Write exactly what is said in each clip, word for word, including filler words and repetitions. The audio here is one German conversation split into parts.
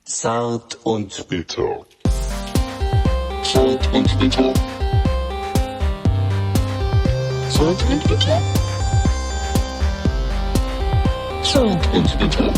Zart und bitter. Zart und bitter. Zart und bitter. Zart und bitter.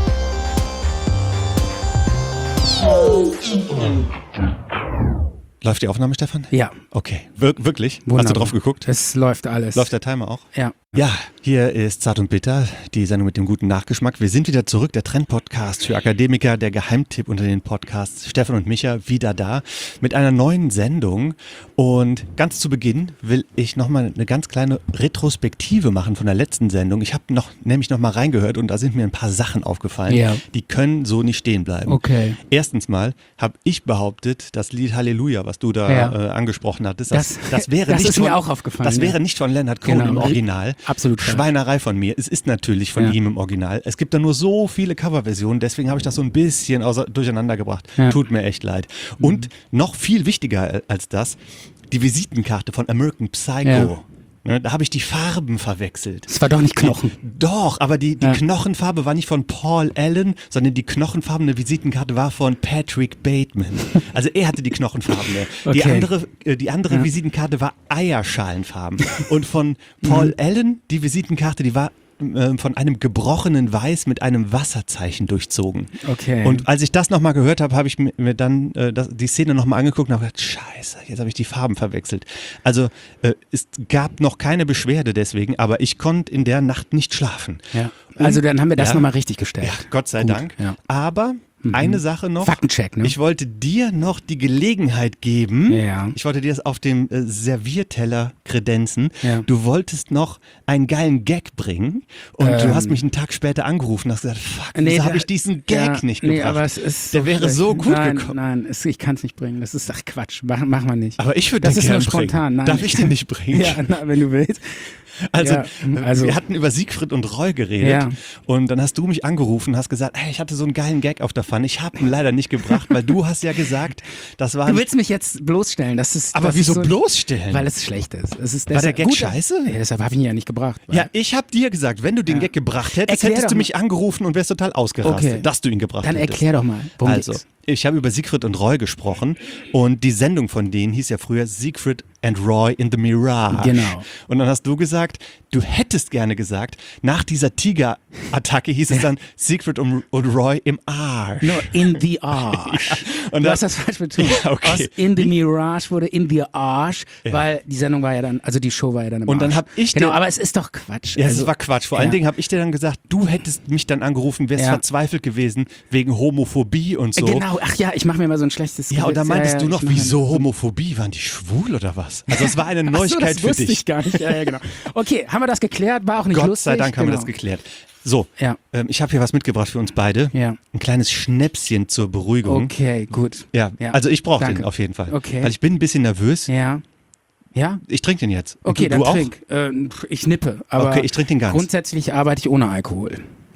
Läuft die Aufnahme, Stefan? Ja. Okay. Wir- wirklich? Wunderbar. Hast du drauf geguckt? Es läuft alles. Läuft der Timer auch? Ja. Ja, hier ist Zart und Bitter, die Sendung mit dem guten Nachgeschmack. Wir sind wieder zurück, der Trend-Podcast für Akademiker, der Geheimtipp unter den Podcasts. Stefan und Micha wieder da mit einer neuen Sendung. Und ganz zu Beginn will ich nochmal eine ganz kleine Retrospektive machen von der letzten Sendung. Ich habe noch, nämlich nochmal reingehört und da sind mir ein paar Sachen aufgefallen, Ja. die können so nicht stehen bleiben. Okay. Erstens mal habe ich behauptet, das Lied Halleluja, was du da Ja. äh, angesprochen hattest, das, Das- das wäre das nicht ist von, mir auch aufgefallen, Das ja. wäre nicht von Leonard Cohen Genau. im Original. Absolut falsch. Schweinerei von mir. Es ist natürlich von Ja. ihm im Original. Es gibt da nur so viele Coverversionen, deswegen habe ich das so ein bisschen außer, durcheinander gebracht. Ja. Tut mir echt leid. Und noch viel wichtiger als das, die Visitenkarte von American Psycho. Ja. Ne, da habe ich die Farben verwechselt. Es war doch nicht Knochen. Doch, aber die, die Ja. Knochenfarbe war nicht von Paul Allen, sondern die knochenfarbene Visitenkarte war von Patrick Bateman. Also er hatte die knochenfarbene. Die Okay. andere, äh, die andere Ja. Visitenkarte war Eierschalenfarben. Und von Paul Allen, die Visitenkarte, die war äh, von einem gebrochenen Weiß mit einem Wasserzeichen durchzogen. Okay. Und als ich das nochmal gehört habe, habe ich mir mir dann äh, das, die Szene nochmal angeguckt und habe gedacht, scheiße, jetzt habe ich die Farben verwechselt. Also äh, es gab noch keine Beschwerde deswegen, aber ich konnte in der Nacht nicht schlafen. Ja. Also dann haben wir das Ja. nochmal richtig gestellt. Ja, Gott sei Gut, Dank. ja. Aber eine Sache noch. Faktencheck, ne? Ich wollte dir noch die Gelegenheit geben. Ja. Ich wollte dir das auf dem äh, Servierteller kredenzen. Ja. Du wolltest noch einen geilen Gag bringen und du Ähm. hast mich einen Tag später angerufen und hast gesagt, fuck, Nee, wieso da- habe ich diesen Gag ja, nicht Nee, gebracht? aber es ist Der wäre schlecht. so gut nein, gekommen. Nein, es, ich kann es nicht bringen. Das ist ach Quatsch. Mach, mach mal nicht. Aber ich würde Das den ist gern nur spontan. bringen. Nein, Darf ich den nicht bringen? Ja, na, wenn du willst. Also, Ja, äh, also- wir hatten über Siegfried und Roy geredet Ja. und dann hast du mich angerufen und hast gesagt, hey, ich hatte so einen geilen Gag auf der Pfanne, ich habe ihn leider nicht gebracht, weil du hast ja gesagt, das war... Du willst mich jetzt bloßstellen. Das ist, aber das wieso ist so, bloßstellen? Weil es schlecht ist. Es ist War der deshalb- Gag gut, scheiße? Ja, deshalb habe ich ihn ja nicht gebracht. weil- Ja, ich habe dir gesagt, wenn du den Ja. Gag gebracht hättest, Erklär hättest doch du mal. mich angerufen und wärst total ausgerastet, Okay. dass du ihn gebracht Dann hättest. erklär doch mal. Worum Also, geht's? ich habe über Siegfried und Roy gesprochen und die Sendung von denen hieß ja früher Siegfried and Roy in the Mirage. Genau. Und dann hast du gesagt, du hättest gerne gesagt, nach dieser Tiger-Attacke hieß es dann Siegfried und, und Roy im Arsch. No, in the Arsch. und du dann- hast das falsch betont. Ja, okay. Aus in the Mirage wurde in the Arsch, Ja. weil die Sendung war ja dann, also die Show war ja dann im Und dann Arsch. hab ich Genau, dir- aber es ist doch Quatsch. Ja, also, das war Quatsch. Vor allen ja. Dingen habe ich dir dann gesagt, du hättest mich dann angerufen, wärst Ja. verzweifelt gewesen wegen Homophobie und so. Genau, ach ja, ich mache mir mal so ein schlechtes Ja, und da Gesetz. meintest ja, du ja, noch, ich mach mir- wieso Homophobie? Waren die schwul oder was? Also es war eine Ach so, Neuigkeit das für wusste dich. ich gar nicht. Ja, ja, genau. Okay, haben wir das geklärt? War auch nicht Gott lustig. sei Dank haben wir genau. das geklärt. So, Ja. ähm, ich habe hier was mitgebracht für uns beide. Ja. Ein kleines Schnäpschen zur Beruhigung. Okay, gut. Ja, Ja. also ich brauche den Danke. auf jeden Fall. Okay. Weil ich bin ein bisschen nervös. Ja. Ja? Ich trinke den jetzt. Und Okay, du, dann du auch? trink. Äh, ich nippe. Aber Okay, ich trinke den ganz. Grundsätzlich arbeite ich ohne Alkohol.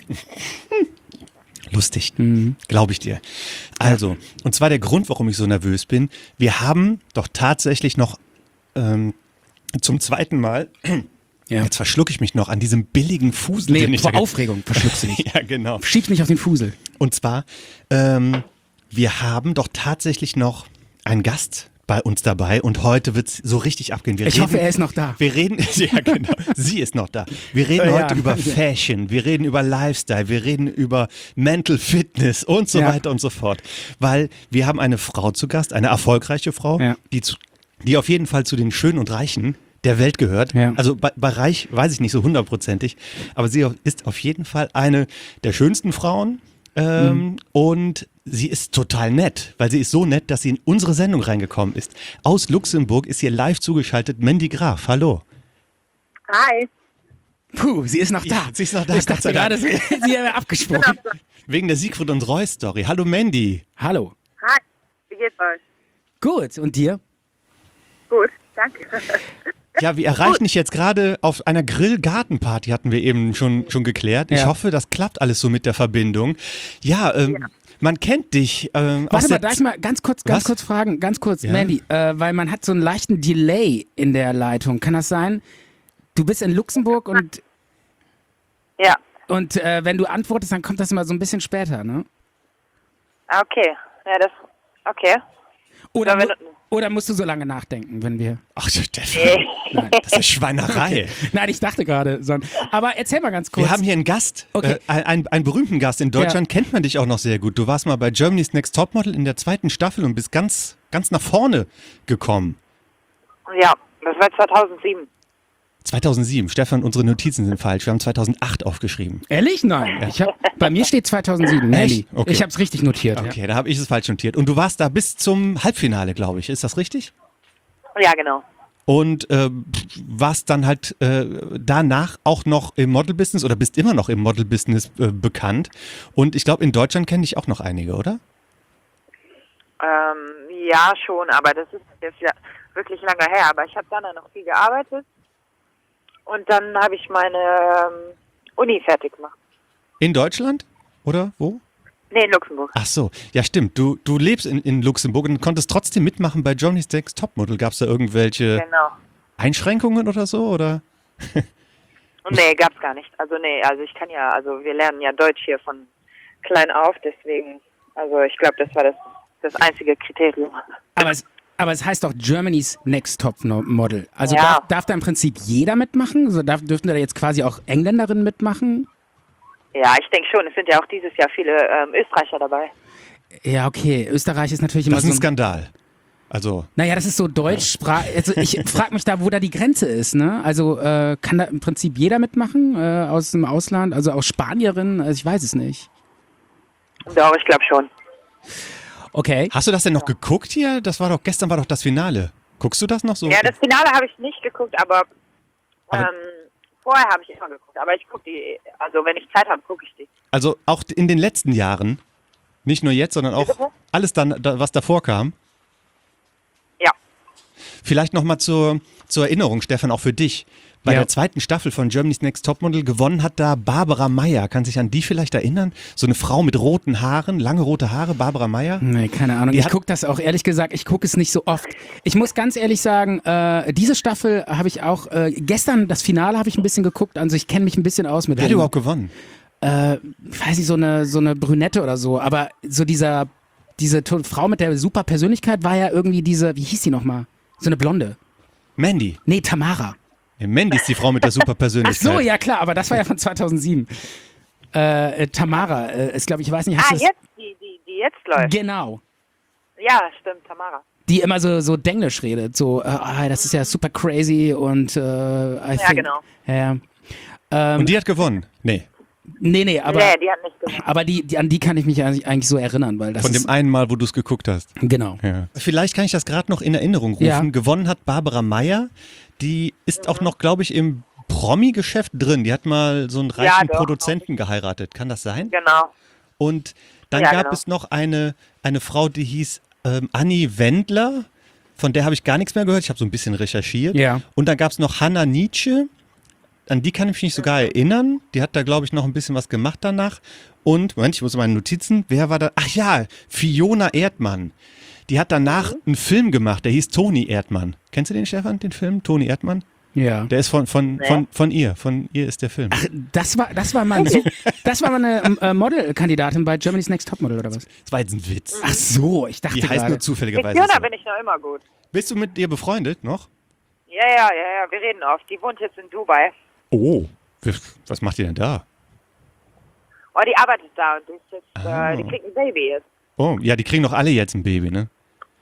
Lustig, Mhm. glaube ich dir. Also, und zwar der Grund, warum ich so nervös bin. Wir haben doch tatsächlich noch ähm, zum zweiten Mal, Ja. jetzt verschlucke ich mich noch an diesem billigen Fusel. den Nee, ich vor da ge- Aufregung verschluckst du dich. Ja, genau. Schieb nicht auf den Fusel. Und zwar, ähm, wir haben doch tatsächlich noch einen Gast bei uns dabei und heute wird es so richtig abgehen. Wir Ich reden, hoffe, er ist noch da. Wir reden, ja genau, sie ist noch da. Wir reden Ja, heute über ja. Fashion, wir reden über Lifestyle, wir reden über Mental Fitness und so Ja. weiter und so fort. Weil wir haben eine Frau zu Gast, eine erfolgreiche Frau, Ja. die, zu, die auf jeden Fall zu den Schönen und Reichen der Welt gehört. Ja. Also bei, bei Reich weiß ich nicht so hundertprozentig, aber sie ist auf jeden Fall eine der schönsten Frauen. Ähm, Mhm. Und sie ist total nett, weil sie ist so nett, dass sie in unsere Sendung reingekommen ist. Aus Luxemburg ist hier live zugeschaltet Mandy Graf. Hallo. Hi. Puh, sie ist noch da. Ja, sie ist noch da, Ich Gott sei dachte Dank. gerade, sie sie wäre abgesprungen. Wegen der Siegfried und Roy Story. Hallo Mandy. Hallo. Hi. Wie geht's euch? Gut, und dir? Gut, danke. Ja, wir erreichen dich jetzt gerade auf einer Grill-Gartenparty, hatten wir eben schon, schon geklärt. Ich Ja. hoffe, das klappt alles so mit der Verbindung. Ja, ähm, Ja. man kennt dich. Ähm, aus Warte mal, der darf ich mal ganz kurz, ganz Was? kurz fragen, ganz kurz, Ja? Mandy, äh, weil man hat so einen leichten Delay in der Leitung. Kann das sein? Du bist in Luxemburg und, Ja. und äh, wenn du antwortest, dann kommt das immer so ein bisschen später, ne? Okay. Ja, das. Okay. Oder, Sollen mu wir- oder musst du so lange nachdenken, wenn wir... Ach, Stefan, Nein, das ist Schweinerei. Nein ich dachte gerade. So. Aber erzähl mal ganz kurz. Wir haben hier einen Gast, Okay. äh, einen, einen berühmten Gast. In Deutschland kennt man dich auch noch sehr gut. Du warst mal bei Germany's Next Topmodel in der zweiten Staffel und bist ganz, ganz nach vorne gekommen. Ja, das war zweitausendsieben. zweitausendsieben. Stefan, unsere Notizen sind falsch. Wir haben zweitausendachtt aufgeschrieben. Ehrlich? Nein. Ich hab, bei mir steht zweitausendsieben, Nelly. Okay. Ich habe es richtig notiert. Okay, da habe ich es falsch notiert. Und du warst da bis zum Halbfinale, glaube ich. Ist das richtig? Ja, genau. Und äh, warst dann halt äh, danach auch noch im Model-Business oder bist immer noch im Model-Business äh, bekannt. Und ich glaube, in Deutschland kenne ich auch noch einige, oder? Ähm, ja, schon, aber das ist jetzt ja wirklich lange her. Aber ich habe dann noch viel gearbeitet und dann habe ich meine ähm, Uni fertig gemacht. In Deutschland? Oder wo? Nee, in Luxemburg. Ach so, ja stimmt. Du, du lebst in, in Luxemburg und konntest trotzdem mitmachen bei Germany's Next Topmodel. Gab es da irgendwelche Genau. Einschränkungen oder so? Oder? Und nee, gab's gar nicht. Also nee, also ich kann ja, also wir lernen ja Deutsch hier von klein auf, deswegen, also ich glaube, das war das, das einzige Kriterium. Aber es, aber es heißt doch Germany's Next Top No- Model. Also Ja. darf, darf da im Prinzip jeder mitmachen? Also darf, dürften da jetzt quasi auch Engländerinnen mitmachen? Ja, ich denke schon, es sind ja auch dieses Jahr viele ähm, Österreicher dabei. Ja, okay. Österreich ist natürlich immer Das ist ein so ein... Skandal. Also, Naja, das ist so Deutschsprach. Also ich frage mich da, wo da die Grenze ist, ne? Also äh, kann da im Prinzip jeder mitmachen äh, aus dem Ausland? Also auch Spanierinnen? Also ich weiß es nicht. Doch, ich glaube schon. Okay. hast du das denn noch geguckt hier? Das war doch, gestern war doch das Finale. Guckst du das noch so? Ja, das Finale habe ich nicht geguckt, aber, Aber- ähm, vorher habe ich immer geguckt. Aber ich gucke die, also wenn ich Zeit habe, gucke ich die. Also auch in den letzten Jahren, nicht nur jetzt, sondern auch Bitte? alles dann, da, was davor kam. Ja. Vielleicht nochmal zur, zur Erinnerung, Stefan, auch für dich. Bei Ja. der zweiten Staffel von Germany's Next Topmodel gewonnen hat da Barbara Meyer. Kann sich an die vielleicht erinnern? So eine Frau mit roten Haaren, lange rote Haare, Barbara Meyer. Nee, keine Ahnung. Die Ich hat- gucke das auch, ehrlich gesagt, ich gucke es nicht so oft. Ich muss ganz ehrlich sagen, äh, diese Staffel habe ich auch, äh, gestern das Finale habe ich ein bisschen geguckt, also ich kenne mich ein bisschen aus mit Wer hat dem, überhaupt gewonnen? äh, weiß nicht, so eine, so eine Brünette oder so, aber so dieser, diese to- Frau mit der super Persönlichkeit war ja irgendwie diese, wie hieß die nochmal? So eine Blonde. Mandy. Nee, Tamara. Ja, Mandy ist die Frau mit der super Ach Persönlichkeit. so, ja klar, aber das war ja von zweitausendsieben. Äh, äh, Tamara, äh, ist glaube ich, ich weiß nicht, hast Ah, du das- jetzt, die, die, die jetzt läuft. Genau. Ja, stimmt, Tamara. Die immer so, so Denglisch redet, so, äh, ah, das ist ja super crazy und äh, I Ja, think, genau. Ja, ähm, Und die hat gewonnen. Nee. nee, nee, aber, nee, die hat nicht gemacht. aber die, die, an die kann ich mich eigentlich, eigentlich so erinnern, weil das Von ist, dem einen Mal, wo du es geguckt hast. genau. Ja. Vielleicht kann ich das gerade noch in Erinnerung rufen. Ja. Gewonnen hat Barbara Meyer. Die ist auch noch, glaube ich, im Promi-Geschäft drin. Die hat mal so einen reichen doch. Produzenten geheiratet. Kann das sein? Genau. Und dann Ja, gab genau. es noch eine, eine Frau, die hieß ähm, Annie Wendler. Von der habe ich gar nichts mehr gehört. Ich habe so ein bisschen recherchiert. Ja. Und dann gab es noch Hannah Nietzsche. An die kann ich mich sogar erinnern. Die hat da, glaube ich, noch ein bisschen was gemacht danach. Und, Moment, ich muss meine Notizen. Wer war da? Ach ja, Fiona Erdmann. Die hat danach einen Film gemacht, der hieß Toni Erdmann. Kennst du den, Stefan, den Film? Toni Erdmann? Ja. Der ist von, von, Nee. von, von ihr. Von ihr ist der Film. Das war, das war mal, ein Su- das war mal eine äh, Modelkandidatin bei Germany's Next Topmodel oder was? Das war jetzt ein Witz. Ach so, ich dachte Die heißt gerade. nur Mit zufälligerweise Fiona so. bin ich noch immer gut. Bist du mit ihr befreundet noch? Ja, ja, ja, ja, wir reden oft. Die wohnt jetzt in Dubai. Oh. Was macht ihr denn da? Oh, die arbeitet da und die, ist jetzt, Ah. äh, die kriegt ein Baby jetzt. Oh, ja, die kriegen doch alle jetzt ein Baby, ne?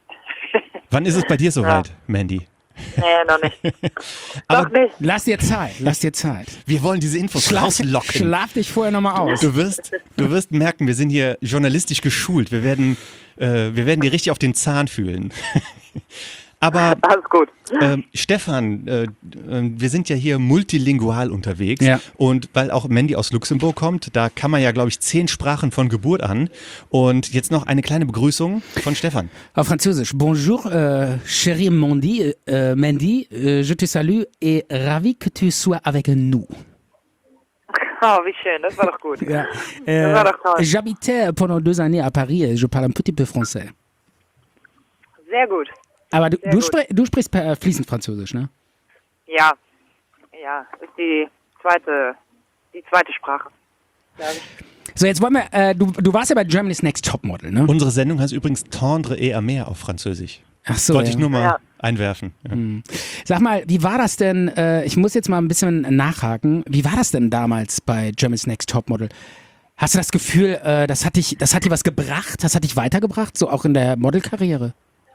Wann ist es bei dir soweit, Mandy? Nee, noch nicht. Aber noch nicht. Lass dir Zeit, lass dir Zeit. wir wollen diese Infos Schlaf, rauslocken. schlaf dich vorher nochmal aus. Du wirst, du wirst merken, wir sind hier journalistisch geschult. Wir werden, äh, wir werden dir richtig auf den Zahn fühlen. Aber Alles gut. ähm, Stefan, äh, äh, wir sind ja hier multilingual unterwegs. Ja. Und weil auch Mandy aus Luxemburg kommt, da kann man ja, glaube ich, zehn Sprachen von Geburt an. Und jetzt noch eine kleine Begrüßung von Stefan. Auf Französisch. Bonjour, euh, chérie Mandy, euh, Mandy, euh, je te salue et ravi que tu sois avec nous. Oh, wie schön. Das war doch gut. Ja. Das war doch toll. J'habitais pendant deux années à Paris et je parle un petit peu français. Sehr gut. Aber du, Sehr du, gut. spr du sprichst per, fließend Französisch, ne? Ja. Ja, ist die zweite, die zweite Sprache. glaub ich. So, jetzt wollen wir, äh, du, du warst ja bei Germany's Next Topmodel, ne? Unsere Sendung heißt übrigens Tendre et Amer auf Französisch. Ach so. Wollte ja. ich nur mal Ja. einwerfen. Ja. Sag mal, wie war das denn, äh, ich muss jetzt mal ein bisschen nachhaken, wie war das denn damals bei Germany's Next Topmodel? Hast du das Gefühl, äh, das hat dich, das hat dir was gebracht, das hat dich weitergebracht, so auch in der Modelkarriere?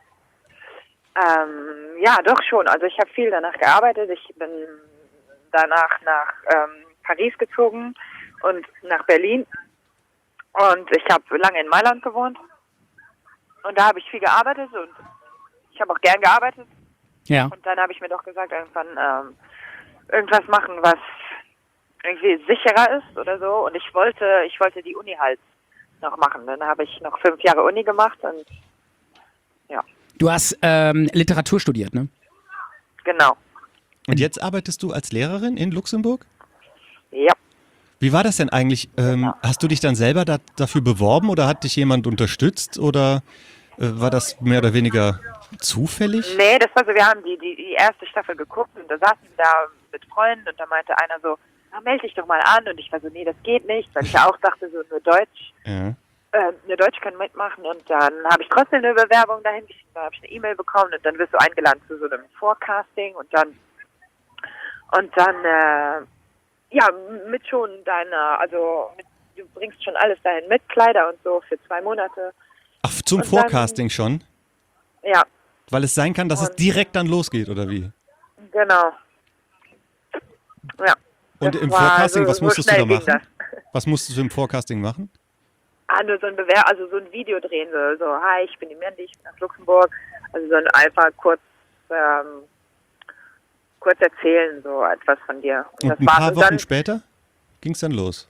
Ähm, ja, doch schon. Also ich habe viel danach gearbeitet. Ich bin danach nach ähm, Paris gezogen und nach Berlin. Und ich habe lange in Mailand gewohnt. Und da habe ich viel gearbeitet und ich habe auch gern gearbeitet. Ja. Und dann habe ich mir doch gesagt, irgendwann ähm, irgendwas machen, was irgendwie sicherer ist oder so. Und ich wollte, ich wollte die Uni halt noch machen. Dann habe ich noch fünf Jahre Uni gemacht und ja, Du hast ähm, Literatur studiert, ne? genau. Und jetzt arbeitest du als Lehrerin in Luxemburg? Ja. Wie war das denn eigentlich? Ähm, hast du dich dann selber da, dafür beworben oder hat dich jemand unterstützt oder äh, war das mehr oder weniger zufällig? Nee, das war so, wir haben die, die, die erste Staffel geguckt und da saßen wir da mit Freunden und da meinte einer so, na, melde dich doch mal an. Und ich war so, nee, das geht nicht, weil ich ja auch dachte, so nur Deutsch. Ja. Äh, nur Deutsch kann mitmachen und dann habe ich trotzdem eine Bewerbung dahin geschickt, dann habe ich eine E-Mail bekommen und dann wirst du eingeladen zu so einem Forecasting und dann und dann äh, ja, mit schon deiner, also mit, du bringst schon alles dahin mit, Kleider und so für zwei Monate. Ach, zum Und dann- Forecasting schon? Ja, Weil es sein kann, dass es Und- direkt dann losgeht, oder wie? genau. Ja. Und Das im war Forecasting, so- was so musstest du schnell da ging machen? das. Was musstest du im Forecasting machen? Ah, nur so ein Bewer also so ein Video drehen, so, so, hi, ich bin die Mandy, ich bin aus Luxemburg. Also so ein einfach kurz, ähm, kurz erzählen, so etwas von dir. Und das ein war's. paar Und Wochen dann, später ging es dann los.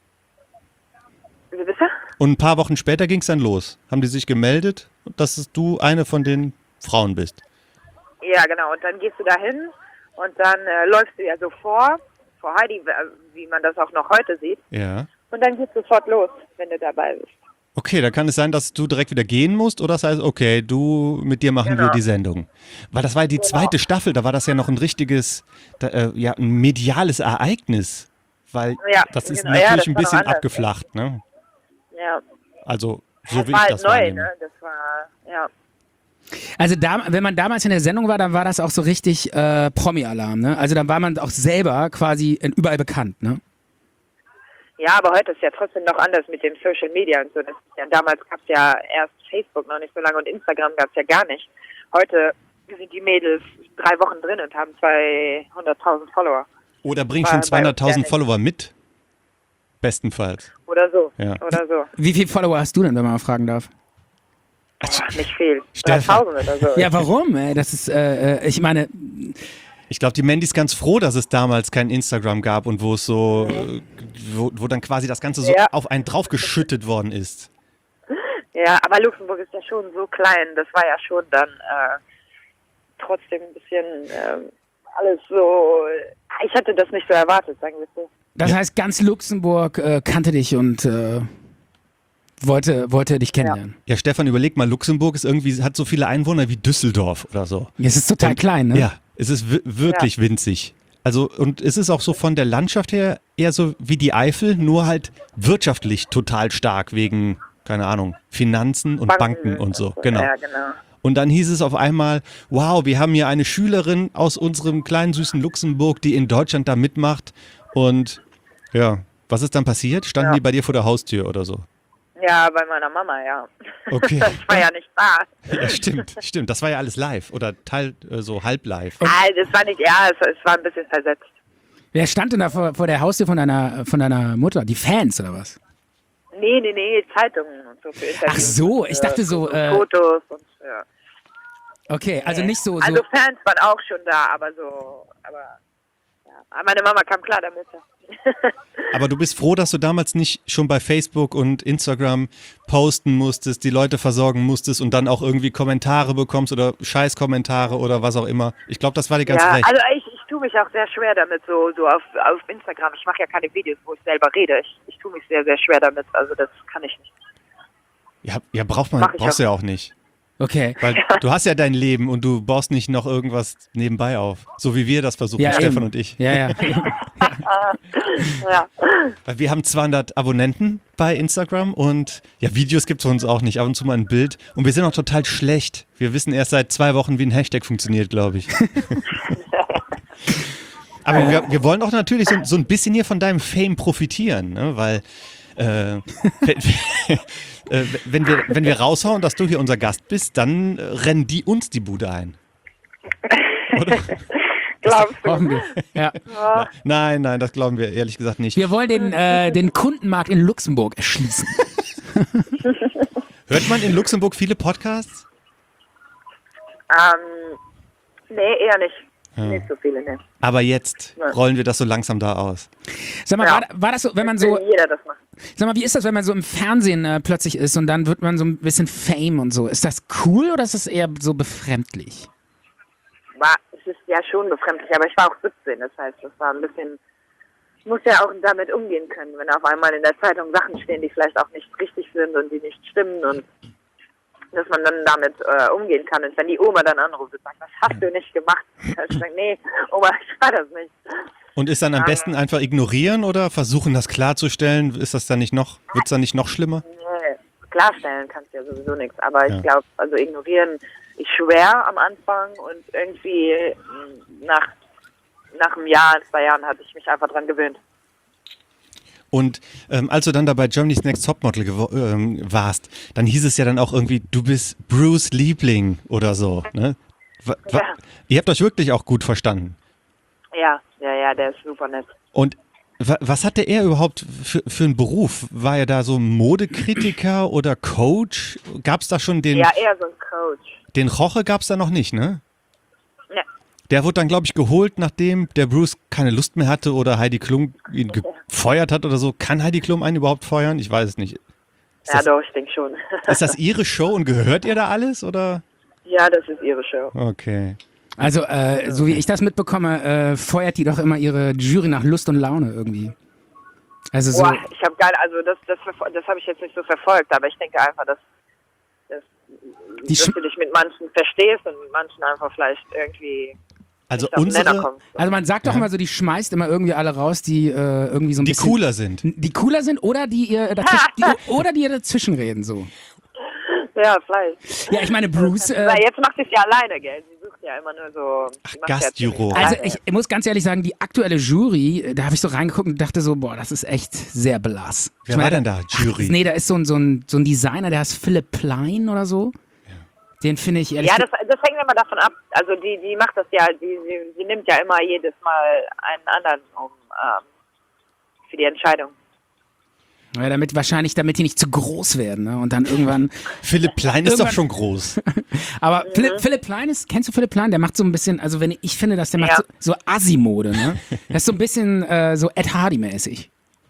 wie bitte? Und ein paar Wochen später ging es dann los. Haben die sich gemeldet, dass es du eine von den Frauen bist? Ja, genau. Und dann gehst du da hin und dann äh, läufst du ja so vor, vor Heidi, wie man das auch noch heute sieht. Ja. Und dann geht's sofort los, wenn du dabei bist. Okay, da kann es sein, dass du direkt wieder gehen musst oder das heißt, okay, du, mit dir machen wir Genau. die Sendung. Weil das war ja die zweite Staffel, da war das ja noch ein richtiges, da, äh, ja, ein mediales Ereignis. Weil Ja, das ist genau. Ja, natürlich das ein war noch bisschen anders, abgeflacht, ne? Ja. Also, so Das will war ich halt das neu, wahrnehmen. ne? Das war, ja. Also da, wenn man damals in der Sendung war, dann war das auch so richtig äh, Promi-Alarm, ne? Also dann war man auch selber quasi in- überall bekannt, ne? Ja, aber heute ist ja trotzdem noch anders mit dem Social Media und so. Das ist ja, damals gab es ja erst Facebook noch nicht so lange und Instagram gab es ja gar nicht. Heute sind die Mädels drei Wochen drin und haben zweihunderttausend Follower. Oder bring War schon bei uns zweihunderttausend ja Follower mit. Bestenfalls. Oder so. Ja. Oder so. Wie viele Follower hast du denn, wenn man mal fragen darf? Boah, nicht viel. Stefan. dreitausend oder so. Ja, warum? Ey? Das ist, äh, äh, ich meine, Ich glaube, die Mandy ist ganz froh, dass es damals kein Instagram gab und wo es so, äh, wo, wo dann quasi das Ganze so Ja. auf einen draufgeschüttet worden ist. Ja, aber Luxemburg ist ja schon so klein. Das war ja schon dann äh, trotzdem ein bisschen ähm, alles so. Ich hatte das nicht so erwartet, sagen wir so. das heißt, ganz Luxemburg äh, kannte dich und äh, wollte, wollte dich kennenlernen. Ja, Stefan, überleg mal, Luxemburg ist irgendwie, hat so viele Einwohner wie Düsseldorf oder so. Ja. Es ist total Und- klein, ne? Ja, es ist wi- wirklich winzig. Also, und es ist auch so von der Landschaft her eher so wie die Eifel, nur halt wirtschaftlich total stark wegen, keine Ahnung, Finanzen und Banken, und so. Genau. Ja, genau. Und dann hieß es auf einmal, wow, wir haben hier eine Schülerin aus unserem kleinen süßen Luxemburg, die in Deutschland da mitmacht. Und ja, was ist dann passiert? Standen Ja. die bei dir vor der Haustür oder so? Ja, bei meiner Mama, ja. Okay. Ich war ja nicht da. Ja, stimmt, stimmt. Das war ja alles live oder teil, äh, so halb live. Ah, das war nicht, ja, es, es war ein bisschen versetzt. Wer stand denn da vor, vor der Haustür von deiner, von deiner Mutter? Die Fans oder was? Nee, nee, nee, Zeitungen und so für Interviews. Ach so, und, ich dachte so, und äh, Fotos und, ja. Okay, also nicht so, so Also Fans waren auch schon da, aber so, aber, ja. Aber meine Mama kam klar damit. Aber du bist froh, dass du damals nicht schon bei Facebook und Instagram posten musstest, die Leute versorgen musstest und dann auch irgendwie Kommentare bekommst oder Scheißkommentare oder was auch immer. Ich glaube, das war dir ganz ja, recht. also ich, ich tue mich auch sehr schwer damit, so, so auf, auf Instagram. Ich mache ja keine Videos, wo ich selber rede. Ich, ich tue mich sehr, sehr schwer damit. Also das kann ich nicht. Ja, ja braucht man, Mach ich brauchst du auch. ja auch nicht. okay. Weil du hast ja dein Leben und du baust nicht noch irgendwas nebenbei auf. So wie wir das versuchen, Ja, Stefan eben. und ich. Ja, ja. Ja. Weil wir haben zweihundert Abonnenten bei Instagram und ja, Videos gibt es uns auch nicht, ab und zu mal ein Bild. Und wir sind auch total schlecht. Wir wissen erst seit zwei Wochen, wie ein Hashtag funktioniert, glaube ich. Aber wir, wir wollen auch natürlich so, so ein bisschen hier von deinem Fame profitieren, ne? Weil äh, wenn, äh, wenn, wir, wenn wir raushauen, dass du hier unser Gast bist, dann äh, rennen die uns die Bude ein. Oder? Glaubst du? Hoffen wir. Ja. Ja. Nein, nein, das glauben wir ehrlich gesagt nicht. Wir wollen den, äh, den Kundenmarkt in Luxemburg erschließen. Hört man in Luxemburg viele Podcasts? Ähm, nee, eher nicht. Ja. Nicht so viele, ne. Aber jetzt Ja. rollen wir das so langsam da aus. Sag mal, Ja. war, war das so, wenn man so, Will jeder das machen. sag mal, wie ist das, wenn man so im Fernsehen äh, plötzlich ist und dann wird man so ein bisschen Fame und so? Ist das cool oder ist das eher so befremdlich? War, es ist ja schon befremdlich, aber ich war auch siebzehn, das heißt, das war ein bisschen, ich muss ja auch damit umgehen können, wenn auf einmal in der Zeitung Sachen stehen, die vielleicht auch nicht richtig sind und die nicht stimmen und dass man dann damit äh, umgehen kann. Und wenn die Oma dann anruft und sagt, was hast du nicht gemacht? Dann ich sage, nee, Oma, ich war das nicht. Und ist dann am besten einfach ignorieren oder versuchen, das klarzustellen? Ist das dann nicht noch, wird es dann nicht noch schlimmer? Nee, klarstellen kannst du ja sowieso nichts, aber Ja. ich glaube, also ignorieren ist schwer am Anfang und irgendwie mh, nach, nach einem Jahr, zwei Jahren hatte ich mich einfach dran gewöhnt. Und ähm, als du dann da bei Germany's Next Topmodel gewo- ähm, warst, dann hieß es ja dann auch irgendwie, du bist Bruce Liebling oder so. Ne? Wa- wa- Ja. Ihr habt euch wirklich auch gut verstanden. Ja, ja, ja, der ist super nett. Und wa- was hatte er überhaupt für, für einen Beruf? War er da so Modekritiker oder Coach? Gab es da schon den, Ja, eher so ein Coach. den Roche gab es da noch nicht, ne? Ja. Der wurde dann, glaube ich, geholt, nachdem der Bruce keine Lust mehr hatte oder Heidi Klum ihn gefeuert hat oder so. Kann Heidi Klum einen überhaupt feuern? Ich weiß es nicht. Ist, Ja, das, doch, ich denke schon. ist das ihre Show und gehört ihr da alles? Oder? Ja, das ist ihre Show. Okay. Also, äh, so wie ich das mitbekomme, äh, feuert die doch immer ihre Jury nach Lust und Laune irgendwie. Also so. Boah, ich habe geil, also das, das, verfol- das habe ich jetzt nicht so verfolgt, aber ich denke einfach, dass, dass, Die dass Sch- du dich mit manchen verstehst und mit manchen einfach vielleicht irgendwie Also nicht auf den Nenner unsere, kommst. Also man sagt doch Ja. immer so, die schmeißt immer irgendwie alle raus, die äh, irgendwie so ein die bisschen cooler sind. die cooler sind oder die ihr dazwischen, die, oder die ihr dazwischen reden so. Ja, vielleicht. Ja, ich meine Bruce. Äh, Weil jetzt macht sie es ja alleine, gell? Sie sucht ja immer nur so. Ach, sie macht ja Gastjuror. ziemlich also alleine. ich muss ganz ehrlich sagen, die aktuelle Jury, äh, da habe ich so reingeguckt und dachte so, boah, das ist echt sehr blass. Wer Ich war meine, denn da? Jury? Nee, da ist so ein, so ein, so ein Designer, der heißt Philipp Plein oder so. Den finde ich ehrlich Ja, das, das hängt immer davon ab. Also die, die macht das ja, die, sie, sie nimmt ja immer jedes Mal einen anderen um ähm, für die Entscheidung. ja, damit wahrscheinlich, damit die nicht zu groß werden, ne? Und dann irgendwann. Philipp Plein ist doch Irgendwann- schon groß. Aber Philipp, Philipp Plein ist, kennst du Philipp Plein? Der macht so ein bisschen, also wenn ich, ich finde, dass der macht Ja. so, so Assi-Mode, ne? Das ist so ein bisschen äh, so Ed Hardy-mäßig.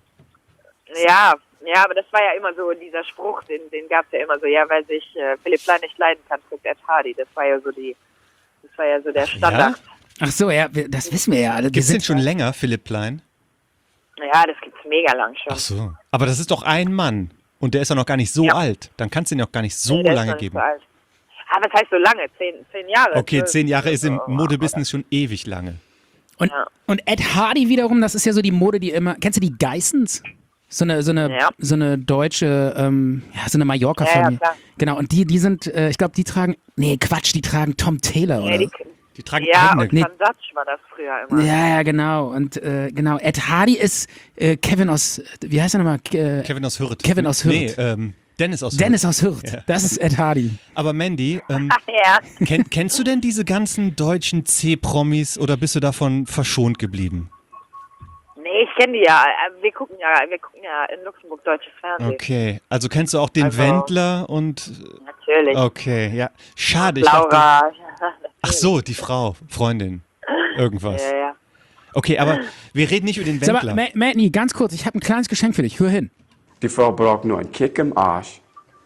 Ja, ja, aber das war ja immer so dieser Spruch, den, den gab es ja immer so, ja, weil sich äh, Philipp Plein nicht leiden kann, trägt Ed Hardy. Das war ja so die, das war ja so der Standard. Ach so, ja, wir- das wissen wir ja alle. Wir Gibt's den sind schon länger, Philipp Plein? Ja, das gibt's mega lang schon. Ach so. Aber das ist doch ein Mann. Und der ist ja noch gar nicht so Ja. alt. Dann kannst du den auch gar nicht so Nee, der ist lange noch nicht geben. So alt. Ah, was heißt so lange? Zehn, zehn Jahre? Okay, zwölf, zehn Jahre ist im so. Modebusiness schon ewig lange. Und, Ja. und Ed Hardy wiederum, das ist ja so die Mode, die immer. Kennst du die Geissens? So eine, so eine, Ja. so eine deutsche, ähm, ja, so eine Mallorca-Familie. Ja, ja, klar. Genau, und die, die sind, äh, ich glaube, die tragen. Nee, Quatsch, die tragen Tom Taylor, Ja, oder? die, Die tragen ja eigene. und Nee. Van Dutch war das früher immer. Ja, ja, genau. Und äh, genau, Ed Hardy ist äh, Kevin aus, wie heißt er nochmal? Äh, Kevin aus Hürth. Kevin aus Hürth. Nee, ähm, Dennis aus Dennis Hürth. aus Hürth. Ja. Das ist Ed Hardy. Aber Mandy, ähm, Ach ja. kenn, kennst du denn diese ganzen deutschen C-Promis oder bist du davon verschont geblieben? Nee, ich kenne die ja. Äh, Wir gucken ja, wir gucken ja in Luxemburg deutsches Fernsehen. Okay, also kennst du auch den Also- Wendler und... Natürlich. Okay, ja. Schade, ich dachte... Laura. Ach so, die Frau, Freundin, irgendwas. Ja, ja. Okay, aber wir reden nicht über den Sag mal, Wendler. Ma- Manny, ganz kurz, ich habe ein kleines Geschenk für dich. Hör hin. Die Frau braucht nur einen Kick im Arsch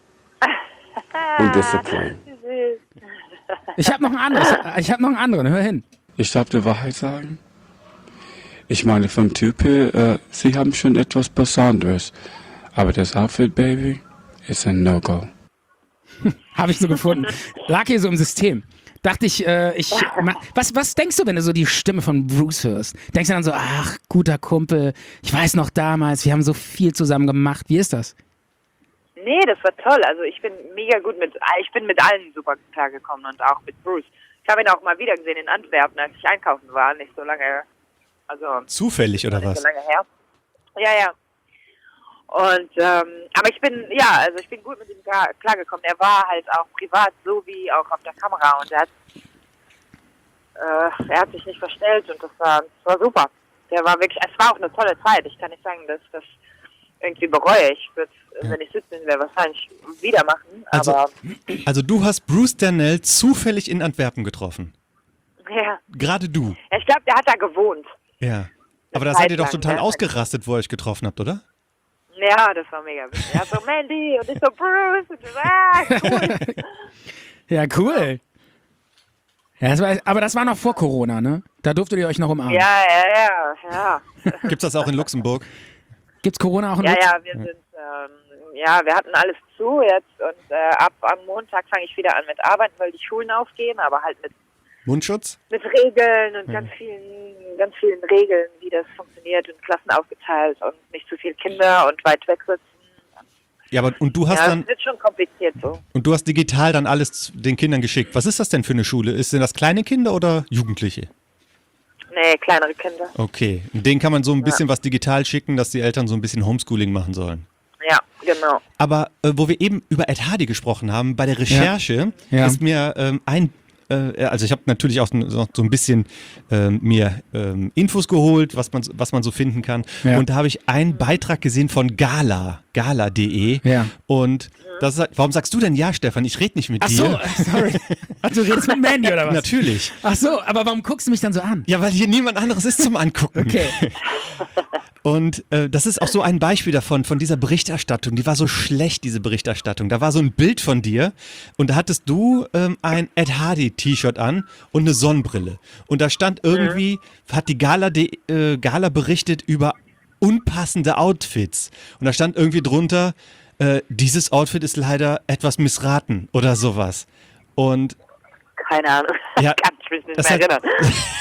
und Disziplin. Ich habe noch ein anderes. Ich habe noch einen anderen. Hör hin. Ich darf die Wahrheit sagen. Ich meine, vom Typ her, äh, Sie haben schon etwas Besonderes. Aber das Outfit, Baby, ist ein No-Go. Habe ich so gefunden. Lag hier so im System. dachte ich, äh, ich, ma, was, was denkst du, wenn du so die Stimme von Bruce hörst? Denkst du dann so, ach, guter Kumpel, ich weiß noch damals, wir haben so viel zusammen gemacht. Wie ist das? Nee, das war toll. Also ich bin mega gut mit, ich bin mit allen super klargekommen und auch mit Bruce. Ich habe ihn auch mal wieder gesehen in Antwerpen, als ich einkaufen war, nicht so lange, also Zufällig oder nicht was? so lange her. Ja, ja. Und, ähm, aber ich bin, ja, also ich bin gut mit ihm klar, klargekommen. Er war halt auch privat so wie auch auf der Kamera und er hat, äh, er hat sich nicht verstellt und das war, das war super. Der war wirklich, es war auch eine tolle Zeit. Ich kann nicht sagen, dass das irgendwie bereue. Ich würde, ja. wenn ich sitzen wäre, wahrscheinlich wieder machen. Also, aber also du hast Bruce Darnell zufällig in Antwerpen getroffen. ja. Gerade du. Ja, ich glaube, der hat da gewohnt. Ja. Aber da Zeit seid ihr doch lang, total ne? ausgerastet, wo ihr euch getroffen habt, oder? Ja, das war mega witzig. Er hat so Mandy und ich so Bruce und ich so, ah, cool. Ja, cool. Ja, das war, aber das war noch vor Corona, ne? Da durftet ihr euch noch umarmen. Ja, ja, ja, ja. Gibt's das auch in Luxemburg? Gibt's Corona auch in Ja, Lutz? ja, wir sind, ähm, ja, wir hatten alles zu jetzt und äh, ab am Montag fange ich wieder an mit Arbeiten, weil die Schulen aufgehen, aber halt mit Mundschutz? mit Regeln und ganz vielen, ganz vielen Regeln, wie das funktioniert und Klassen aufgeteilt und nicht zu viele Kinder und weit weg sitzen. Ja, aber und du hast Ja, dann das wird schon kompliziert so. und du hast digital dann alles den Kindern geschickt. Was ist das denn für eine Schule? Ist denn das kleine Kinder oder Jugendliche? Nee, kleinere Kinder. Okay, denen kann man so ein bisschen was digital schicken, dass die Eltern so ein bisschen Homeschooling machen sollen. Ja, genau. Aber äh, wo wir eben über Ed Hardy gesprochen haben, bei der Recherche Ja. ist mir ähm, ein, äh, also ich habe natürlich auch so, so ein bisschen ähm, mir ähm, Infos geholt, was man, was man so finden kann. Ja. Und da habe ich einen Beitrag gesehen von Gala, gala punkt de. Ja. Und das ist, warum sagst du denn ja, Stefan? Ich rede nicht mit Ach dir. so, äh, sorry. Ach, du redest mit Mandy oder was? Natürlich. Ach so, aber warum guckst du mich dann so an? Ja, weil hier niemand anderes ist zum Angucken. Okay. Und äh, das ist auch so ein Beispiel davon, von dieser Berichterstattung. Die war so schlecht, diese Berichterstattung. Da war so ein Bild von dir und da hattest du ähm, ein Ed Hardy T-Shirt an und eine Sonnenbrille. Und da stand irgendwie, hat die Gala, de, äh, Gala berichtet über unpassende Outfits. Und da stand irgendwie drunter, äh, dieses Outfit ist leider etwas missraten oder sowas. Und Keine Ahnung. Ja, Kann ich mich nicht das mehr hat- erinnern.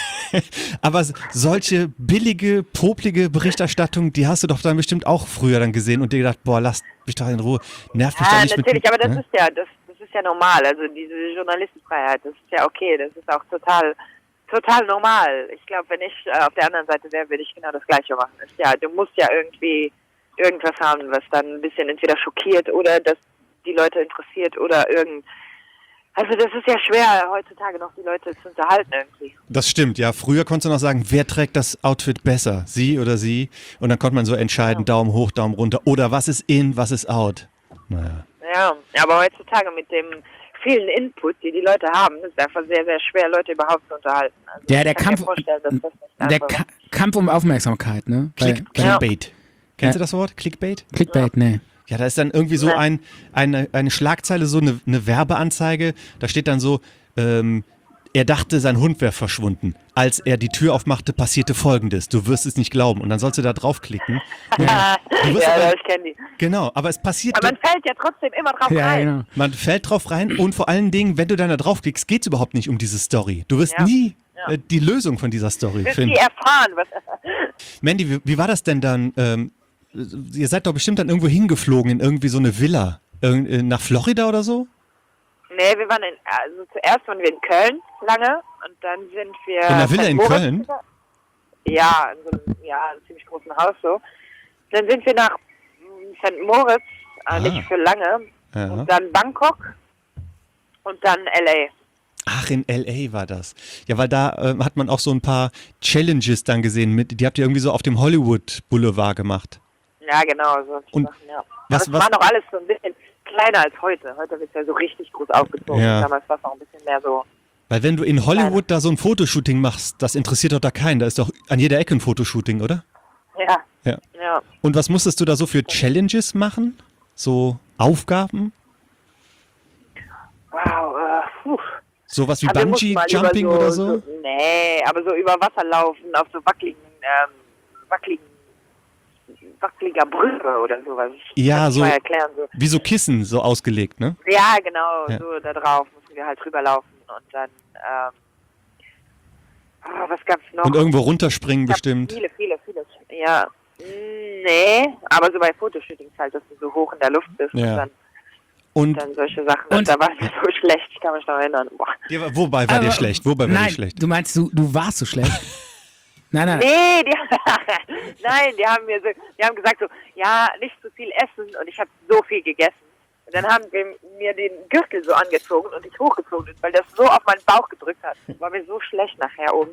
aber solche billige, poplige Berichterstattung, die hast du doch dann bestimmt auch früher dann gesehen und dir gedacht, boah, lass mich doch in Ruhe, nerv mich doch Ja, nicht natürlich, mit. aber das ne? ist ja, das, das ist ja normal. Also diese Journalistenfreiheit, das ist ja okay, das ist auch total, total normal. Ich glaube, wenn ich äh, auf der anderen Seite wäre, würde ich genau das Gleiche machen. Ist ja, du musst ja irgendwie irgendwas haben, was dann ein bisschen entweder schockiert oder das die Leute interessiert oder irgend. Also das ist ja schwer, heutzutage noch die Leute zu unterhalten irgendwie. Das stimmt, ja. Früher konntest du noch sagen, wer trägt das Outfit besser, sie oder sie? Und dann konnte man so entscheiden, Daumen hoch, Daumen runter. Oder was ist in, was ist out? Naja. Ja, aber heutzutage mit dem vielen Input, die die Leute haben, ist es einfach sehr, sehr schwer, Leute überhaupt zu unterhalten. Also Ja, der ich kann Kampf, mir vorstellen, dass das nicht der einfach Ka Kampf um Aufmerksamkeit, ne? Weil- Click, weil- Clickbait. Kennst du das Wort? Clickbait? Clickbait, ne. Ja, da ist dann irgendwie so ein, eine, eine Schlagzeile, so eine, eine Werbeanzeige. Da steht dann so, ähm, er dachte, sein Hund wäre verschwunden. Als er die Tür aufmachte, passierte Folgendes. Du wirst es nicht glauben. Und dann sollst du da draufklicken. Ja, Du wirst ja, aber- ich kenne die. Genau, aber es passiert. Aber man fällt ja trotzdem immer drauf Ja, rein. genau. Man fällt drauf rein und vor allen Dingen, wenn du dann da draufklickst, geht es überhaupt nicht um diese Story. Du wirst Ja. nie Ja. äh, die Lösung von dieser Story Bis finden. die erfahren, was. Mandy, wie, wie war das denn dann? Ähm, ihr seid doch bestimmt dann irgendwo hingeflogen in irgendwie so eine Villa. Irgend, äh, nach Florida oder so? Nee, wir waren in, also zuerst waren wir in Köln lange und dann sind wir. In einer Villa in Moritz- Köln? Ja, in so einem, ja, einem ziemlich großen Haus so. Dann sind wir nach mm, Sankt Moritz, äh, Ah. nicht für lange. Ja. Und dann Bangkok und dann L A. Ach, in L A war das. Ja, weil da ähm, hat man auch so ein paar Challenges dann gesehen. Mit, die habt ihr irgendwie so auf dem Hollywood Boulevard gemacht. Ja, genau, so Und Sachen, ja. was- das was- war noch alles so ein bisschen kleiner als heute. Heute wird es ja so richtig groß aufgezogen. Ja. Damals war es noch ein bisschen mehr so. Weil wenn du in Hollywood da so ein Fotoshooting machst, das interessiert doch da keinen. Da ist doch an jeder Ecke ein Fotoshooting, oder? Ja. Ja. Ja. Und was musstest du da so für Challenges machen? So Aufgaben? Wow, äh, puh. Sowas wie Aber wir mussten mal Bungee-Jumping über oder so? Nee, aber so über Wasser laufen, auf so wackeligen, ähm, wackeligen, wackeliger Brücke oder sowas. Ich Ja, kann nicht so- mal erklären, so. Wie so Kissen, so ausgelegt, ne? Ja, genau, Ja. so da drauf mussten wir halt drüber laufen. und dann, ähm, oh, was gab's noch? Und irgendwo runterspringen Ich hab bestimmt. Viele, viele, viele. Ja, nee, aber so bei Fotoshootings halt, dass du so hoch in der Luft bist Ja. und dann, Und dann solche Sachen. Und- Und da war es mir so schlecht, ich kann mich noch erinnern. Boah. dir, war- wobei war dir Aber- schlecht? Wobei war Nein, dir schlecht? du meinst, du, du warst so schlecht? Nein, nein. Nee, die, nein, die haben mir so, die haben gesagt so, ja, nicht zu viel essen und ich habe so viel gegessen. Und dann haben die mir den Gürtel so angezogen und ich hochgezogen bin, weil das so auf meinen Bauch gedrückt hat. War mir so schlecht nachher oben.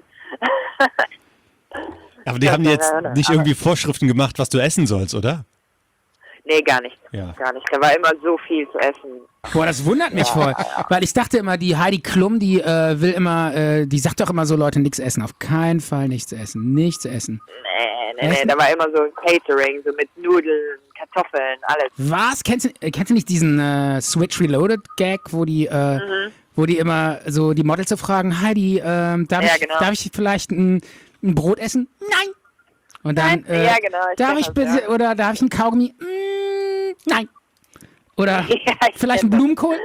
Aber die Ja, haben dir jetzt ja, ja, nicht aber- irgendwie Vorschriften gemacht, was du essen sollst, oder? Nee, gar nicht. Ja. Gar nicht. Da war immer so viel zu essen. Boah, das wundert mich voll. Weil ich dachte immer, die Heidi Klum, die äh, will immer, äh, die sagt doch immer so, Leute, nichts essen. Auf keinen Fall nichts essen. Nichts essen. Nee, nee, Echt? nee, da war immer so ein Catering, so mit Nudeln, Kartoffeln, alles. Was? Kennst du, äh, kennst du nicht diesen äh, Switch Reloaded Gag, wo die, äh, Mhm. wo die immer so die Models so fragen, Heidi, ähm, darf, Ja, ich, genau. darf ich vielleicht ein, ein Brot essen? Nein. Und dann, Nein, äh, ja, genau, ich darf kenn ich das, bitte, ja. oder darf ich ein Kaugummi? Mm, nein. Oder Ja, ich vielleicht ein kenn das. Blumenkohl?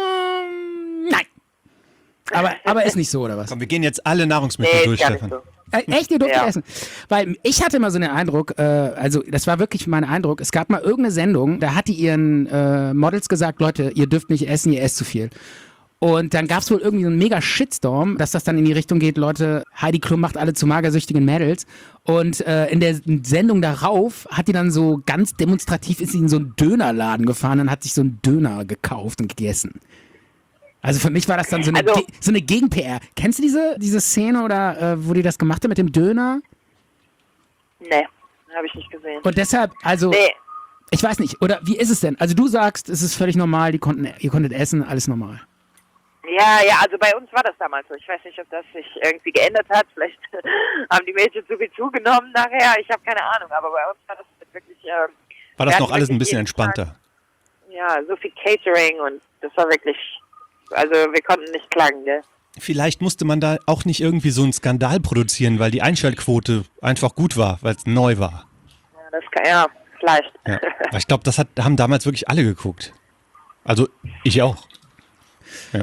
Mm, nein. Aber, aber ist nicht so, oder was? Komm, wir gehen jetzt alle Nahrungsmittel Nee, durch, ist gar nicht Stefan. so. Äh, echt, ihr durftet Ja. essen? Weil ich hatte immer so den Eindruck, äh, also das war wirklich mein Eindruck, es gab mal irgendeine Sendung, da hat die ihren äh, Models gesagt, Leute, ihr dürft nicht essen, ihr esst zu viel. Und dann gab es wohl irgendwie so einen mega Shitstorm, dass das dann in die Richtung geht, Leute, Heidi Klum macht alle zu magersüchtigen Mädels. Und äh, in der Sendung darauf hat die dann so ganz demonstrativ, ist sie in so einen Dönerladen gefahren und hat sich so einen Döner gekauft und gegessen. Also für mich war das dann so eine, Also- Ge so eine Gegen-P R. Kennst du diese, diese Szene oder äh, wo die das gemacht hat mit dem Döner? Nee, habe ich nicht gesehen. Und deshalb, also, Nee, ich weiß nicht, oder wie ist es denn? Also du sagst, es ist völlig normal, die konnten, ihr konntet essen, alles normal. ja, ja, also bei uns war das damals so. Ich weiß nicht, ob das sich irgendwie geändert hat. Vielleicht haben die Mädchen zu viel zugenommen nachher. Ich habe keine Ahnung, aber bei uns war das wirklich... Ähm, War das wir noch hatten alles ein wirklich bisschen jeden Tag- entspannter? Ja, so viel Catering und das war wirklich... Also wir konnten nicht klagen, gell? Vielleicht musste man da auch nicht irgendwie so einen Skandal produzieren, weil die Einschaltquote einfach gut war, weil es neu war. Ja, das kann, ja, vielleicht. Ja. Aber ich glaube, das hat, haben damals wirklich alle geguckt. Also ich auch. Ja.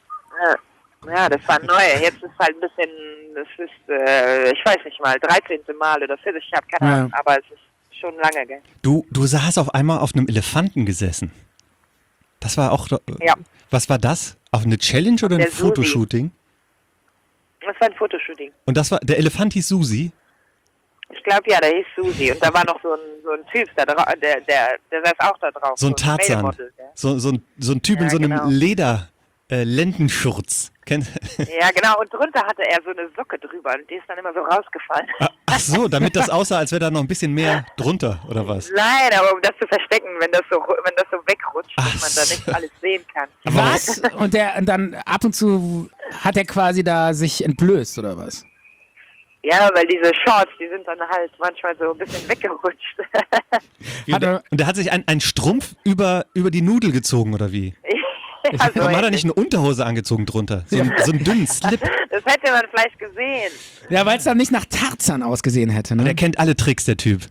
Ja, ja, das war neu. Jetzt ist halt ein bisschen, das ist, äh, ich weiß nicht mal, dreizehnte Mal oder vierzig, ich habe keine Ja. Ahnung, aber es ist schon lange, gell? Du, du saßt auf einmal auf einem Elefanten gesessen. Das war auch. Ja. Was war das? Auf eine Challenge oder ein Der Susi. Fotoshooting? Das war ein Fotoshooting. Und das war der Elefant hieß Susi. Ich glaube, ja, der hieß Susi. Und da war noch so ein, so ein Typ da drauf, der, der, der saß auch da drauf. So ein Tarzan. Male-Model, gell? So, so, ein, so ein Typ Ja, in so einem genau. Leder äh, Lendenschurz. Kennt? Ja, genau. Und drunter hatte er so eine Socke drüber und die ist dann immer so rausgefallen. Ah, Ach so, damit das aussah, als wäre da noch ein bisschen mehr drunter, oder was? Nein, aber um das zu verstecken, wenn das so, wenn das so wegrutscht, Ach dass man da nicht alles sehen kann. Was? Und der und dann ab und zu hat er quasi da sich entblößt, oder was? Ja, weil diese Shorts, die sind dann halt manchmal so ein bisschen weggerutscht. Wie, und, der, und der hat sich ein, ein Strumpf über, über die Nudel gezogen, oder wie? Also, Warum hat er nicht eine Unterhose angezogen drunter? So, ein, so einen dünnen Slip. das hätte man vielleicht gesehen. Ja, weil es dann nicht nach Tarzan ausgesehen hätte, ne? Der kennt alle Tricks, der Typ.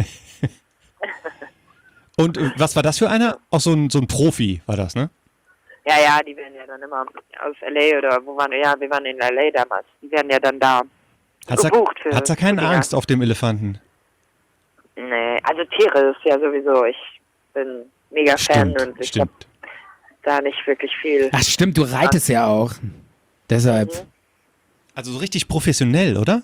Und äh, was war das für einer? Auch so ein, so ein Profi war das, ne? Ja, ja, die werden ja dann immer aus L A oder wo waren wir? Ja, wir waren in L A damals. Die werden ja dann da Hat's da, gebucht für hat's da keine Shooting. Angst auf dem Elefanten? Nee, also Tiere ist ja sowieso, ich bin mega Fan Stimmt, und ich habe stimmt. da nicht wirklich viel. Ach stimmt, du reitest ja auch. Deshalb. Also so richtig professionell, oder?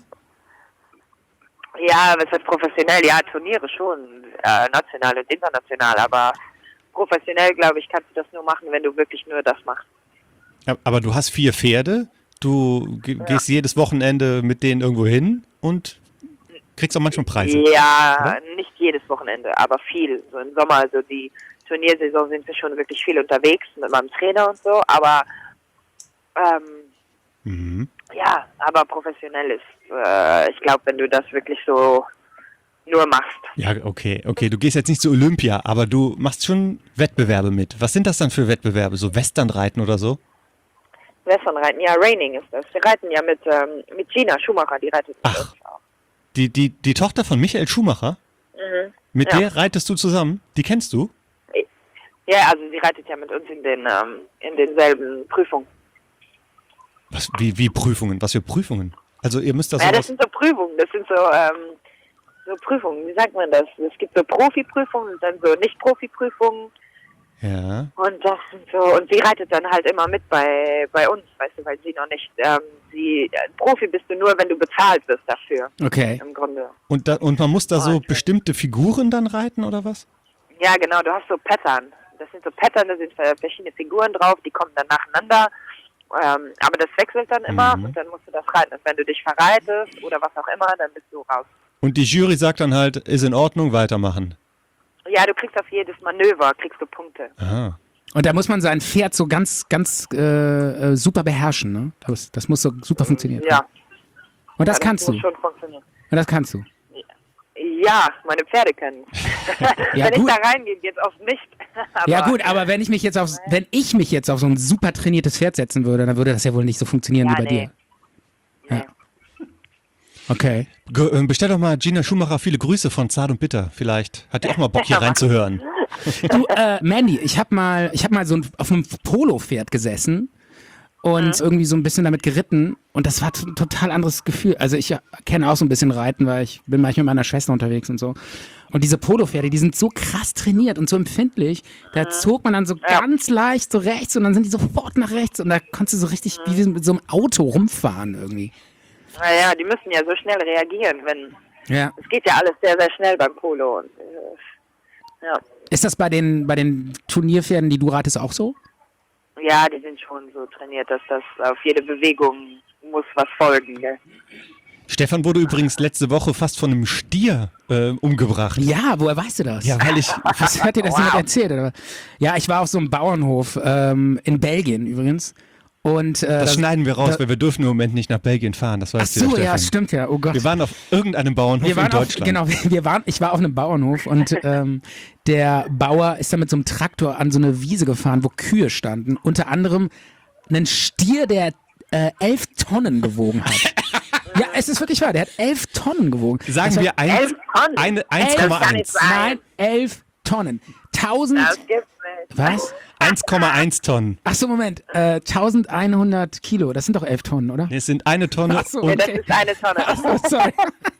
Ja, was heißt professionell? Ja, Turniere schon, äh, national und international, aber professionell, glaube ich, kannst du das nur machen, wenn du wirklich nur das machst. Ja, aber du hast vier Pferde, du ge gehst jedes Wochenende mit denen irgendwo hin und kriegst auch manchmal Preise. Ja, nicht jedes Wochenende, aber viel. So im Sommer, also die Turniersaison sind wir schon wirklich viel unterwegs mit meinem Trainer und so, aber ähm, Mhm. ja, aber professionell ist, äh, ich glaube, wenn du das wirklich so nur machst. Ja, okay, okay. Du gehst jetzt nicht zu Olympia, aber du machst schon Wettbewerbe mit. Was sind das dann für Wettbewerbe? So Westernreiten oder so? Westernreiten, ja, Raining ist das. Wir reiten ja mit, ähm, mit Gina Schumacher, die reitet mit Ach. uns auch. Die, die, die Tochter von Michael Schumacher? Mhm. Mit Ja. der reitest du zusammen? Die kennst du? Ja, also sie reitet ja mit uns in den ähm, in denselben Prüfungen. Was, wie, wie Prüfungen? Was für Prüfungen? Also ihr müsst das Ja, so das aus- sind so Prüfungen, das sind so, ähm, so Prüfungen, wie sagt man das? Es gibt so Profi-Prüfungen und dann so Nicht-Profi-Prüfungen. Ja. Und das sind so, und sie reitet dann halt immer mit bei, bei uns, weißt du, weil sie noch nicht, ähm, sie, äh, Profi bist du nur, wenn du bezahlt wirst dafür, Okay. im Grunde. Und, da, und man muss da so Okay. bestimmte Figuren dann reiten oder was? Ja, genau, du hast so Pattern. Das sind so Pattern, da sind verschiedene Figuren drauf, die kommen dann nacheinander. Ähm, aber das wechselt dann immer Mhm. und dann musst du das reiten. Und wenn du dich verreitest oder was auch immer, dann bist du raus. Und die Jury sagt dann halt, ist in Ordnung, weitermachen. Ja, du kriegst auf jedes Manöver, kriegst du Punkte. Aha. Und da muss man sein Pferd so ganz, ganz äh, äh, super beherrschen, ne? Das, das muss so super funktionieren. Ja. Und das Ja, kannst du. muss schon funktionieren. Und das kannst du. Ja, meine Pferde können. Ja, wenn gut. ich da reingehe, geht's oft nicht. Aber Ja gut, aber wenn ich mich jetzt auf, wenn ich mich jetzt auf so ein super trainiertes Pferd setzen würde, dann würde das ja wohl nicht so funktionieren Ja, wie bei nee. dir. Ja. Okay. Ge äh, bestell doch mal Gina Schumacher viele Grüße von Zart und Bitter. Vielleicht hat die auch mal Bock hier reinzuhören. Du, äh, Mandy, ich habe mal, ich habe mal so ein, auf einem Polo-Pferd gesessen und irgendwie so ein bisschen damit geritten und das war ein total anderes Gefühl. Also ich kenne auch so ein bisschen Reiten, weil ich bin manchmal mit meiner Schwester unterwegs und so. Und diese Polo-Pferde, die sind so krass trainiert und so empfindlich, da zog man dann so Ja. ganz leicht so rechts und dann sind die sofort nach rechts und da konntest du so richtig wie mit so einem Auto rumfahren irgendwie. naja, die müssen ja so schnell reagieren, wenn Ja. es geht ja alles sehr, sehr schnell beim Polo. Und, äh, ja. Ist das bei den, bei den Turnierpferden, die du reitest, auch so? ja, die sind schon so trainiert, dass das auf jede Bewegung muss was folgen. Gell? Stefan wurde übrigens letzte Woche fast von einem Stier äh, umgebracht. Ja, woher weißt du das? Ja, weil ich, Was hat dir das jemand erzählt? Oder? Ja, ich war auf so einem Bauernhof ähm, in Belgien übrigens. Und, äh, das schneiden wir raus, da- weil wir dürfen im Moment nicht nach Belgien fahren, das Ach weißt so, du ja, ja, Stefan. stimmt ja. Oh Gott. Wir waren auf irgendeinem Bauernhof Wir waren in auf, Deutschland. genau, wir waren, ich war auf einem Bauernhof und ähm, der Bauer ist dann mit so einem Traktor an so eine Wiese gefahren, wo Kühe standen. Unter anderem einen Stier, der äh, elf Tonnen gewogen hat. Ja, es ist wirklich wahr, der hat elf Tonnen gewogen. Sagen Das war wir eins, elf Tonnen? eine, elf, Das kann nicht 1,1. sein. Nein, elf Tonnen. tausend, Das gibt's nicht. was? eins Komma eins Tonnen. Ach so, Moment, äh, eintausendeinhundert Kilo, das sind doch elf Tonnen, oder? Nee, Es sind eine Tonne Ach so, Ja, und das okay. ist eine Tonne. Oh, sorry.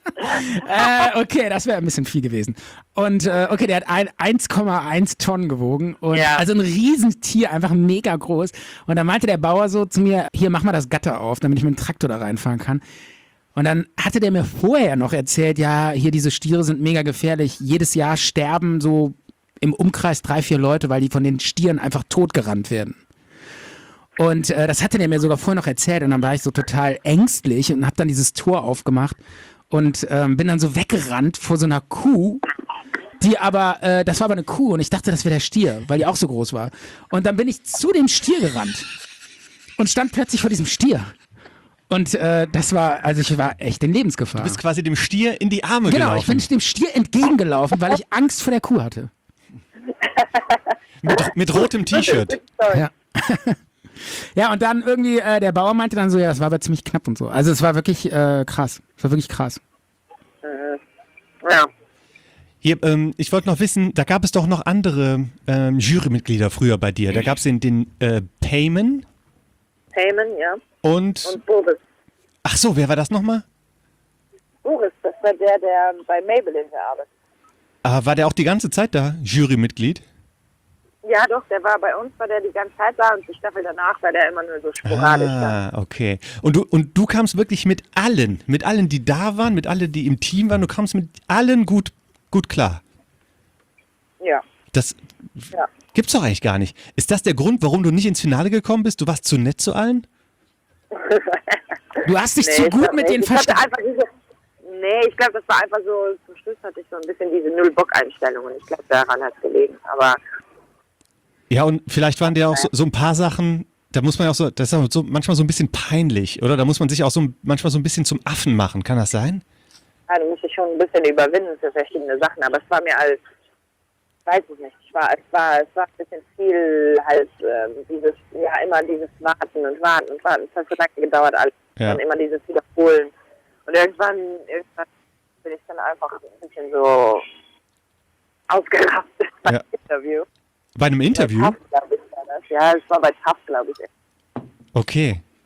äh, okay, das wäre ein bisschen viel gewesen. Und äh, okay, der hat ein, eins Komma eins Tonnen gewogen. Und Ja. Also ein Riesentier, einfach mega groß. Und dann meinte der Bauer so zu mir, hier, mach mal das Gatter auf, damit ich mit dem Traktor da reinfahren kann. Und dann hatte der mir vorher noch erzählt, ja, hier diese Stiere sind mega gefährlich. Jedes Jahr sterben so im Umkreis drei, vier Leute, weil die von den Stieren einfach totgerannt werden. Und äh, das hatte der mir sogar vorher noch erzählt und dann war ich so total ängstlich und habe dann dieses Tor aufgemacht und ähm, bin dann so weggerannt vor so einer Kuh, die aber, äh, das war aber eine Kuh und ich dachte, das wäre der Stier, weil die auch so groß war. Und dann bin ich zu dem Stier gerannt und stand plötzlich vor diesem Stier. Und äh, das war, also ich war echt in Lebensgefahr. du bist quasi dem Stier in die Arme Genau, ich gelaufen. bin dem Stier entgegengelaufen, weil ich Angst vor der Kuh hatte. Mit, mit rotem T-Shirt. Ja. Ja, und dann irgendwie, äh, der Bauer meinte dann so, ja, das war aber ziemlich knapp und so. Also es war wirklich äh, krass. Es war wirklich krass. Ja. Hier, ähm, ich wollte noch wissen, da gab es doch noch andere ähm, Jurymitglieder früher bei dir. Da gab es den, den äh, Payman Payman, ja. und, Und Boris. ach so, wer war das nochmal? Boris, das war der, der bei Maybelline gearbeitet Ah, war der auch die ganze Zeit da, Jurymitglied? Ja, doch, der war bei uns, war der die ganze Zeit da und die Staffel danach war der immer nur so sporadisch da. Ah, okay. Und du, und du kamst wirklich mit allen, mit allen, die da waren, mit allen, die im Team waren, du kamst mit allen gut, gut klar. Ja. Das Ja. gibt's doch eigentlich gar nicht. Ist das der Grund, warum du nicht ins Finale gekommen bist? Du warst zu nett zu allen? Du hast dich Nee, zu ich gut glaub mit nicht. denen ich hatte verstanden. einfach diese, Nee, ich glaube, das war einfach so, zum Schluss hatte ich so ein bisschen diese Null-Bock-Einstellung und ich glaube, daran hat es gelegen. Aber Ja, und vielleicht waren dir auch so, so ein paar Sachen, da muss man ja auch so, das ist auch so manchmal so ein bisschen peinlich, oder? Da muss man sich auch so manchmal so ein bisschen zum Affen machen. Kann das sein? ja, da musste ich schon ein bisschen überwinden für verschiedene Sachen. Aber es war mir als, weiß ich nicht, ich war, es war, es war ein bisschen viel halt, ähm, dieses, ja, immer dieses Warten und Warten und Warten. Es hat so lange gedauert, alles. Ja. Und immer dieses Wiederholen. Und irgendwann, irgendwann bin ich dann einfach ein bisschen so ausgerastet beim Ja. Interview. Bei einem Interview? Bei Tough, glaube ich, war das. Ja, es war bei Tough, glaube ich. Okay.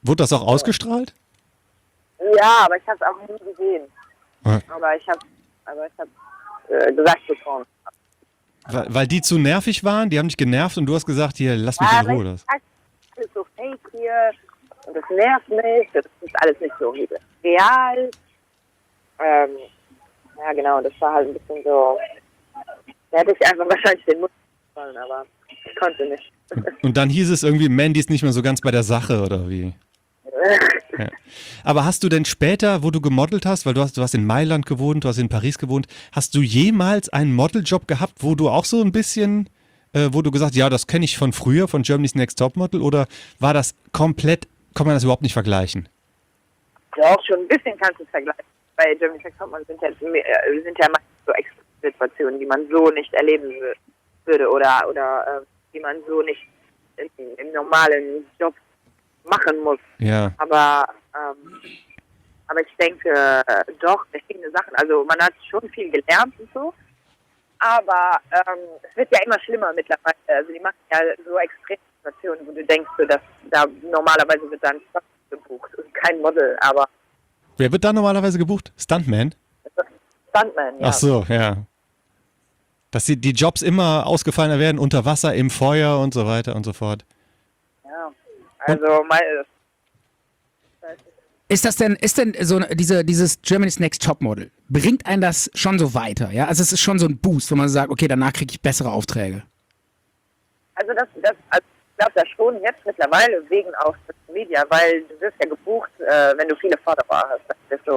Wurde das auch ausgestrahlt? Ja, aber ich habe es auch nie gesehen. Ja. Aber ich habe aber ich hab, äh, gesagt bekommen. Weil, weil die zu nervig waren, die haben dich genervt und du hast gesagt, hier, lass mich Ja, in Ruhe. Das. alles so fake hier und das nervt mich, das ist alles nicht so real. Ähm, ja genau, das war halt ein bisschen so, da hätte ich einfach wahrscheinlich den Mund sollen, aber ich konnte nicht. Und dann hieß es irgendwie, Mandy ist nicht mehr so ganz bei der Sache, oder wie? Ja. Aber hast du denn später, wo du gemodelt hast, weil du hast, du hast in Mailand gewohnt, du hast in Paris gewohnt, hast du jemals einen Modeljob gehabt, wo du auch so ein bisschen, äh, wo du gesagt, ja, das kenne ich von früher, von Germany's Next Topmodel, oder war das komplett, kann man das überhaupt nicht vergleichen? Ja, auch schon ein bisschen kannst du es vergleichen. Bei Germany's Next Topmodel sind ja, äh, sind ja meistens so extra Situationen, die man so nicht erleben wür- würde oder, oder äh, die man so nicht in, im normalen Job machen muss. Ja. Aber, ähm, aber ich denke äh, doch, verschiedene Sachen. Also man hat schon viel gelernt und so, aber ähm, es wird ja immer schlimmer mittlerweile. Also die machen ja so extreme Situationen, wo du denkst, so, dass da normalerweise wird dann Stunt gebucht und kein Model, aber Wer wird da normalerweise gebucht? Stuntman? Stuntman, ja. Ach so, ja. Dass die, die Jobs immer ausgefallener werden, unter Wasser, im Feuer und so weiter und so fort. Ja, also mal, Ist das denn, ist denn so diese, dieses Germany's Next Topmodel, bringt einen das schon so weiter, ja? Also es ist schon so ein Boost, wo man sagt, okay, danach kriege ich bessere Aufträge. also das, das, also ich glaube das schon jetzt mittlerweile wegen auch Social Media, weil du wirst ja gebucht, äh, wenn du viele Follower hast. Das ist so,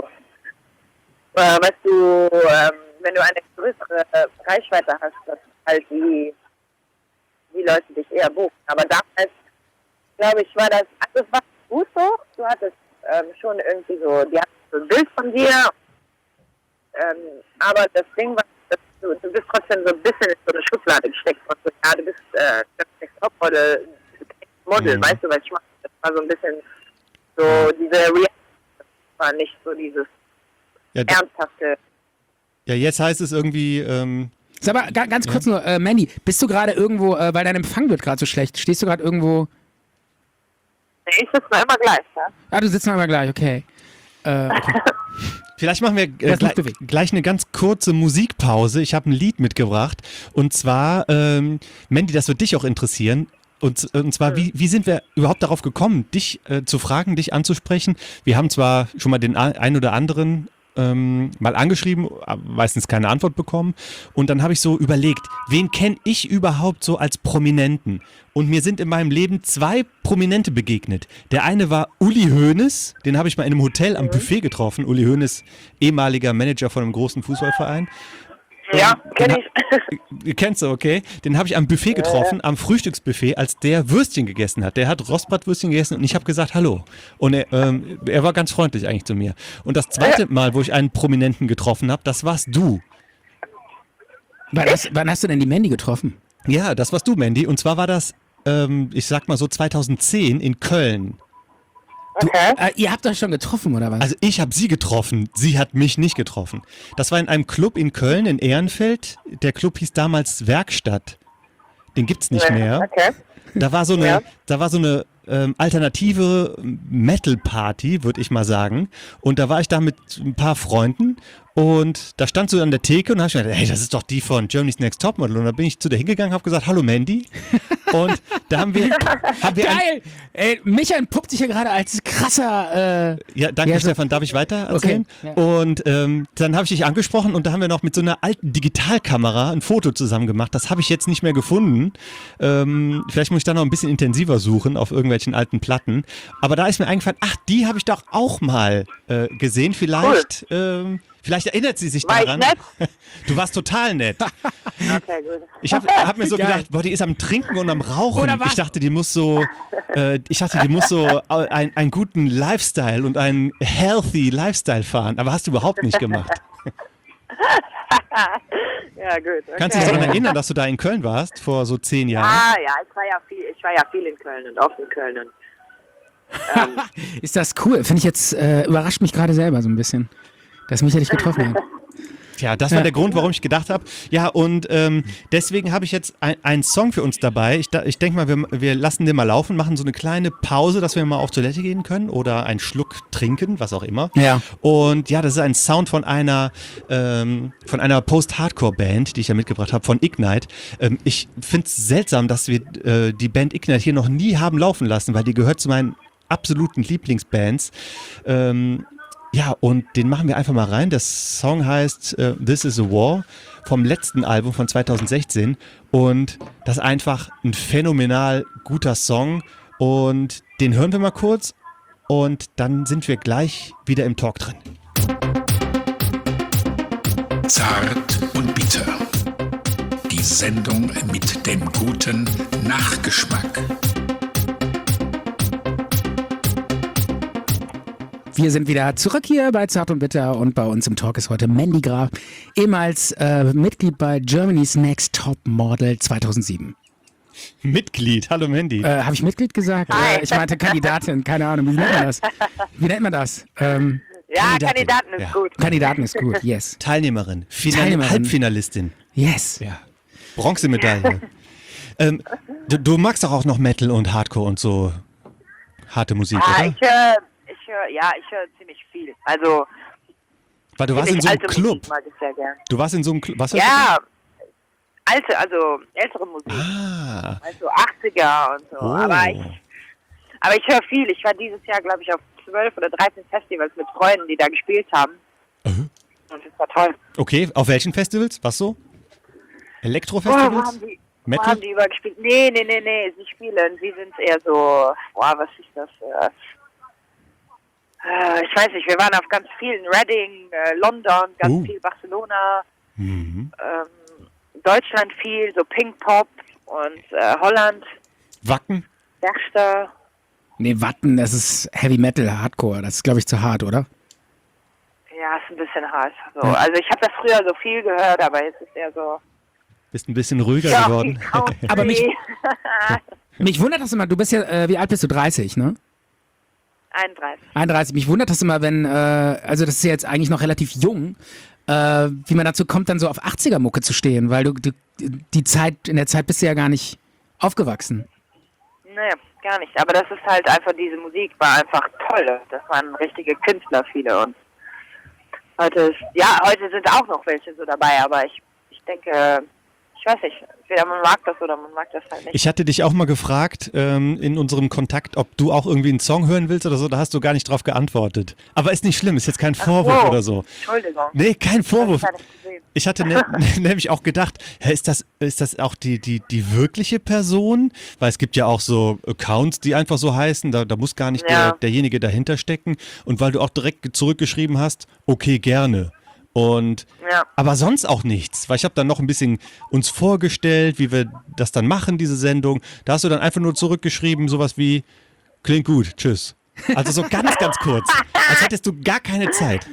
äh, weißt du, ähm, wenn du eine größere äh, Reichweite hast, dass halt die, die Leute dich eher buchen. Aber damals, glaube ich, war das, also es war gut so, du hattest ähm, schon irgendwie so, die hatten so ein Bild von dir, ähm, aber das Ding war, dass du, du bist trotzdem so ein bisschen in so eine Schublade gesteckt. Und so, ja, du bist äh, das Topmodel, Model, Mhm. weißt du, was ich meine? Das war so ein bisschen so, diese Reaction, das war nicht so dieses Ja, d- ernsthafte. ja jetzt heißt es irgendwie, ähm, Sag mal, ga, ganz kurz nur, äh, Mandy, bist du gerade irgendwo, äh, weil dein Empfang wird gerade so schlecht, stehst du gerade irgendwo, Nee, ich sitze immer gleich, ja. ah, du sitzt noch immer gleich, okay. Äh, okay. vielleicht machen wir äh, Das gleich, macht bewegt. gleich eine ganz kurze Musikpause. Ich habe ein Lied mitgebracht und zwar, ähm, Mandy, das wird dich auch interessieren. Und, und zwar, wie, wie sind wir überhaupt darauf gekommen, dich äh, zu fragen, dich anzusprechen? Wir haben zwar schon mal den a- ein oder anderen ähm, mal angeschrieben, aber meistens keine Antwort bekommen. Und dann habe ich so überlegt, wen kenne ich überhaupt so als Prominenten? Und mir sind in meinem Leben zwei Prominente begegnet. Der eine war Uli Hoeneß, den habe ich mal in einem Hotel am Buffet getroffen. Uli Hoeneß, ehemaliger Manager von einem großen Fußballverein. Ja, kenne ich. Kennst du, okay? Den habe ich am Buffet getroffen, am Frühstücksbuffet, als der Würstchen gegessen hat. Der hat Rostbratwürstchen gegessen und ich habe gesagt, hallo. Und er, ähm, er war ganz freundlich eigentlich zu mir. Und das zweite Mal, wo ich einen Prominenten getroffen habe, das warst du. wann, hast, wann hast du denn die Mandy getroffen? Ja, das warst du, Mandy. Und zwar war das, ähm, ich sag mal so zweitausendzehn in Köln. Okay. Äh, ihr habt euch schon getroffen, oder was? Also ich habe sie getroffen, sie hat mich nicht getroffen. Das war in einem Club in Köln, in Ehrenfeld. Der Club hieß damals Werkstatt. Den gibt's nicht mehr. Okay. Da war so eine, Ja. da war so eine ähm, alternative Metal-Party, würde ich mal sagen. Und da war ich da mit ein paar Freunden und da stand so an der Theke und habe ich gedacht, hey, das ist doch die von Germany's Next Topmodel. Und da bin ich zu der hingegangen, habe gesagt, hallo Mandy. Und da haben wir, haben wir ein, Geil! Ey, Micha entpuppt sich hier gerade als krasser, äh, ja, danke Ja, so- Stefan, darf ich weiter erzählen? Okay, ja. Und ähm, dann habe ich dich angesprochen und da haben wir noch mit so einer alten Digitalkamera ein Foto zusammen gemacht. Das habe ich jetzt nicht mehr gefunden. Ähm, vielleicht muss ich da noch ein bisschen intensiver suchen auf irgendwelchen alten Platten. Aber da ist mir eingefallen, ach, die habe ich doch auch mal äh, gesehen. Vielleicht, ähm, vielleicht erinnert sie sich War ich daran. nett? Du warst total nett. Okay, gut. Ich habe hab mir so Geil. gedacht, boah, die ist am Trinken und am Rauchen. Oder was? Ich dachte, die muss so, äh, ich dachte, die muss so ein, einen guten Lifestyle und einen healthy Lifestyle fahren. Aber hast du überhaupt nicht gemacht. Ja, gut. Okay. Kannst du dich daran erinnern, dass du da in Köln warst, vor so zehn Jahren? Ah, ja, ich war ja viel, ich war ja viel in Köln und oft in Köln. Und, ähm, ist das cool? Finde ich jetzt, äh, überrascht mich gerade selber so ein bisschen, dass Micha dich getroffen hat. Tja, das war der Grund, warum ich gedacht habe. Ja, und ähm, deswegen habe ich jetzt ein, einen Song für uns dabei. Ich, da, ich denke mal, wir, wir lassen den mal laufen, machen so eine kleine Pause, dass wir mal auf Toilette gehen können oder einen Schluck trinken, was auch immer. Ja. Und ja, das ist ein Sound von einer ähm, von einer Post-Hardcore-Band, die ich ja mitgebracht habe, von Ignite. Ähm, ich finde es seltsam, dass wir äh, die Band Ignite hier noch nie haben laufen lassen, weil die gehört zu meinen absoluten Lieblingsbands. Ähm, Ja, und den machen wir einfach mal rein. Der Song heißt äh, This is a War vom letzten Album von zwanzig sechzehn und das ist einfach ein phänomenal guter Song und den hören wir mal kurz und dann sind wir gleich wieder im Talk drin. Zart und bitter. Die Sendung mit dem guten Nachgeschmack. Wir sind wieder zurück hier bei Zart und Bitter und bei uns im Talk ist heute Mandy Graf, ehemals äh, Mitglied bei Germany's Next Top Model zweitausendsieben. Mitglied, hallo Mandy. Äh, Habe ich Mitglied gesagt? Hi. Äh, ich meinte Kandidatin, keine Ahnung, wie nennt man das? Wie nennt man das? Ähm, Ja, Kandidatin. Kandidaten ist Ja. gut. Kandidaten ist gut, yes. Teilnehmerin, Final Teilnehmerin. Halbfinalistin, Yes. ja. Bronzemedaille. ähm, du, du magst doch auch noch Metal und Hardcore und so harte Musik, Ah, oder? ich höre, ich höre, ja, ich höre ziemlich viel. Also, Weil du warst in ziemlich so einem alte Club. Musik mag ich sehr gern. Du warst in so einem Club. Was hörst Ja, alte, also ältere Musik. du? Ah. Also achtziger und so. Oh. Aber ich, aber ich höre viel. Ich war dieses Jahr, glaube ich, auf zwölf oder dreizehn Festivals mit Freunden, die da gespielt haben. Mhm. Und das war toll. Okay, auf welchen Festivals? Was so? Oh, wo Elektrofestivals? haben die, wo Metal? haben die übergespielt? Nee, nee, nee, nee, sie spielen. Sie sind eher so, boah, was ist das? Äh, äh, ich weiß nicht, wir waren auf ganz vielen, Reading, äh, London, ganz Uh. viel Barcelona, Mhm. ähm, Deutschland viel, so Pink Pop und äh, Holland, Wacken? Berchter. Nee, Watten, das ist Heavy Metal, Hardcore. Das ist, glaube ich, zu hart, oder? Ja, ist ein bisschen hart. So. Ja. Also ich habe das früher so viel gehört, aber jetzt ist eher so... Bist ein bisschen ruhiger Ja, geworden. viel Country. Aber mich- Mich wundert das immer, du bist ja, äh, wie alt bist du? dreißig, ne? einunddreißig. einunddreißig. Mich wundert das immer, wenn, äh, also das ist ja jetzt eigentlich noch relativ jung, äh, wie man dazu kommt, dann so auf achtziger-Mucke zu stehen, weil du, du die Zeit, in der Zeit bist du ja gar nicht aufgewachsen. Nee, gar nicht. Aber das ist halt einfach, diese Musik war einfach toll. Das waren richtige Künstler, viele. Und heute ist, ja, heute sind auch noch welche so dabei, aber ich, ich denke, ich weiß nicht, entweder man mag das oder man mag das halt nicht. Ich hatte dich auch mal gefragt ähm, in unserem Kontakt, ob du auch irgendwie einen Song hören willst oder so. Da hast du gar nicht drauf geantwortet. Aber ist nicht schlimm, ist jetzt kein Vorwurf so. oder so. Entschuldigung. Nee, kein Vorwurf. Das hab ich gesehen. Ich hatte ne, nämlich auch gedacht, hä, ist das, ist das auch die, die, die wirkliche Person? Weil es gibt ja auch so Accounts, die einfach so heißen, da, da muss gar nicht Ja. der, derjenige dahinter stecken. Und weil du auch direkt zurückgeschrieben hast, okay, gerne. Und Ja. aber sonst auch nichts, weil ich habe dann noch ein bisschen uns vorgestellt, wie wir das dann machen, diese Sendung. Da hast du dann einfach nur zurückgeschrieben, sowas wie, klingt gut, tschüss. Also so ganz, ganz kurz, als hättest du gar keine Zeit.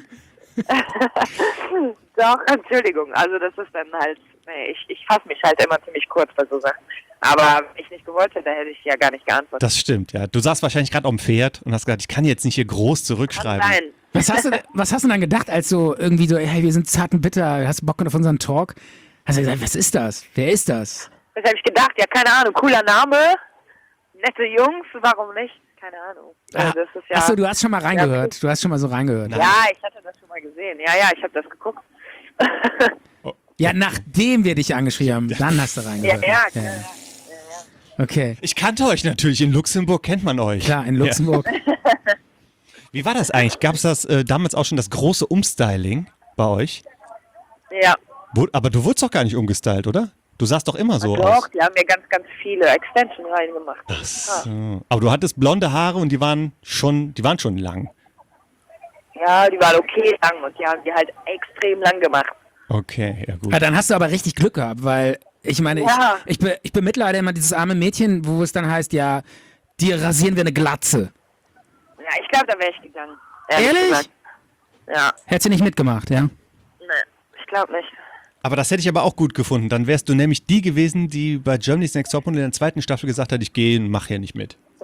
Doch, Entschuldigung. Also das ist dann halt, nee, ich, ich fasse mich halt immer ziemlich kurz bei so Sachen. Aber wenn ich nicht gewollt hätte, hätte ich ja gar nicht geantwortet. Das stimmt, ja. Du saßt wahrscheinlich gerade auf dem Pferd und hast gesagt, ich kann jetzt nicht hier groß zurückschreiben. Nein. Was hast du, was hast du dann gedacht, als so irgendwie so, hey, wir sind zart und bitter, hast du Bock auf unseren Talk? Hast du gesagt, was ist das? Wer ist das? Das habe ich gedacht, ja, keine Ahnung, cooler Name, nette Jungs, warum nicht? Keine Ahnung. Also das ist ja, Achso, du hast schon mal reingehört. Du hast schon mal so reingehört. ja, ich hatte das schon mal gesehen. Ja, ja, ich habe das geguckt. Ja, nachdem wir dich angeschrieben haben, dann hast du ja, reingehört. ja, klar. Okay. Ich kannte euch natürlich, in Luxemburg kennt man euch. Klar, in Luxemburg. Ja. Wie war das eigentlich? Gab es das äh, damals auch schon das große Umstyling bei euch? Ja, Wo, aber du wurdest doch gar nicht umgestylt, oder? Du sahst doch immer so doch, aus. die haben mir ganz, ganz viele Extension reingemacht. Ach so. Aber du hattest blonde Haare und die waren schon, die waren schon lang. Ja, die waren okay lang und die haben die halt extrem lang gemacht. Okay, ja gut. Ja, dann hast du aber richtig Glück gehabt, weil ich meine, Ja. ich, ich, be, ich bemitleide immer dieses arme Mädchen, wo es dann heißt, ja, dir rasieren wir eine Glatze. Ja, ich glaube, da wäre ich gegangen. Ehrlich? Gesagt. Ja, Hättest du nicht mitgemacht, ja? ne, ich glaube nicht. Aber das hätte ich aber auch gut gefunden. Dann wärst du nämlich die gewesen, die bei Germany's Next Topmodel in der zweiten Staffel gesagt hat, ich gehe und mache hier nicht mit.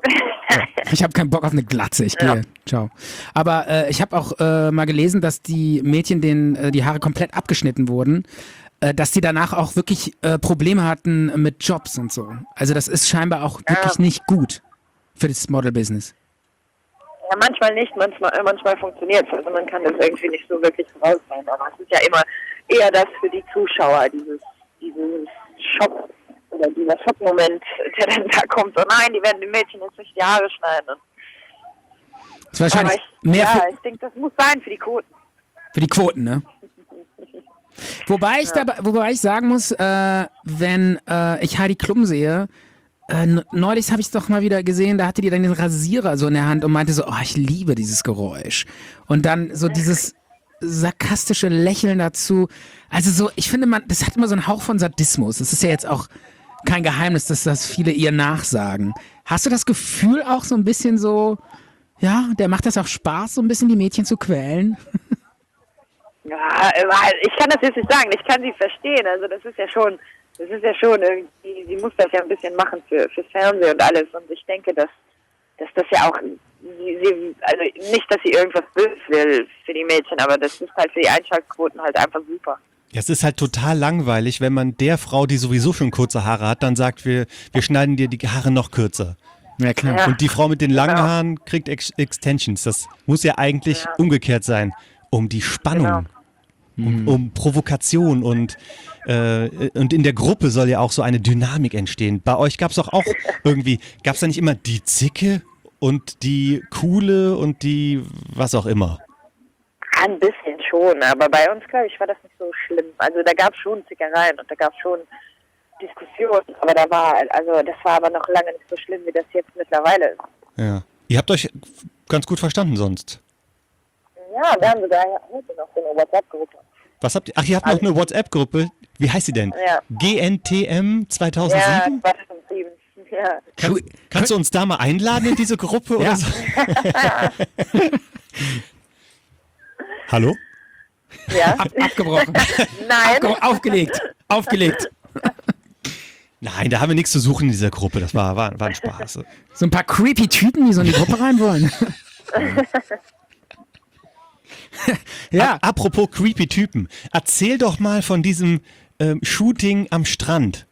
Ich habe keinen Bock auf eine Glatze, ich gehe. Ja. Ciao. Aber äh, ich habe auch äh, mal gelesen, dass die Mädchen, denen äh, die Haare komplett abgeschnitten wurden, äh, dass die danach auch wirklich äh, Probleme hatten mit Jobs und so. Also das ist scheinbar auch wirklich nicht gut für das Model-Business. Ja, manchmal nicht, manchmal, äh, manchmal funktioniert es. Also man kann das irgendwie nicht so wirklich rausfinden. Aber es ist ja immer eher das für die Zuschauer, dieses, dieses Schock oder dieser Schockmoment, der dann da kommt. So, nein, die werden den Mädchen jetzt nicht die Haare schneiden. Und, Das ist wahrscheinlich aber ich, mehr ja, für, ich denke, das muss sein für die Quoten. für die Quoten, ne? Wobei ich, dabei, wobei ich sagen muss, äh, wenn äh, ich Heidi Klum sehe, äh, n- neulich habe ich es doch mal wieder gesehen, da hatte die dann den Rasierer so in der Hand und meinte so, oh, ich liebe dieses Geräusch. Und dann so dieses sarkastische Lächeln dazu. Also so, ich finde, man, das hat immer so einen Hauch von Sadismus. Das ist ja jetzt auch kein Geheimnis, dass das viele ihr nachsagen. Hast du das Gefühl auch so ein bisschen so, ja, der macht das auch Spaß, so ein bisschen die Mädchen zu quälen? Ja, aber ich kann das jetzt nicht sagen. Ich kann sie verstehen. Also das ist ja schon, das ist ja schon irgendwie, sie muss das ja ein bisschen machen für fürs Fernsehen und alles. Und ich denke, dass, dass das ja auch, sie, sie, also nicht, dass sie irgendwas Böses will für die Mädchen, aber das ist halt für die Einschaltquoten halt einfach super. Ja, es ist halt total langweilig, wenn man der Frau, die sowieso schon kurze Haare hat, dann sagt, wir, wir schneiden dir die Haare noch kürzer. Ja, klar. Ja. Und die Frau mit den langen Genau. Haaren kriegt Ex Extensions. Das muss ja eigentlich Ja. umgekehrt sein, um die Spannung, um, um Provokation und, äh, und in der Gruppe soll ja auch so eine Dynamik entstehen. Bei euch gab es doch auch irgendwie, gab es da nicht immer die Zicke und die Coole und die was auch immer? Ein bisschen schon, aber bei uns, glaube ich, war das nicht so schlimm. Also da gab es schon Zickereien und da gab es schon Diskussionen, aber da war, also das war aber noch lange nicht so schlimm, wie das jetzt mittlerweile ist. Ja. Ihr habt euch ganz gut verstanden sonst. Ja, wir haben sogar heute noch so eine WhatsApp-Gruppe. Was habt ihr? Ach, ihr habt noch eine WhatsApp-Gruppe. Wie heißt sie denn? Ja. G N T M Ja, zweitausendsieben? zweitausendsieben. Ja. Kann, kannst du uns da mal einladen in diese Gruppe Ja. oder so? Hallo? Ja. Ab, abgebrochen. Nein. Abge aufgelegt. Aufgelegt. Nein, da haben wir nichts zu suchen in dieser Gruppe. Das war, war, war ein Spaß. So ein paar creepy Typen, die so in die Gruppe rein wollen. Ja. A- Apropos creepy Typen. Erzähl doch mal von diesem ähm, Shooting am Strand.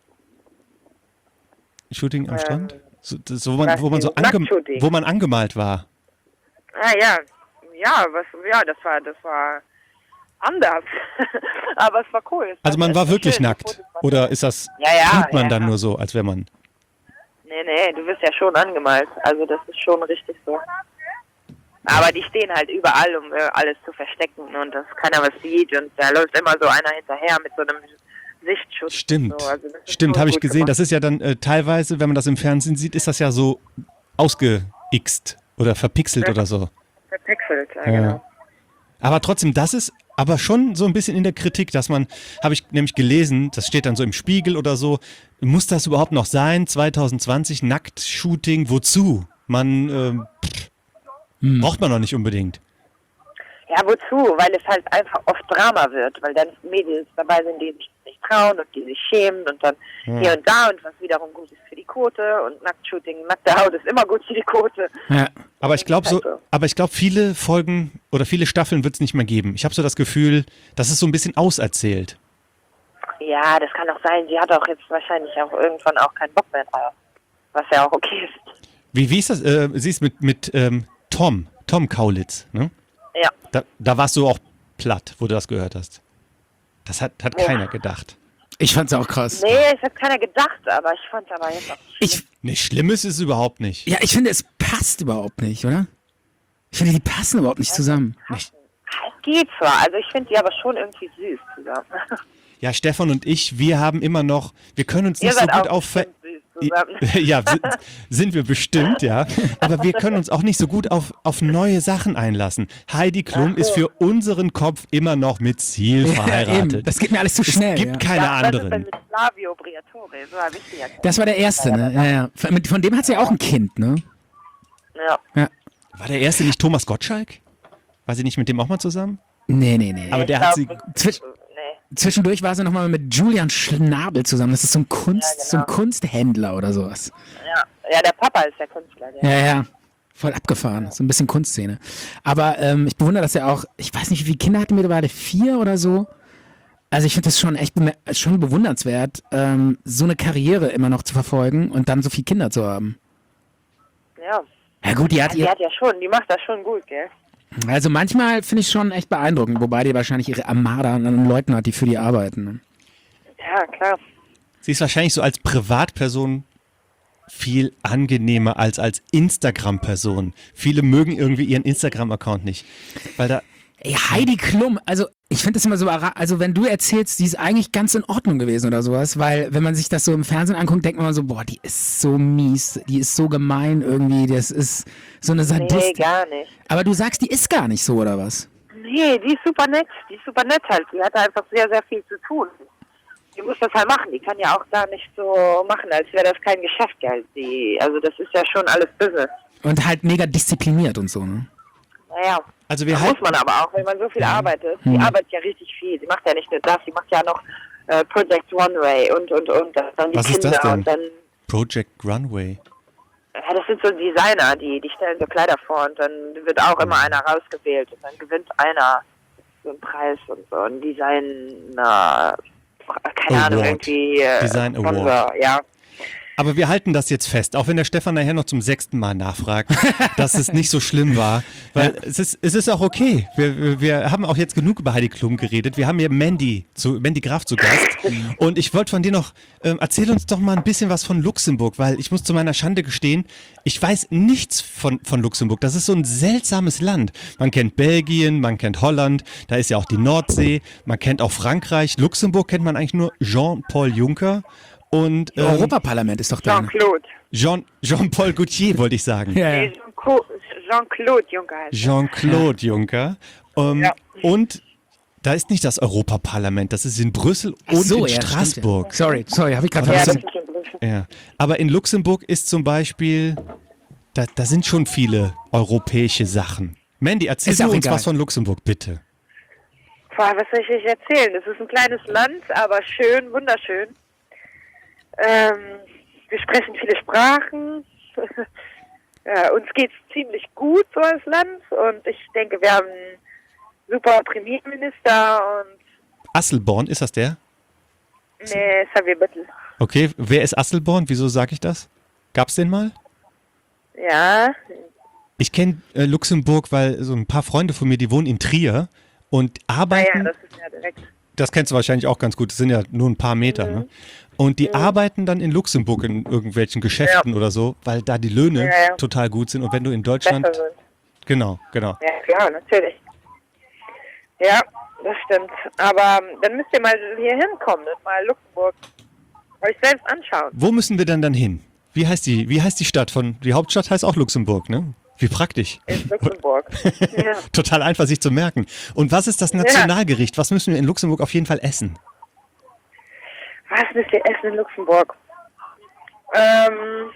Shooting am Strand? So, das, wo, man, was wo, man so denn? ange Nacktshooting? wo man angemalt war. Ah ja. Ja, was, ja, das war, das war anders. Aber es war cool. Es Also man war es wirklich schön. Die nackt? Fotos waren- Oder ist das, Ja, ja, tut man ja. dann nur so, als wäre man... Nee, nee, du wirst ja schon angemalt. Also das ist schon richtig so. Aber die stehen halt überall, um äh, alles zu verstecken und dass keiner was sieht. Und da läuft immer so einer hinterher mit so einem Sichtschutz. Stimmt, So. Also das ist stimmt, schon habe ich gut gesehen. gemacht. Das ist ja dann äh, teilweise, wenn man das im Fernsehen sieht, ist das ja so ausgeixt oder verpixelt Ja. oder so. Verpixelt, ja, Ja. genau. Aber trotzdem, das ist aber schon so ein bisschen in der Kritik, dass man, habe ich nämlich gelesen, das steht dann so im Spiegel oder so, muss das überhaupt noch sein, zwanzig zwanzig, Nacktshooting, wozu? Man, ähm, pff, braucht man noch nicht unbedingt. Ja, wozu? Weil es halt einfach oft Drama wird, weil dann Mädels dabei sind, die sich nicht trauen und die sich schämen und dann hier und da und was wiederum gut ist für die Quote und Nacktshooting, nackte Haut ist immer gut für die Quote. Ja. Aber ich glaube so, Also. aber ich glaube, viele Folgen oder viele Staffeln wird es nicht mehr geben. Ich habe so das Gefühl, das ist so ein bisschen auserzählt. Ja, das kann auch sein. Sie hat auch jetzt wahrscheinlich auch irgendwann auch keinen Bock mehr drauf, was ja auch okay ist. Wie, wie ist das? Äh, sie ist mit, mit ähm, Tom, Tom Kaulitz, ne? Ja. Da, da warst du auch platt, wo du das gehört hast. Das hat, hat Ja. keiner gedacht. Ich fand's auch krass. Nee, es hat keiner gedacht, aber ich fand aber jetzt auch nicht Ich, Nee, schlimm ist es überhaupt nicht. ja, ich finde, es passt überhaupt nicht, oder? Ich finde, die passen überhaupt nicht zusammen. Nicht. Es geht zwar, also ich finde die aber schon irgendwie süß zusammen. Ja, Stefan und ich, wir haben immer noch, wir können uns Ihr nicht so seid gut auch auf... Ver- bestimmt süß zusammen. Ja, sind, sind wir bestimmt, ja. Aber wir können uns auch nicht so gut auf, auf neue Sachen einlassen. Heidi Klum Ach so. ist für unseren Kopf immer noch mit Ziel Ja, verheiratet. eben. Das geht mir alles zu schnell. es gibt ja. keine Was ist denn anderen. mit Flavio Briatore? So habe ich die ja Das war der erste, ne? Ja, ja. Von, von dem hat sie ja auch ein Kind, ne? Ja. Ja. War der erste nicht Thomas Gottschalk? War sie nicht mit dem auch mal zusammen? Nee, nee, nee. Aber Ich der hat glaub, sie... Zwisch Nee. zwischendurch war sie nochmal mit Julian Schnabel zusammen. Das ist so ein Kunst, Ja, genau. so ein Kunsthändler oder sowas. Ja, ja, der Papa ist der Künstler. Der. Ja, ja. Voll abgefahren. So ein bisschen Kunstszene. Aber ähm, ich bewundere das ja auch. Ich weiß nicht, wie viele Kinder hatten wir mittlerweile? Vier oder so? Also ich finde das schon echt bemer- schon bewundernswert, ähm, so eine Karriere immer noch zu verfolgen und dann so viele Kinder zu haben. Ja. Ja gut, die hat Die ihr. hat ja schon, die macht das schon gut, gell? Also manchmal finde ich schon echt beeindruckend, wobei die wahrscheinlich ihre Armada an Leuten hat, die für die arbeiten. Ne? Ja, klar. Sie ist wahrscheinlich so als Privatperson viel angenehmer als als Instagram-Person. Viele mögen irgendwie ihren Instagram-Account nicht, weil da Ey, Heidi Klum, also ich finde das immer so, ara- also wenn du erzählst, die ist eigentlich ganz in Ordnung gewesen oder sowas, weil wenn man sich das so im Fernsehen anguckt, denkt man so, boah, die ist so mies, die ist so gemein irgendwie, das ist so eine Nee, Sadistin. gar nicht. Aber du sagst, die ist gar nicht so, oder was? Nee, die ist super nett. Die ist super nett halt. Die hat einfach sehr, sehr viel zu tun. Die muss das halt machen. Die kann ja auch gar nicht so machen, als wäre das kein Geschäft, gell? Die, also das ist ja schon alles Business. Und halt mega diszipliniert und so, ne? Naja. Also wir Das halten- muss man aber auch, wenn man so viel arbeitet. Mhm. Die arbeitet ja richtig viel. Sie macht ja nicht nur das, sie macht ja noch äh, Project Runway und, und, und. Dann die Was ist Kinder das denn? und dann, Project Runway. ja, das sind so Designer, die, die stellen so Kleider vor und dann wird auch immer einer rausgewählt und dann gewinnt einer so einen Preis und so ein Designer, keine Ahnung, Award. irgendwie äh, Design Sponsor, Award. ja. Aber wir halten das jetzt fest, auch wenn der Stefan nachher noch zum sechsten Mal nachfragt, dass es nicht so schlimm war. Weil es ist, es ist auch okay. Wir, wir- wir haben auch jetzt genug über Heidi Klum geredet. Wir haben hier Mandy, zu, Mandy Graf zu Gast. Und ich wollte von dir noch, ähm, erzähl uns doch mal ein bisschen was von Luxemburg, weil ich muss zu meiner Schande gestehen, ich weiß nichts von, von Luxemburg. Das ist so ein seltsames Land. Man kennt Belgien, man kennt Holland, da ist ja auch die Nordsee, man kennt auch Frankreich. Luxemburg kennt man eigentlich nur Jean-Paul Juncker. Und ähm, Europaparlament ist doch da. Ne? Jean-Claude. Jean, Jean-Paul Gaultier, wollte ich sagen. Ja, Nee, ja. Jean-Co- Jean-Claude Juncker heißt er. Jean-Claude Juncker. Ähm, Ja. Und da ist nicht das Europaparlament, das ist in Brüssel Ach und so, in ja, Straßburg. stimmt, ja. Sorry, sorry, habe ich gerade Ja, das vergessen. ist in Brüssel. Ja. Aber in Luxemburg ist zum Beispiel, da, da sind schon viele europäische Sachen. Mandy, erzähl Ist du auch uns egal. was von Luxemburg, bitte. Boah, was soll ich euch erzählen? Es ist ein kleines Land, aber schön, wunderschön. Ähm, wir sprechen viele Sprachen. Ja, uns geht's ziemlich gut so als Land und ich denke, wir haben einen super Premierminister und Asselborn, ist das der? nee, Xavier Bettel. Okay, wer ist Asselborn? Wieso sage ich das? Gab's den mal? Ja, Ich kenne äh, Luxemburg, weil so ein paar Freunde von mir, die wohnen in Trier und arbeiten. naja, das ist ja direkt. Das kennst du wahrscheinlich auch ganz gut. Das sind ja nur ein paar Meter. Ne? Und die arbeiten dann in Luxemburg in irgendwelchen Geschäften oder so, weil da die Löhne Ja, ja. total gut sind. Und wenn du in Deutschland. Besser sind. Genau, genau. Ja, klar, natürlich. Ja, das stimmt. Aber ähm, dann müsst ihr mal hier hinkommen und mal Luxemburg euch selbst anschauen. Wo müssen wir denn dann hin? Wie heißt die, wie heißt die Stadt von. Die Hauptstadt heißt auch Luxemburg, ne? Wie praktisch. In Luxemburg. ja. Total einfach sich zu merken. Und was ist das Nationalgericht? Was müssen wir in Luxemburg auf jeden Fall essen? Was müsst ihr essen in Luxemburg? Ähm,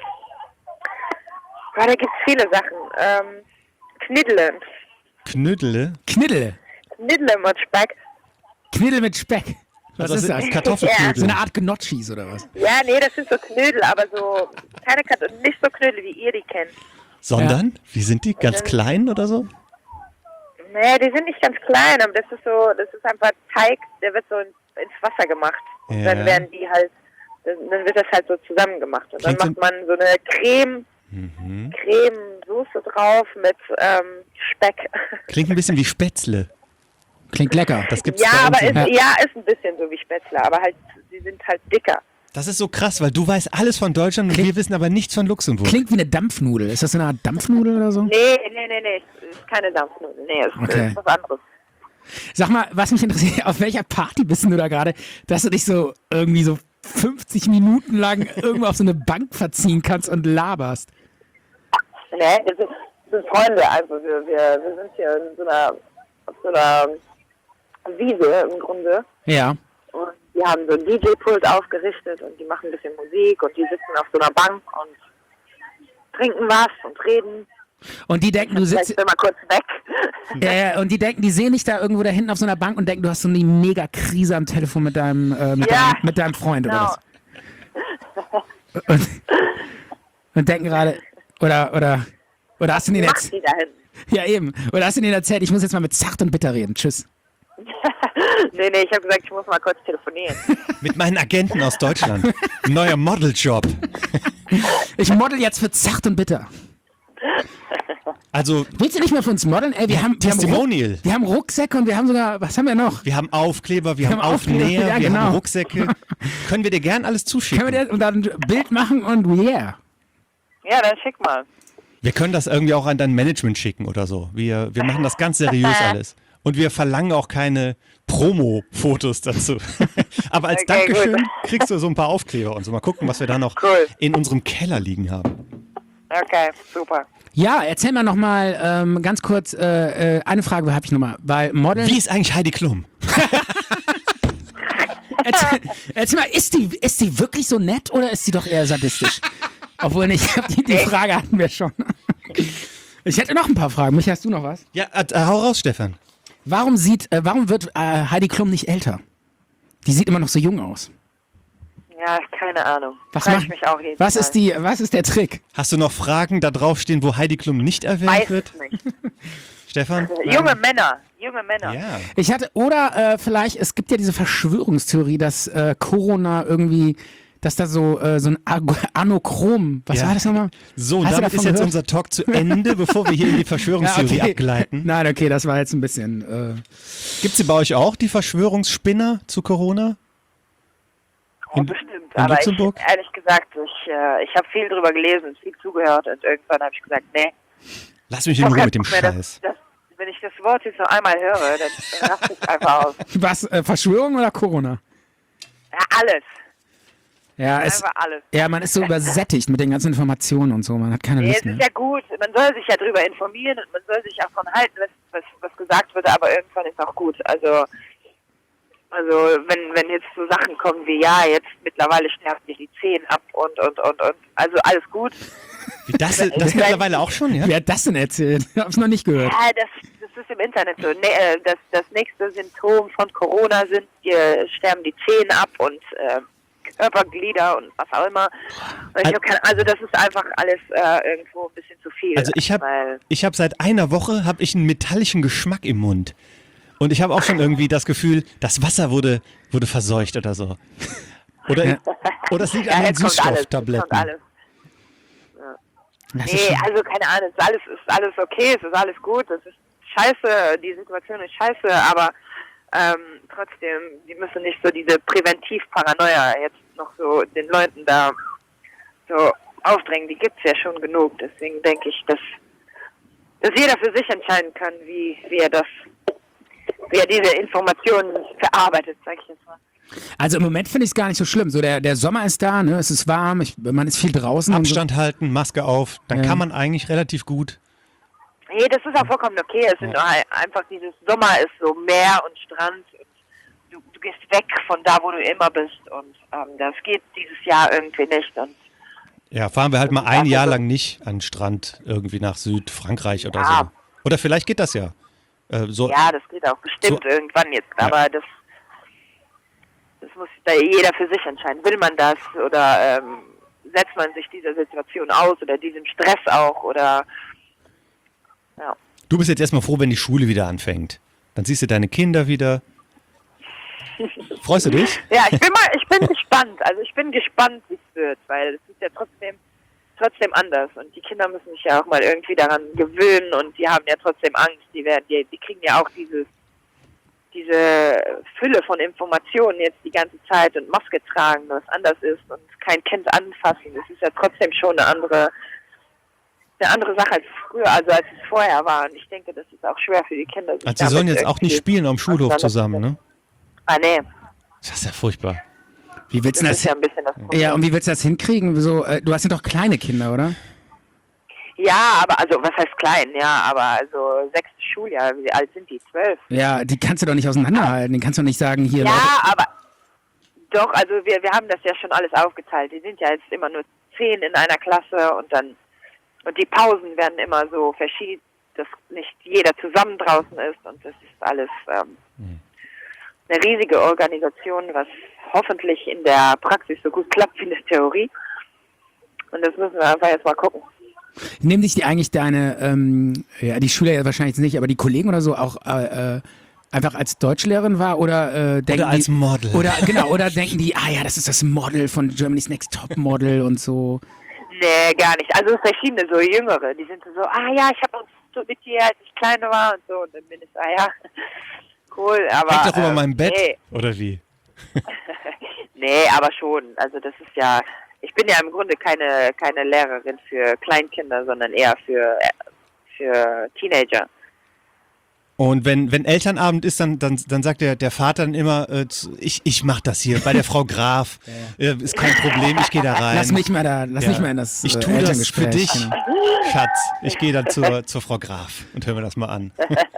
boah, da gibt's viele Sachen. Ähm, Kniddle. Knödele? Kniddel. Kniddle mit Speck. Kniddel mit Speck. Was Also ist das? Kartoffelknödel. So eine Art Gnocchis oder was? Ja, nee, das sind so Knödel, aber so keine Kat nicht so Knödel, wie ihr die kennt. Sondern? Wie sind die? Ganz klein oder so? Nee, die sind nicht ganz klein, aber das ist so, das ist einfach Teig, der wird so in, ins Wasser gemacht. Und Ja. dann werden die halt, dann, dann wird das halt so zusammen gemacht. Und dann Klingt so- macht man so eine Creme, Mhm. Creme-Soße drauf mit ähm, Speck. Klingt ein bisschen wie Spätzle. Klingt lecker. Das gibt's Ja, bei uns aber in- ist, ja, ist ein bisschen so wie Spätzle, aber halt, sie sind halt dicker. Das ist so krass, weil du weißt alles von Deutschland und Klingt- wir wissen aber nichts von Luxemburg. Klingt wie eine Dampfnudel. Ist das so eine Art Dampfnudel oder so? Nee, nee, nee, nee, es ist keine Dampfnudel. Nee, es Okay. ist was anderes. Sag mal, was mich interessiert, auf welcher Party bist denn du da gerade, dass du dich so irgendwie so fünfzig Minuten lang irgendwo auf so eine Bank verziehen kannst und laberst? Nee, das sind, das sind Freunde, also wir, wir, wir sind hier in so einer, auf so einer Wiese im Grunde. Ja. Und die haben so ein D J-Pult aufgerichtet und die machen ein bisschen Musik und die sitzen auf so einer Bank und trinken was und reden. Und die denken, du Vielleicht sitzt. bin mal kurz weg. Ja, ja, und die denken, die sehen dich da irgendwo da hinten auf so einer Bank und denken, du hast so eine mega Krise am Telefon mit deinem, äh, mit, Ja. deinem mit deinem Freund Genau. oder was. Und, und denken gerade, oder, oder, oder hast du denen Mach jetzt, die dahin. ja eben, oder hast du denen erzählt, ich muss jetzt mal mit Zart und Bitter reden, tschüss. nee, nee, ich habe gesagt, ich muss mal kurz telefonieren. Mit meinen Agenten aus Deutschland. Neuer Modeljob. Ich model jetzt für Zart und Bitter. Also, Willst du nicht mehr für uns modeln? Ey, wir haben, wir haben, Testimonial. Ruck, wir haben Rucksäcke und wir haben sogar, was haben wir noch? wir haben Aufkleber, wir, Wir haben haben Aufkleber, Aufnäher, ja, wir genau. haben Rucksäcke. Können wir dir gern alles zuschicken? Können wir das und dann ein Bild machen und yeah. Ja, dann schick mal. Wir können das irgendwie auch an dein Management schicken oder so. Wir, wir machen das ganz seriös alles. Und wir verlangen auch keine Promo-Fotos dazu. Aber als Okay, Dankeschön gut. kriegst du so ein paar Aufkleber und so. Mal gucken, was wir da noch Cool. in unserem Keller liegen haben. Okay, super. Ja, erzähl mal nochmal ähm, ganz kurz, äh, äh, eine Frage habe ich nochmal, weil Modeln... Wie ist eigentlich Heidi Klum? Erzähl, erzähl mal, ist die, ist die wirklich so nett oder ist sie doch eher sadistisch? Obwohl nicht, die, die Frage hatten wir schon. Ich hätte noch ein paar Fragen. Micha, hast du noch was? Ja, äh, hau raus, Stefan. Warum sieht, äh, warum wird äh, Heidi Klum nicht älter? Die sieht immer noch so jung aus. Ja, keine Ahnung. Was, Frag macht- ich mich auch jedes was Mal. ist die, was ist der Trick? Hast du noch Fragen da draufstehen, wo Heidi Klum nicht erwähnt Weiß wird? es nicht. Stefan? Junge Männer, junge Männer. Ja. Ich hatte, oder äh, vielleicht, es gibt ja diese Verschwörungstheorie, dass äh, Corona irgendwie, dass da so, äh, so ein Ag- Anochrom, was Ja. war das nochmal? So, Hast du damit davon ist jetzt gehört? unser Talk zu Ende, bevor wir hier in die Verschwörungstheorie Ja, okay. abgleiten. Nein, okay, das war jetzt ein bisschen. Äh, Gibt es sie bei euch auch, die Verschwörungsspinner zu Corona? Oh, In- bestimmt. in Aber ich, Luxemburg? ehrlich gesagt, ich, äh, ich habe viel drüber gelesen, viel zugehört und irgendwann habe ich gesagt, nee. Lass mich in hab Ruhe keinen mit dem Bock mehr, das- Scheiß. Das, wenn ich das Wort jetzt noch einmal höre, dann, dann raste ich einfach aus. was, äh, Verschwörung oder Corona? Ja, alles. Ja, es, Einfach alles. ja, man ist so übersättigt mit den ganzen Informationen und so, man hat keine Nee, Lust es mehr. ist ja gut, man soll sich ja drüber informieren und man soll sich auch von halten, was, was, was gesagt wird, aber irgendwann ist auch gut. Also, also wenn, wenn jetzt so Sachen kommen wie, ja, jetzt mittlerweile sterben dir die Zehen ab und, und, und, und, also alles gut. Wie das, das mittlerweile auch schon, ja? Wer hat das denn erzählt? Ich hab's noch nicht gehört. Ja, das, das ist im Internet so. Nee, äh, das, das nächste Symptom von Corona sind, dir sterben die Zehen ab und äh, Körperglieder und was auch immer. Und ich hab keine, also das ist einfach alles äh, irgendwo ein bisschen zu viel. Also ich habe weil- ich hab seit einer Woche hab ich einen metallischen Geschmack im Mund. Und ich habe auch schon irgendwie das Gefühl, das Wasser wurde, wurde verseucht oder so. Oder, Ja. oder es liegt Ja, an den jetzt kommt alles. Jetzt kommt Süßstofftabletten. alles. Das ist Nee, schon, also keine Ahnung, es ist alles, ist alles okay, es ist alles gut, es ist scheiße, die Situation ist scheiße, aber ähm, trotzdem, die müssen nicht so diese Präventivparanoia jetzt noch so den Leuten da so aufdrängen, die gibt's ja schon genug, deswegen denke ich, dass, dass jeder für sich entscheiden kann, wie, wie er das, wie er diese Informationen verarbeitet, sag ich jetzt mal. also im Moment finde ich es gar nicht so schlimm. So der, der Sommer ist da, ne? Es ist warm, ich, man ist viel draußen. Abstand halten, Maske auf, dann Ja. kann man eigentlich relativ gut. Nee, das ist auch vollkommen okay. Es sind nur ein- einfach dieses Sommer ist so Meer und Strand. Und du, du gehst weg von da, wo du immer bist. Und ähm, das geht dieses Jahr irgendwie nicht. Und Ja, fahren wir halt mal Das ist ein einfach Jahr so. lang nicht an den Strand irgendwie nach Südfrankreich oder Ja. so. Oder vielleicht geht das ja. Äh, so, ja, das geht auch bestimmt So- irgendwann jetzt. Ja. Aber das, das muss da jeder für sich entscheiden. Will man das oder ähm, setzt man sich dieser Situation aus oder diesem Stress auch oder ja. Du bist jetzt erstmal froh, wenn die Schule wieder anfängt. Dann siehst du deine Kinder wieder. Freust du dich? Ja, ich bin mal, ich bin gespannt. Also ich bin gespannt, wie es wird, weil es ist ja trotzdem, trotzdem anders und die Kinder müssen sich ja auch mal irgendwie daran gewöhnen und die haben ja trotzdem Angst. Die werden, die, die kriegen ja auch dieses, diese Fülle von Informationen jetzt die ganze Zeit und Maske tragen, was anders ist und kein Kind anfassen. Das ist ja trotzdem schon eine andere, eine andere Sache als früher, also als es vorher war. Und ich denke, das ist auch schwer für die Kinder. sich Also sie sollen damit jetzt auch nicht irgendwie spielen am Schulhof zusammen, ne? Ah, nee. Das ist ja furchtbar. Wie willst du Das das? ist ja ein bisschen das Problem. Ja, und wie willst du das hinkriegen? So, äh, du hast ja doch kleine Kinder, oder? Ja, aber also, was heißt klein? Ja, aber also sechstes Schuljahr, wie alt sind die? Zwölf? Ja, die kannst du doch nicht auseinanderhalten. Den kannst du nicht sagen, hier, Leute. Ja, aber doch, also wir, wir haben das ja schon alles aufgeteilt. Die sind ja jetzt immer nur zehn in einer Klasse und dann Und die Pausen werden immer so verschieden, dass nicht jeder zusammen draußen ist und das ist alles ähm, Mhm. eine riesige Organisation, was hoffentlich in der Praxis so gut klappt wie in der Theorie. Und das müssen wir einfach jetzt mal gucken. Nehmen dich die eigentlich deine, ähm, ja, die Schüler ja wahrscheinlich nicht, aber die Kollegen oder so auch äh, äh, einfach als Deutschlehrerin wahr oder äh, denken Oder als die, Model. Oder genau, oder denken die, ah ja, das ist das Model von Germany's Next Top Model und so. Nee, gar nicht. Also verschiedene, so Jüngere, die sind so, ah ja, ich habe uns so mit dir, als ich klein war und so. Und dann bin ich so, ah ja, cool, aber... Hängt doch über ähm, meinem Bett, Nee, oder wie? nee, aber schon. Also das ist ja... Ich bin ja im Grunde keine keine Lehrerin für Kleinkinder, sondern eher für, für Teenager. Und wenn, wenn Elternabend ist, dann, dann, dann sagt der, der Vater dann immer, äh, zu- ich, ich mach das hier bei der Frau Graf. Äh, ist kein Problem, ich gehe da rein. Lass mich mal da, lass Ja. mich mal in das Ich äh, tue das Elterngespräch. für dich, Genau. Schatz. Ich gehe dann zur, zur Frau Graf und hören wir das mal an.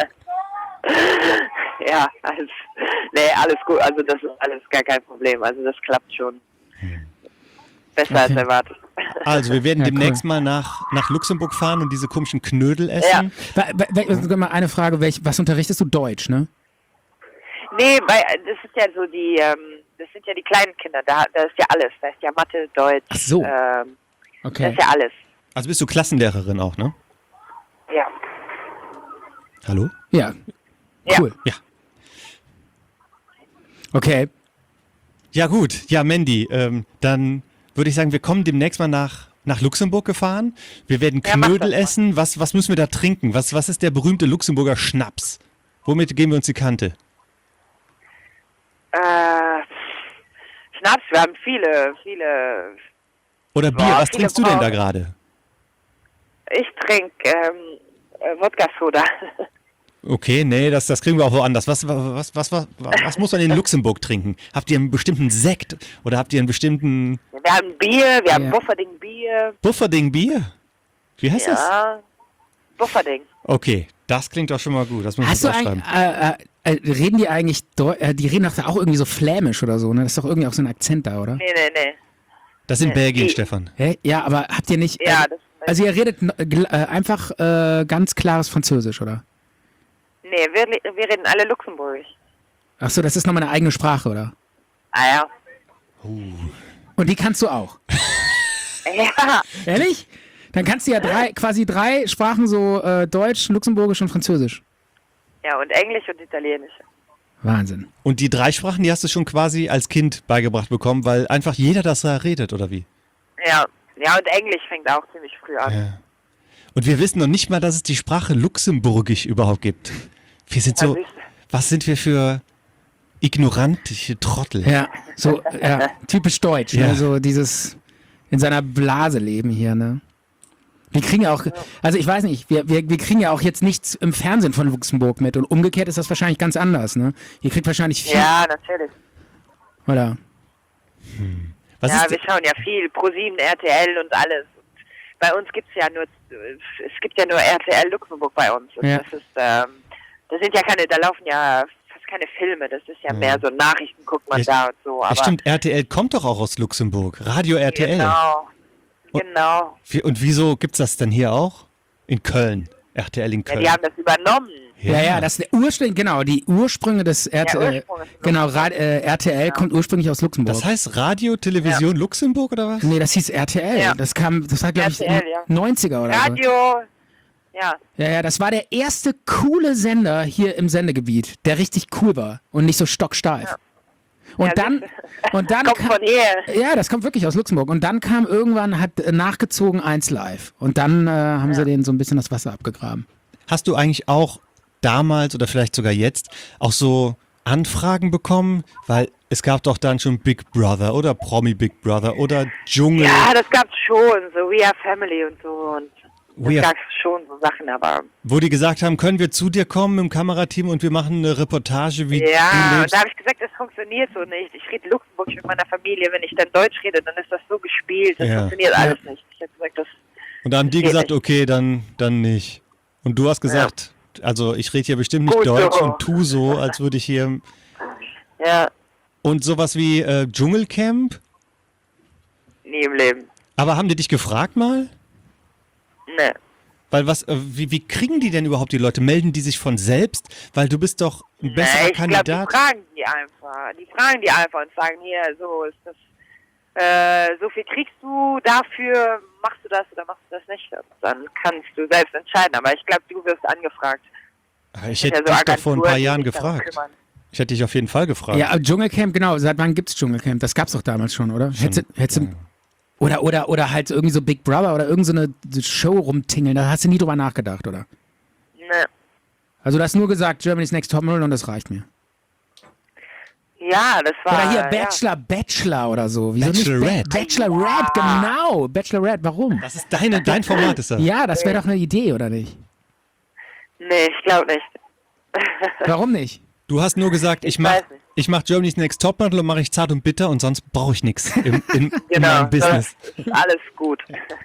Ja, alles, nee, alles gut. Also das ist alles gar kein Problem. Also das klappt schon. Besser als Okay. erwartet. Also, wir werden Ja, demnächst cool. mal nach, nach Luxemburg fahren und diese komischen Knödel essen. Wa- wa- wa- sogar mal eine Frage, welch, was unterrichtest du Deutsch, ne? Nee, weil das ist ja so die, ähm, das sind ja die kleinen Kinder. Da, da ist ja alles. Da ist ja Mathe, Deutsch. Ach so. Ähm, da Okay. ist ja alles. Also bist du Klassenlehrerin auch, ne? Ja. Hallo? Ja. Ja. Cool. Ja. Okay. Ja gut, ja Mandy, ähm, dann würde ich sagen, wir kommen demnächst mal nach, nach Luxemburg gefahren. Wir werden Ja, mach Knödel das mal. essen. Was, was müssen wir da trinken? Was, was ist der berühmte Luxemburger Schnaps? Womit geben wir uns die Kante? Äh, Schnaps, wir haben viele, viele. Oder Bier, Boah, was viele trinkst du denn da Braunen. gerade? Ich trinke ähm, äh, Wodka-Soda. Okay, nee, das, das kriegen wir auch woanders. Was, was, was, was, was muss man in Luxemburg trinken? Habt ihr einen bestimmten Sekt oder habt ihr einen bestimmten Wir haben Bier, wir haben Ja. Bufferding Bier. Bufferding Bier? Wie heißt das? Ja, Bufferding. Okay, das klingt doch schon mal gut. Das muss ich Hast du jetzt eigentlich, aufschreiben. äh, äh, reden die eigentlich, Deu äh, die reden doch auch irgendwie so flämisch oder so, ne? Das ist doch irgendwie auch so ein Akzent da, oder? Nee, nee, nee. Das ist in nee, Belgien, die- Stefan. Hä? Ja, aber habt ihr nicht, Ja, äh, das also ihr redet n- gl- äh, einfach äh, ganz klares Französisch, oder? Nee, wir, wir reden alle Luxemburgisch. Ach so, das ist nochmal eine eigene Sprache, oder? Ah ja. Und die kannst du auch? Ja, Ehrlich? Dann kannst du ja drei, quasi drei Sprachen, so äh, Deutsch, Luxemburgisch und Französisch. ja, und Englisch und Italienisch. Wahnsinn. Und die drei Sprachen, die hast du schon quasi als Kind beigebracht bekommen, weil einfach jeder das da redet, oder wie? Ja, ja, und Englisch fängt auch ziemlich früh an. Ja. Und wir wissen noch nicht mal, dass es die Sprache Luxemburgisch überhaupt gibt. Wir sind so, Ja, siehst du. was sind wir für ignorantische Trottel? Ja, so, ja, typisch deutsch, Ja. ne? So dieses in seiner Blase leben hier, ne? Wir kriegen ja auch, also ich weiß nicht, wir, wir, wir kriegen ja auch jetzt nichts im Fernsehen von Luxemburg mit und umgekehrt ist das wahrscheinlich ganz anders, ne? Ihr kriegt wahrscheinlich viel, Ja, natürlich. oder? Was ja, ist wir schauen ja viel, ProSieben, R T L und alles. Und bei uns gibt's ja nur, es gibt ja nur R T L Luxemburg bei uns. Und Ja. das ist, ähm, das sind ja keine, da laufen ja fast keine Filme. Das ist ja mehr so Nachrichten, guckt man Ja, da und so. ja, Aber stimmt, R T L kommt doch auch aus Luxemburg. Radio R T L. Genau, genau. Wie- Und wieso gibt's das denn hier auch? In Köln. R T L in Ja, Köln. die haben das übernommen. Ja, ja, das ist der Ursprung, genau, die Ursprünge des R T L, Ursprung ist genau, Ra äh, R T L kommt ursprünglich aus Luxemburg. Das heißt Radio, Television Luxemburg oder was? Nee, das hieß R T L. Ja. Das kam, das war, glaube ich, R T L, ja. neunziger oder so. Radio, ja. Ja, ja, das war der erste coole Sender hier im Sendegebiet, der richtig cool war und nicht so stocksteif. Und Ja, dann, siehst und dann Kommt kam, von hier. ja, das kommt wirklich aus Luxemburg. Und dann kam irgendwann, hat äh, nachgezogen eins live. Und dann äh, haben sie denen so ein bisschen das Wasser abgegraben. Hast du eigentlich auch damals oder vielleicht sogar jetzt auch so Anfragen bekommen? Weil es gab doch dann schon Big Brother oder Promi Big Brother oder Dschungel. Ja, das gab's schon, so We Are Family und so. Und das We Are- gab's schon so Sachen, aber Wo die gesagt haben, können wir zu dir kommen im Kamerateam und wir machen eine Reportage, wie ja, du und lebst. da habe ich gesagt, das funktioniert so nicht. Ich rede Luxemburgisch mit meiner Familie, wenn ich dann Deutsch rede, dann ist das so gespielt, das Ja. funktioniert alles nicht. Ich habe gesagt, das Und da haben die geht gesagt, nicht. okay, dann, dann nicht. Und du hast gesagt, also ich rede hier bestimmt nicht Gut Deutsch so. und tu so, als würde ich hier... ja, Und sowas wie äh, Dschungelcamp? nie im Leben. Aber haben die dich gefragt mal? Ne. Weil was, äh, wie, wie kriegen die denn überhaupt die Leute? Melden die sich von selbst? Weil du bist doch ein besserer Nee, ich glaube, Kandidat. die fragen die einfach. Die fragen die einfach und sagen, hier, so ist das, äh, so viel kriegst du dafür, machst du das oder machst du das nicht? Und dann kannst du selbst entscheiden. Aber ich glaube, du wirst angefragt. Ich Sind hätte ja dich doch vor ein Agenturen, paar die Jahren sich darum gefragt. kümmern. Ich hätte dich auf jeden Fall gefragt. Ja, aber Dschungelcamp, genau. Seit wann gibt's Dschungelcamp? Das gab's doch damals schon, oder? Hättest, du- hättest, du- oder, oder, oder halt irgendwie so Big Brother oder irgend so eine Show rumtingeln. Da hast du nie drüber nachgedacht, oder? Ne. Also du hast nur gesagt, Germany's Next Topmodel und das reicht mir. Ja, das war. Oder hier ja. Bachelor, Bachelor oder so. Wieso nicht Bachelorette. Ba- Bachelorette, genau. Bachelorette, warum? Das ist deine, dein Format, ist das. Ja, das wäre doch eine Idee, oder nicht? Nee, ich glaube nicht. Warum nicht? Du hast nur gesagt, ich mach, weiß nicht. ich mach Germany's Next Topmodel und mache ich zart und bitter und sonst brauche ich nichts im, in, in Genau, meinem Business. das ist alles gut.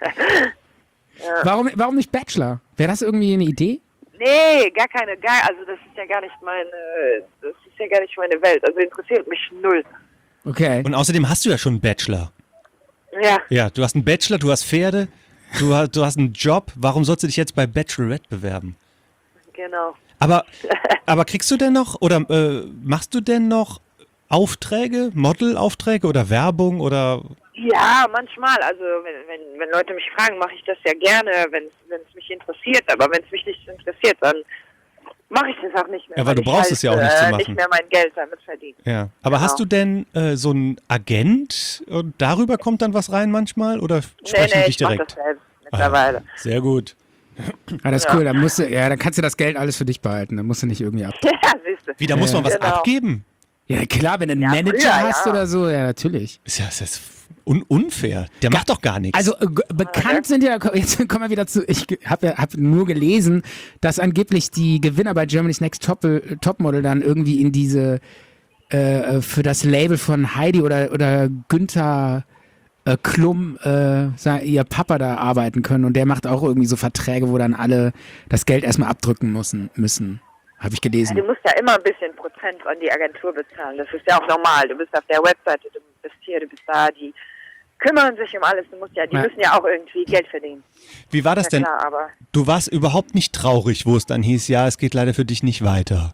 Warum, warum nicht Bachelor? Wäre das irgendwie eine Idee? Nee, gar keine, gar, also das ist ja gar nicht meine, das ist ja gar nicht meine Welt. Also interessiert mich null. Okay. Und außerdem hast du ja schon einen Bachelor. Ja, Ja, du hast einen Bachelor, du hast Pferde, du hast, du hast einen Job. Warum sollst du dich jetzt bei Bachelorette bewerben? genau. Aber, aber kriegst du denn noch oder äh, machst du denn noch Aufträge, Modelaufträge oder Werbung oder? Ja, manchmal. Also wenn, wenn, wenn Leute mich fragen, mache ich das ja gerne, wenn es mich interessiert. Aber wenn es mich nicht interessiert, dann mache ich das auch nicht mehr. Ja, weil du ich brauchst halt, es ja auch nicht zu äh, machen. nicht mehr mein Geld damit verdiene. Ja. Aber Genau. hast du denn äh, so einen Agent und darüber kommt dann was rein manchmal oder Nee, sprechen nee, die ich dich mache direkt? das selbst mittlerweile. Ah, sehr gut. Ah, das ist cool. Dann musst du, ja, dann kannst du das Geld alles für dich behalten. Dann musst du nicht irgendwie ab. Ja, siehst du. Wie, da muss man was Genau. abgeben? Ja, klar, wenn du einen Ja, Manager früher, hast ja. oder so, ja, natürlich. Ist ja, das ist un unfair. Der macht doch gar nichts. Also äh, g- bekannt sind ja, jetzt kommen wir wieder zu, ich habe ja, hab nur gelesen, dass angeblich die Gewinner bei Germany's Next Top, äh, Topmodel dann irgendwie in diese, äh, für das Label von Heidi oder, oder Günther äh, Klum, äh, sa- ihr Papa da arbeiten können und der macht auch irgendwie so Verträge, wo dann alle das Geld erstmal abdrücken müssen, müssen. Habe ich gelesen. Du musst ja immer ein bisschen Prozent an die Agentur bezahlen. Das ist ja auch normal. Du bist auf der Webseite, du bist hier, du bist da. Die kümmern sich um alles. Du musst ja, die Ja. müssen ja auch irgendwie Geld verdienen. Wie war das Ja denn? klar, aber Du warst überhaupt nicht traurig, wo es dann hieß, ja, es geht leider für dich nicht weiter.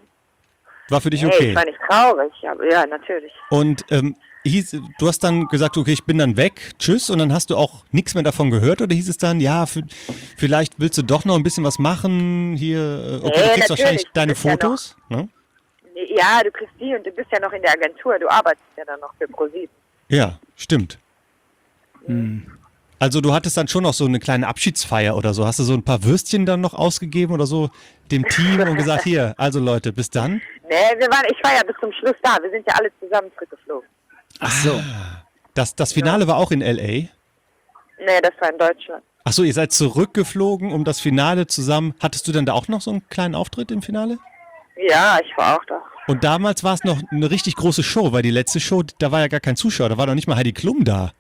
War für dich hey, okay. ich war nicht traurig. Aber ja, natürlich. Und ähm, hieß, du hast dann gesagt, okay, ich bin dann weg, tschüss, und dann hast du auch nichts mehr davon gehört, oder hieß es dann, ja, für, vielleicht willst du doch noch ein bisschen was machen, hier, äh, okay, Nee, du kriegst natürlich, wahrscheinlich du deine bist ja Fotos, ne? Ja, du kriegst die und du bist ja noch in der Agentur. Du arbeitest ja dann noch für ProSieben. Ja, stimmt. Hm. Also du hattest dann schon noch so eine kleine Abschiedsfeier oder so, hast du so ein paar Würstchen dann noch ausgegeben oder so dem Team und gesagt, hier, also Leute, bis dann. Nee, wir waren, ich war ja bis zum Schluss da. Wir sind ja alle zusammen zurückgeflogen. Ach so. Das, das Finale war auch in L A. Nee, das war in Deutschland. Ach so, ihr seid zurückgeflogen, um das Finale zusammen. Hattest du dann da auch noch so einen kleinen Auftritt im Finale? Ja, ich war auch da. Und damals war es noch eine richtig große Show, weil die letzte Show, da war ja gar kein Zuschauer, da war doch nicht mal Heidi Klum da.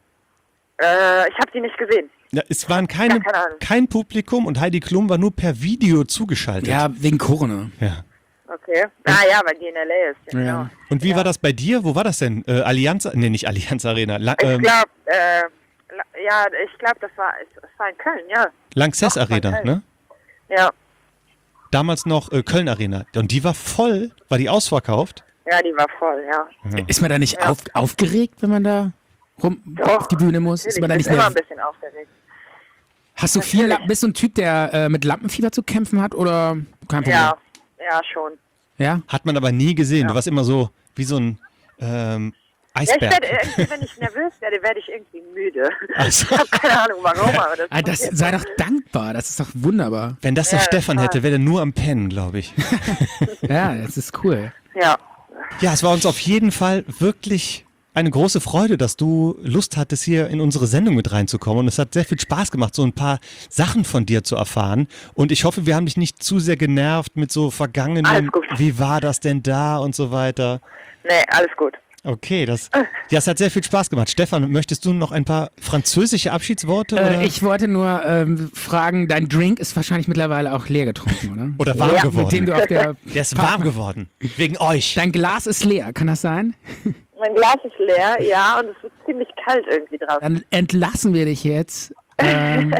Äh, ich habe die nicht gesehen. Ja, es waren keine, Ja, keine Ahnung. kein Publikum und Heidi Klum war nur per Video zugeschaltet. Ja, wegen Corona. Ja. Okay. Ah ja, weil die in L A ist. Ja, genau. Ja. Und wie war das bei dir? Wo war das denn? Äh, Allianz, nee, nicht Allianz Arena. La, Ich ähm, glaube, äh, la- ja, ich glaube, das war, es war in Köln, ja. Lanxess Doch, Arena, Köln. ne? Ja, Damals noch äh, Köln Arena. Und die war voll, war die ausverkauft? ja, die war voll, ja. Ist man da nicht auf, aufgeregt, wenn man da rum Doch, auf die Bühne muss? Ist Natürlich, man da ich nicht bin immer ein nervös? bisschen aufgeregt. Hast du viel, Natürlich. bist du ein Typ, der äh, mit Lampenfieber zu kämpfen hat oder kein Problem? Ja, ja, schon. Ja? Hat man aber nie gesehen. Du warst immer so wie so ein ähm, Ja, ich Eisberg. werde, irgendwie, wenn ich nervös werde, werde ich irgendwie müde. Ach so. Ich habe keine Ahnung warum, aber das, Ah, das passiert. sei doch dankbar, das ist doch wunderbar. Wenn das der Ja, Stefan total. hätte, wäre der nur am Pennen, glaube ich. Ja, das ist cool. Ja. Ja, es war uns auf jeden Fall wirklich eine große Freude, dass du Lust hattest, hier in unsere Sendung mit reinzukommen. Und es hat sehr viel Spaß gemacht, so ein paar Sachen von dir zu erfahren. Und ich hoffe, wir haben dich nicht zu sehr genervt mit so vergangenen, Alles gut. wie war das denn da und so weiter. Nee, alles gut. Okay, das, ja, es hat sehr viel Spaß gemacht. Stefan, möchtest du noch ein paar französische Abschiedsworte? Oder, Äh, ich wollte nur ähm, fragen, dein Drink ist wahrscheinlich mittlerweile auch leer getrunken, oder? oder warm ja, geworden? Mit dem du auf der Der ist warm geworden. Wegen euch. Dein Glas ist leer, kann das sein? Mein Glas ist leer, ja, und es wird ziemlich kalt irgendwie draußen. Dann entlassen wir dich jetzt. Ähm,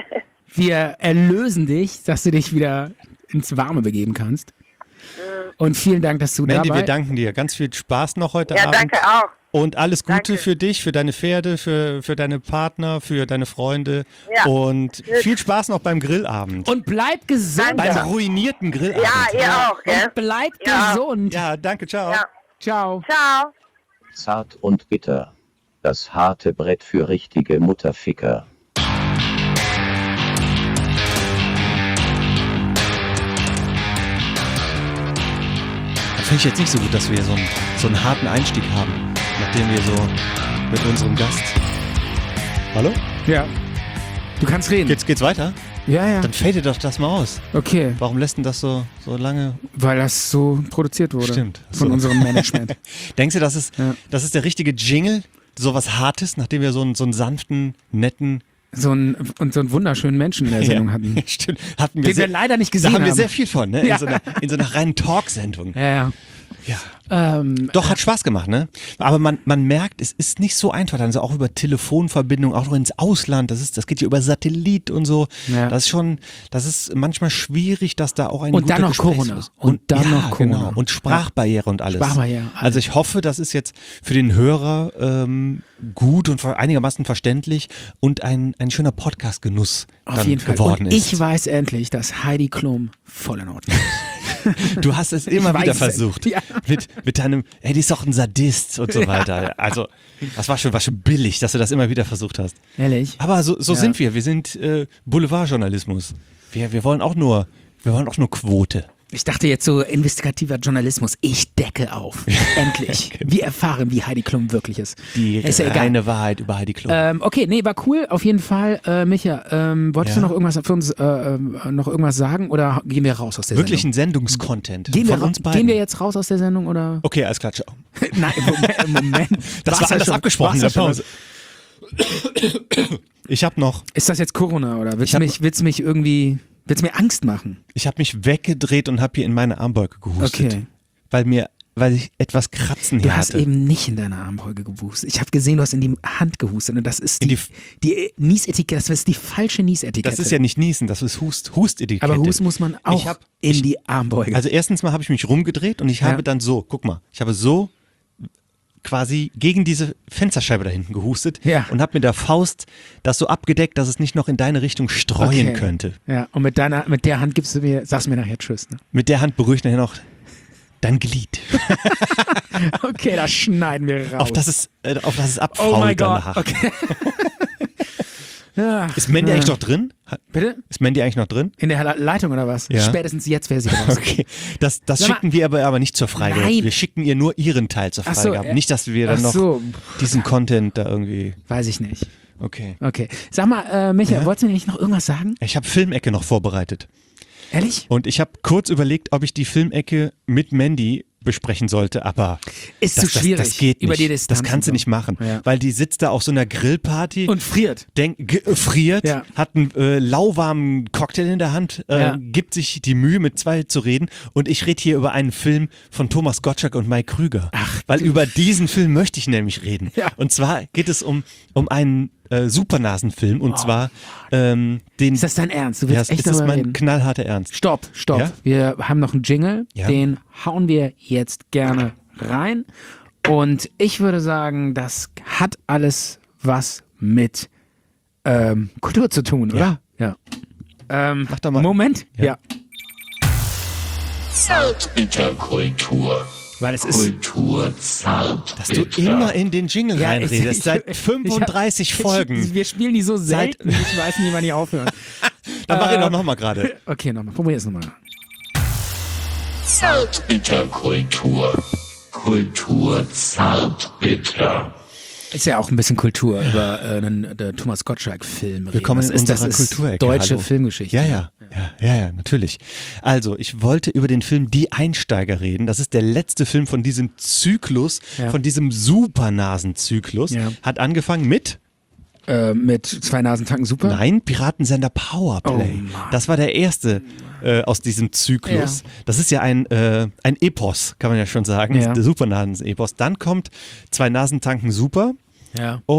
Wir erlösen dich, dass du dich wieder ins Warme begeben kannst. Und vielen Dank, dass du Mandy, dabei wir danken dir. Ganz viel Spaß noch heute Ja, Abend. danke auch. Und alles Gute Danke. für dich, für deine Pferde, für, für deine Partner, für deine Freunde. Ja. Und viel Spaß noch beim Grillabend. Und bleib gesund. beim ruinierten Grillabend. Ja, ihr auch, gell? Und bleib Ja. gesund. Ja, danke, ciao. Ja. Ciao. Ciao. Zart und bitter. Das harte Brett für richtige Mutterficker. Das finde ich jetzt nicht so gut, dass wir so einen, so einen harten Einstieg haben, nachdem wir so mit unserem Gast... Hallo? Ja. Du kannst reden. Geht's, geht's weiter? Ja, ja. Dann fadet doch das mal aus. Okay. Warum lässt denn das so, so lange? Weil das so produziert wurde. Stimmt. Von So. unserem Management. Denkst du, das ist, Ja. das ist der richtige Jingle? Sowas Hartes, nachdem wir so einen, so einen sanften, netten... So ein, und so einen wunderschönen Menschen in der Sendung hatten. Stimmt. Hatten wir Den sehr, wir leider nicht da gesehen haben wir haben. sehr viel von, ne? In, Ja. so, einer, in so einer reinen Talksendung. Ja, ja. Ja. Ähm, Doch, hat Spaß gemacht, ne? Aber man, man merkt, es ist nicht so einfach, also auch über Telefonverbindung, auch noch ins Ausland, das ist, das geht ja über Satellit und so. Ja. Das ist schon, das ist manchmal schwierig, dass da auch ein Und guter dann noch Gesprächsfluss- Corona. Und dann ja, noch Corona. Genau. Und Sprachbarriere und alles. Sprachbarriere, alles. Also ich hoffe, das ist jetzt für den Hörer ähm, gut und ver- einigermaßen verständlich und ein, ein schöner Podcast-Genuss auf dann jeden Fall. geworden Und ist. ich weiß endlich, dass Heidi Klum voll in Ordnung ist. Du hast es immer weiß wieder es. versucht. Ja. Mit, mit deinem, ey, die ist doch ein Sadist und so weiter. Also, das war schon, war schon billig, dass du das immer wieder versucht hast. Ehrlich? Aber so, so Ja. sind wir. Wir sind äh, Boulevardjournalismus. Wir, wir wollen auch nur, wir wollen auch nur Quote. Ich dachte jetzt so investigativer Journalismus. Ich decke auf. Endlich. Wir erfahren, wie Heidi Klum wirklich ist. Die Ist ja egal. reine Wahrheit über Heidi Klum. Ähm, okay, nee, war cool. Auf jeden Fall. Äh, Micha, ähm, wolltest Ja. du noch irgendwas für uns äh, ähm, noch irgendwas sagen oder gehen wir raus aus der Wirklich Sendung? ein Sendungskontent Gehen wir, von ra- uns beiden. gehen wir jetzt raus aus der Sendung oder? Okay, alles klar, ciao. Nein, Moment. Moment. Das War's war ja alles schon. abgesprochen in der War's ja Pause. Ich habe noch, Ist das jetzt Corona oder willst Ich du hab- mich, willst du mich irgendwie, willst du mir Angst machen? ich habe mich weggedreht und habe hier in meine Armbeuge gehustet. Okay. Weil mir, weil ich etwas Kratzen Du hier hast hatte. eben nicht in deine Armbeuge gehustet. Ich habe gesehen, du hast in die Hand gehustet und das ist In die, die die, Niesetikette, das ist die falsche Niesetikette. Das ist ja nicht Niesen, das ist Hust, Hustetikette. Aber Husten muss man auch Ich hab- in ich- die Armbeuge. Also erstens mal habe ich mich rumgedreht und ich Ja. habe dann so, guck mal, ich habe so quasi gegen diese Fensterscheibe da hinten gehustet Ja. und habe mit der Faust das so abgedeckt, dass es nicht noch in deine Richtung streuen Okay. könnte. Ja, und mit deiner, mit der Hand gibst du mir, sagst du mir nachher Tschüss. Ne? Mit der Hand berühre ich nachher noch dein Glied, Okay, das schneiden wir raus. auf das es, äh, auf das es abfault oh mein Gott. danach. Okay. ja. Ist Mandy ja. eigentlich noch drin? Hat- Bitte? Ist Mandy eigentlich noch drin? In der Leitung oder was? Ja. Spätestens jetzt wäre sie raus. Okay, das, das Sag mal- schicken wir aber, aber nicht zur Freigabe. Nein. Wir schicken ihr nur ihren Teil zur Ach so, Freigabe. äh, nicht, dass wir dann ach noch so. diesen Content da irgendwie... Weiß ich nicht. Okay. Okay. Sag mal, äh, Micha, Ja? wolltest du mir nicht noch irgendwas sagen? Ich habe Filmecke noch vorbereitet. Ehrlich? Und ich habe kurz überlegt, ob ich die Filmecke mit Mandy besprechen sollte, aber Ist das, zu schwierig. Das, das geht Über nicht. die Distanz das kannst du und so. nicht machen, Ja. weil die sitzt da auf so einer Grillparty, Und friert. denk, ge- äh, friert, Ja. hat einen äh, lauwarmen Cocktail in der Hand, äh, Ja. gibt sich die Mühe, mit zwei zu reden und ich rede hier über einen Film von Thomas Gottschalk und Mike Krüger. Ach, weil über diesen Film möchte ich nämlich reden. Ja. Und zwar geht es um, um einen äh, Supernasenfilm und zwar ähm, den... Oh. Ist das dein Ernst? Du ja, willst das echt ist darüber mein reden? knallharter Ernst. Stopp, stopp. Ja? Wir haben noch einen Jingle, Ja. den hauen wir jetzt gerne rein. Und ich würde sagen, das hat alles was mit ähm, Kultur zu tun, oder? Ja. Ähm, Mach doch mal. Moment. Ja. Ja. Zartbitterkultur. Weil es ist. Kultur zart. Dass du immer in den Jingle Ja, reinredest, ich- seit ich- fünfunddreißig ich- Folgen. Wir spielen die so Seit- selten, ich weiß nicht, wann die aufhören. Dann mach ich Äh, doch nochmal gerade. Okay, nochmal. Probier es nochmal. Zartbitterkultur. Kultur zartbitter. Ist ja auch ein bisschen Kultur über äh, einen äh, Thomas Gottschalk-Film. reden. Willkommen Das in ist, das unserer ist Kulturecke. deutsche Hallo. Filmgeschichte. Ja, ja, ja, ja, ja, natürlich. Also, ich wollte über den Film Die Einsteiger reden. Das ist der letzte Film von diesem Zyklus, Ja. von diesem Supernasen-Zyklus. Ja. Hat angefangen mit, Äh, mit zwei Nasentanken super. nein, Piratensender Powerplay. Oh Mann. Das war der erste äh, aus diesem Zyklus. Ja. Das ist ja ein, äh, ein Epos, kann man ja schon sagen. Ja. Der Supernasen-Epos. Dann kommt Zwei Nasentanken super. Ja. Oh,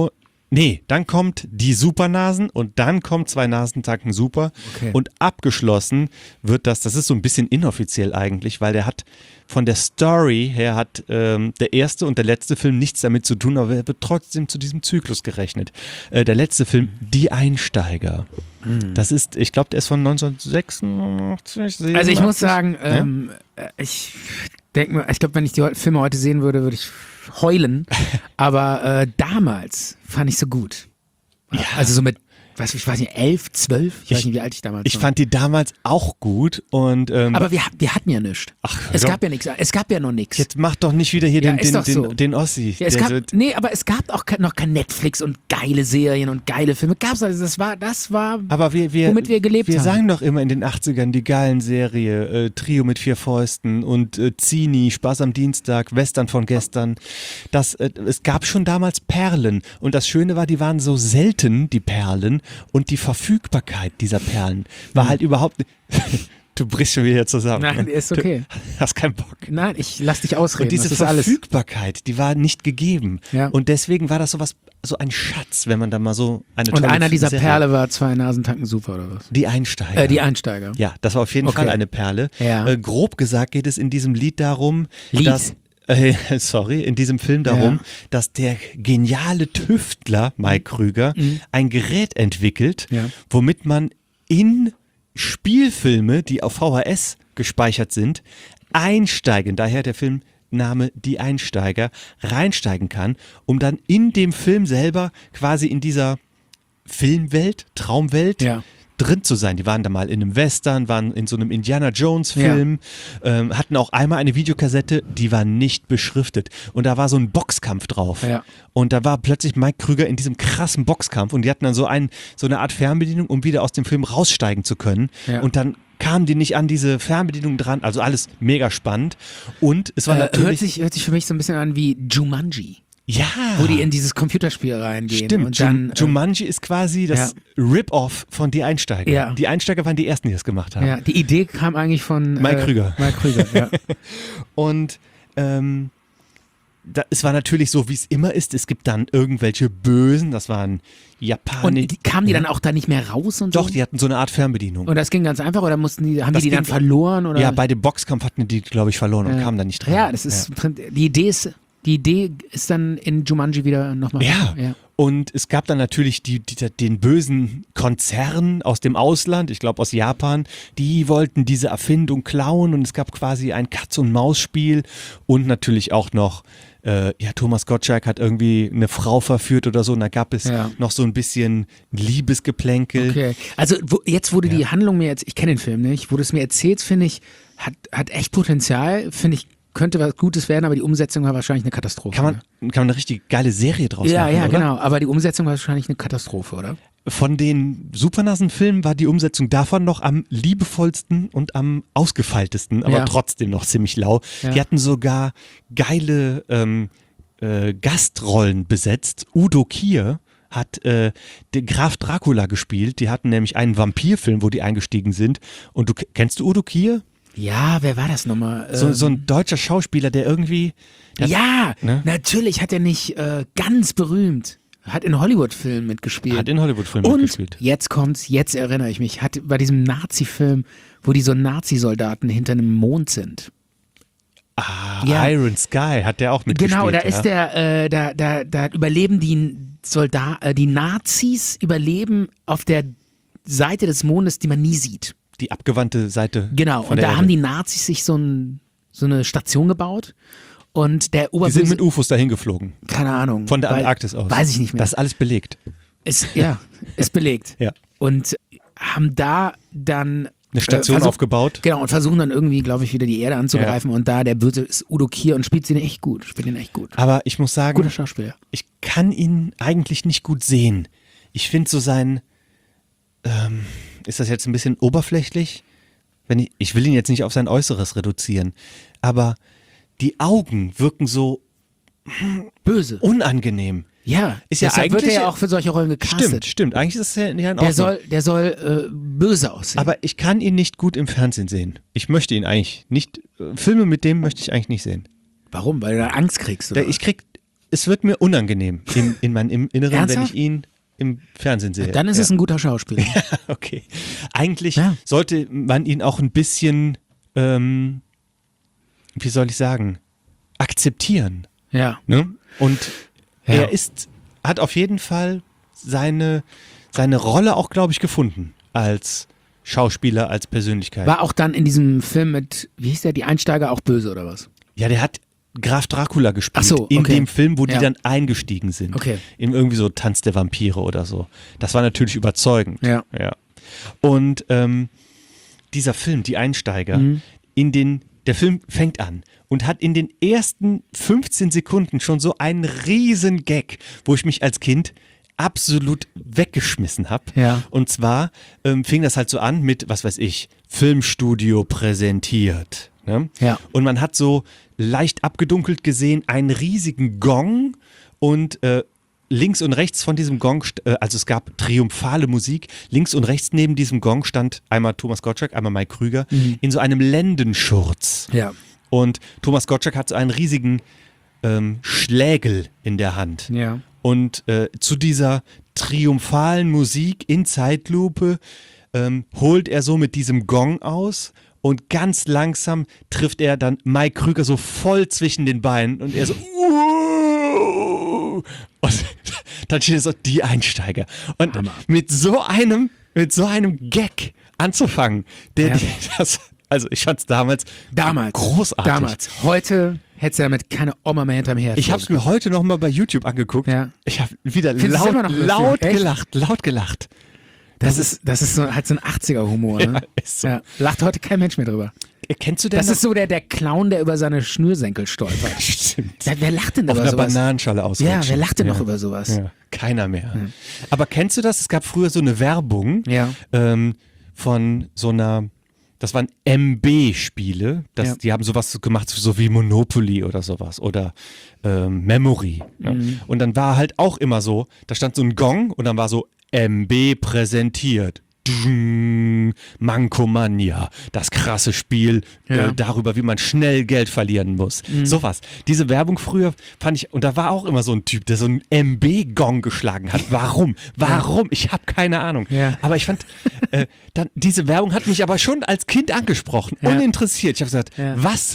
Nee, dann kommt die Supernasen und dann kommt zwei Nasen tanken super. Okay. Und abgeschlossen wird das, das ist so ein bisschen inoffiziell eigentlich, weil der hat von der Story her hat ähm, der erste und der letzte Film nichts damit zu tun, aber er wird trotzdem zu diesem Zyklus gerechnet. Äh, der letzte Film, Die Einsteiger. Mhm. Das ist, ich glaube, der ist von neunzehnhundertsechsundachtzig. Also ich siebenundachtzig. muss sagen, ähm, äh, ich denke mir, ich glaube, wenn ich die Filme heute sehen würde, würde ich heulen. Aber äh, damals fand ich so gut. Ja. Also so mit, was, ich weiß nicht, elf, zwölf? Ich, weiß nicht, wie alt ich damals Ich war. fand die damals auch gut und ähm, Aber wir, wir hatten ja nichts. Ach, es hör gab ja nichts. Es gab ja noch nichts. jetzt mach doch nicht wieder hier Ja, den, ist den, doch so. den, den Ossi. Ja, es der gab, so- nee, aber es gab auch ke- noch kein Netflix und geile Serien und geile Filme. Gab's also, das war, das war, Aber wir, wir, womit wir gelebt wir haben. sagen doch immer in den achtzigern die geilen Serie, äh, Trio mit vier Fäusten und äh, Zini, Spaß am Dienstag, Western von gestern. Das, äh, es gab schon damals Perlen und das Schöne war, die waren so selten, die Perlen, und die Verfügbarkeit dieser Perlen war halt überhaupt nicht... Du brichst schon wieder zusammen. Nein, ist okay. Du hast keinen Bock. Nein, ich lass dich ausreden. Und diese das ist alles. Verfügbarkeit, die war nicht gegeben. Ja. Und deswegen war das sowas, so ein Schatz, wenn man da mal so eine Und tolle einer dieser Serie- Perle war zwei Nasentanken super oder was? Die Einsteiger. Äh, die Einsteiger. Ja, das war auf jeden Okay. Fall eine Perle. Ja. Äh, grob gesagt geht es in diesem Lied darum, Lied? dass äh, sorry, in diesem Film darum, Ja. dass der geniale Tüftler Mike Krüger ein Gerät entwickelt, Mhm. Ja. womit man in Spielfilme, die auf V H S gespeichert sind, einsteigen. Daher der Filmname Die Einsteiger, reinsteigen kann, um dann in dem Film selber quasi in dieser Filmwelt, Traumwelt Ja. drin zu sein. Die waren da mal in einem Western, waren in so einem Indiana Jones Film, ähm, hatten auch einmal eine Videokassette, die war nicht beschriftet. Und da war so ein Boxkampf drauf. Ja. Und da war plötzlich Mike Krüger in diesem krassen Boxkampf und die hatten dann so, ein, so eine Art Fernbedienung, um wieder aus dem Film raussteigen zu können. Ja. Und dann kamen die nicht an diese Fernbedienung dran. Also alles mega spannend. Und es war Äh, hört, natürlich... sich, hört sich für mich so ein bisschen an wie Jumanji, ja. wo die in dieses Computerspiel reingehen. Stimmt, und dann, Jum- Jumanji ist quasi das Rip-Off von Die Einsteiger. Ja. Die Einsteiger waren die Ersten, die das gemacht äh, haben. ja, die Idee kam eigentlich von Mike äh, Krüger. Mike Krüger, ja. Und ähm, da, es war natürlich so, wie es immer ist. Es gibt dann irgendwelche Bösen, das waren Japaner. Und die, kamen die dann auch da nicht mehr raus und so? Doch, die hatten so eine Art Fernbedienung. Und das ging ganz einfach oder mussten die, haben Das die die dann ging- verloren? Oder? Ja, bei dem Boxkampf hatten die, glaube ich, verloren und Ja. kamen da nicht dran. Ja, das ist die Idee ist die Idee ist dann in Jumanji wieder nochmal. Ja. ja. Und es gab dann natürlich die, die, den bösen Konzern aus dem Ausland, ich glaube aus Japan, die wollten diese Erfindung klauen und es gab quasi ein Katz-und-Maus-Spiel und natürlich auch noch, äh, ja, Thomas Gottschalk hat irgendwie eine Frau verführt oder so und da gab es Ja. noch so ein bisschen Liebesgeplänkel. Okay. Also wo, jetzt wurde die Handlung mir jetzt, ich kenne den Film nicht, wo du es mir erzählst, finde ich, hat, hat echt Potenzial, finde ich, könnte was Gutes werden, aber die Umsetzung war wahrscheinlich eine Katastrophe. Kann man, kann man eine richtig geile Serie draus ja, machen, ja, oder? genau. Aber die Umsetzung war wahrscheinlich eine Katastrophe, oder? Von den Supernasen-Filmen war die Umsetzung davon noch am liebevollsten und am ausgefeiltesten, aber Ja. trotzdem noch ziemlich lau. Ja. Die hatten sogar geile ähm, äh, Gastrollen besetzt. Udo Kier hat äh, den Graf Dracula gespielt. Die hatten nämlich einen Vampirfilm, wo die eingestiegen sind. Und du kennst du Udo Kier? Ja, wer war das nochmal? So, Ähm, so ein deutscher Schauspieler, der irgendwie... Der ja, ne? natürlich hat er nicht äh, ganz berühmt. Hat in Hollywood-Filmen mitgespielt. hat in Hollywood-Filmen Und mitgespielt. jetzt kommt's, jetzt erinnere ich mich, hat bei diesem Nazi-Film, wo die so Nazi-Soldaten hinter einem Mond sind. Ah, Ja. Iron Sky hat der auch mitgespielt. Genau, da ja. ist der, äh, da, da, da überleben die Soldaten, äh, die Nazis überleben auf der Seite des Mondes, die man nie sieht. Die abgewandte Seite Genau, von und der da Erde. haben die Nazis sich so, ein, so eine Station gebaut und der Die sind Oberböse, mit U F Os dahin geflogen. keine Ahnung. Von der weil- Antarktis aus. Weiß ich nicht mehr. Das ist alles belegt. Ist, ja, ist belegt. Ja. Und haben da dann Eine Station äh, versuch- aufgebaut. Genau, und versuchen dann irgendwie, glaube ich, wieder die Erde anzugreifen. Und da der Böse ist Udo Kier und spielt sie echt gut. Spielt ihn echt gut. Aber ich muss sagen, Guter Schauspieler. ich kann ihn eigentlich nicht gut sehen. Ich finde so sein, ähm, ist das jetzt ein bisschen oberflächlich? Wenn ich, ich will ihn jetzt nicht auf sein Äußeres reduzieren, aber die Augen wirken so Böse. unangenehm. Ja, Ist ja deshalb wird er eigentlich- ja auch für solche Rollen gecastet. Stimmt, stimmt. Eigentlich ist es ja, ja in Der Ordnung. soll, der soll äh, böse aussehen. Aber ich kann ihn nicht gut im Fernsehen sehen. Ich möchte ihn eigentlich nicht, äh, Filme mit dem möchte ich eigentlich nicht sehen. warum? Weil du da Angst kriegst, oder? Der, ich krieg es wird mir unangenehm in, in meinem im Inneren, Ernsthaft? wenn ich ihn im Fernsehen sehe. Dann ist ja. es ein guter Schauspieler. Okay. Eigentlich Ja. sollte man ihn auch ein bisschen, ähm, wie soll ich sagen, akzeptieren. Ja. Ne? Und Ja. er ist, hat auf jeden Fall seine, seine Rolle auch, glaube ich, gefunden als Schauspieler, als Persönlichkeit. War auch dann in diesem Film mit, wie hieß der, die Einsteiger auch böse oder was? Ja, der hat Graf Dracula gespielt. Ach so, in okay. dem Film, wo die Ja. dann eingestiegen sind. Okay. In irgendwie so Tanz der Vampire oder so. Das war natürlich überzeugend. Ja. ja. Und ähm, dieser Film, Die Einsteiger, Mhm. in den, der Film fängt an und hat in den ersten fünfzehn Sekunden schon so einen riesen Gag, wo ich mich als Kind absolut weggeschmissen habe. Ja. Und zwar ähm, fing das halt so an mit, was weiß ich, Filmstudio präsentiert. Ne? Ja. Und man hat so leicht abgedunkelt gesehen einen riesigen Gong und äh, links und rechts von diesem Gong, st- äh, also es gab triumphale Musik, links und rechts neben diesem Gong stand einmal Thomas Gottschalk, einmal Mike Krüger in so einem Lendenschurz. Ja. Und Thomas Gottschalk hat so einen riesigen ähm, Schlägel in der Hand. Ja. Und äh, zu dieser triumphalen Musik in Zeitlupe ähm, holt er so mit diesem Gong aus und ganz langsam trifft er dann Mike Krüger so voll zwischen den Beinen und er so "Uuuh!" und dann steht er so, die Einsteiger. Und mit so einem, mit so einem Gag anzufangen, der Ja. die, das, also ich fand's damals Damals. großartig. Damals. Heute hättest du damit keine Oma mehr hinterm Herd. Ich habe es mir heute noch mal bei YouTube angeguckt. Ja. Ich habe wieder Findest du laut, immer noch lustig? laut Echt? gelacht, laut gelacht. Das ist, das ist so, halt so ein achtziger-Humor. Ne? Ja, ist so. Ja. Lacht heute kein Mensch mehr drüber. Kennst du denn Das noch? ist so der, der Clown, der über seine Schnürsenkel stolpert. Stimmt. Ja, wer lacht denn Auf über einer sowas? Bananenschale ausrutschen. Ja, wer lacht denn ja. noch über sowas? Ja. Keiner mehr. Aber kennst du das? Es gab früher so eine Werbung Ja. ähm, von so einer, das waren M B-Spiele. Das, Ja. Die haben sowas gemacht, so wie Monopoly oder sowas oder ähm, Memory. Ja. Mhm. Und dann war halt auch immer so, da stand so ein Gong und dann war so M B präsentiert. Dung, Mankomania, das krasse Spiel Ja. äh, darüber, wie man schnell Geld verlieren muss. Sowas. Diese Werbung früher fand ich, und da war auch immer so ein Typ, der so einen M B-Gong geschlagen hat. Warum? Warum? Ich habe keine Ahnung. Ja. Aber ich fand, äh, dann, diese Werbung hat mich aber schon als Kind angesprochen, Ja. uninteressiert. Ich habe gesagt, Ja. was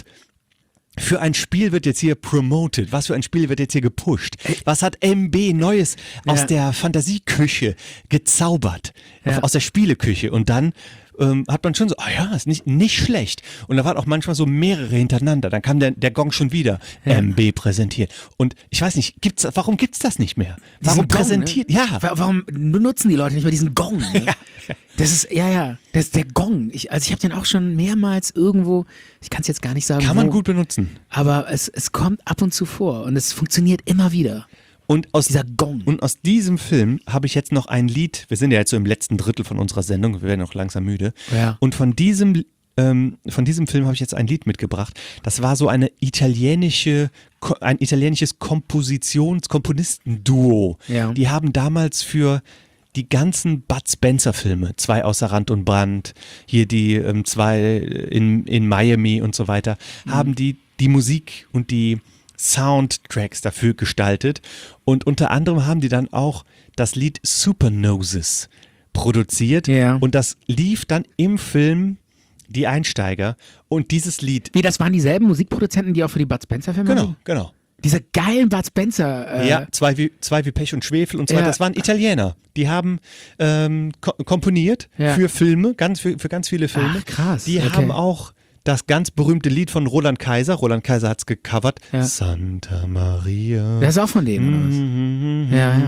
für ein Spiel wird jetzt hier promoted? Was für ein Spiel wird jetzt hier gepusht? Was hat M B Neues aus Ja. der Fantasieküche gezaubert? Ja. Aus der Spieleküche. Und dann ähm, hat man schon so, ah ja, ist nicht, nicht schlecht. Und da waren auch manchmal so mehrere hintereinander. Dann kam der, der Gong schon wieder. M B präsentiert. Und ich weiß nicht, gibt's, warum gibt's das nicht mehr? Warum Diesen Gong, präsentiert? Ne? Ja. Wa- Warum benutzen die Leute nicht mehr diesen Gong? Ne? Das ist, ja, ja, das ist der Gong. Ich, also ich habe den auch schon mehrmals irgendwo, ich kann es jetzt gar nicht sagen, Kann wo, man gut benutzen. aber es, es kommt ab und zu vor und es funktioniert immer wieder. Und aus, Dieser Gong. und aus diesem Film habe ich jetzt noch ein Lied. Wir sind ja jetzt so im letzten Drittel von unserer Sendung. Wir werden auch langsam müde. Ja. Und von diesem, ähm, von diesem Film habe ich jetzt ein Lied mitgebracht. Das war so eine italienische, ko- ein italienisches Kompositions-, Komponistenduo. Ja. Die haben damals für die ganzen Bud Spencer-Filme, zwei außer Rand und Brand, hier die ähm, zwei in, in Miami und so weiter, haben die die Musik und die Soundtracks dafür gestaltet. Und unter anderem haben die dann auch das Lied Supernoses produziert. Ja. Und das lief dann im Film Die Einsteiger. Und dieses Lied, Wie, das waren dieselben Musikproduzenten, die auch für die Bud Spencer-Filme genau, waren? genau. Diese geilen Bud Spencer. Äh, Ja, zwei wie, zwei wie Pech und Schwefel und so Ja. weiter. Das waren Italiener. Die haben ähm, ko komponiert Ja. für Filme, ganz für, für ganz viele Filme. Ach, krass, Die okay. haben auch das ganz berühmte Lied von Roland Kaiser. Roland Kaiser hat es gecovert. Ja. Santa Maria. Das ist auch von denen, oder was? Ja,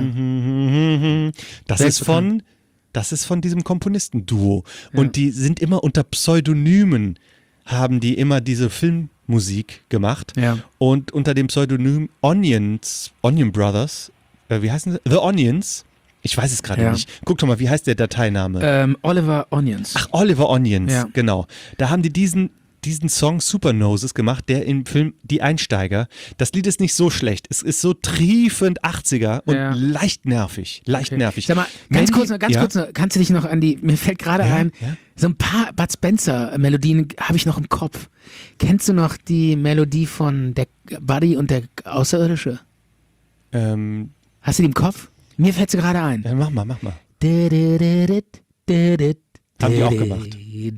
ja. Das Sehr ist von, das ist von diesem Komponistenduo. Und die sind immer unter Pseudonymen, haben die immer diese Filmmusik gemacht. Ja. Und unter dem Pseudonym Onions, Onion Brothers, äh, wie heißen sie? The Onions. Ich weiß es gerade Ja. nicht. Guck doch mal, wie heißt der Dateiname? Ähm, Oliver Onions. Ach, Oliver Onions, Ja. genau. Da haben die diesen, diesen Song Supernoses gemacht, der im Film Die Einsteiger. Das Lied ist nicht so schlecht. Es ist so triefend achtziger und Ja. leicht nervig. Leicht nervig. Sag mal, ganz Mandy- kurz, noch, ganz ja? kurz, noch, kannst du dich noch an die, mir fällt gerade Ja, ein, ja. so ein paar Bud Spencer-Melodien habe ich noch im Kopf. Kennst du noch die Melodie von der Buddy und der Außerirdische? Ähm, Hast du die im Kopf? Mir fällt sie gerade ein. ja, mach mal, mach mal. Haben die auch gemacht.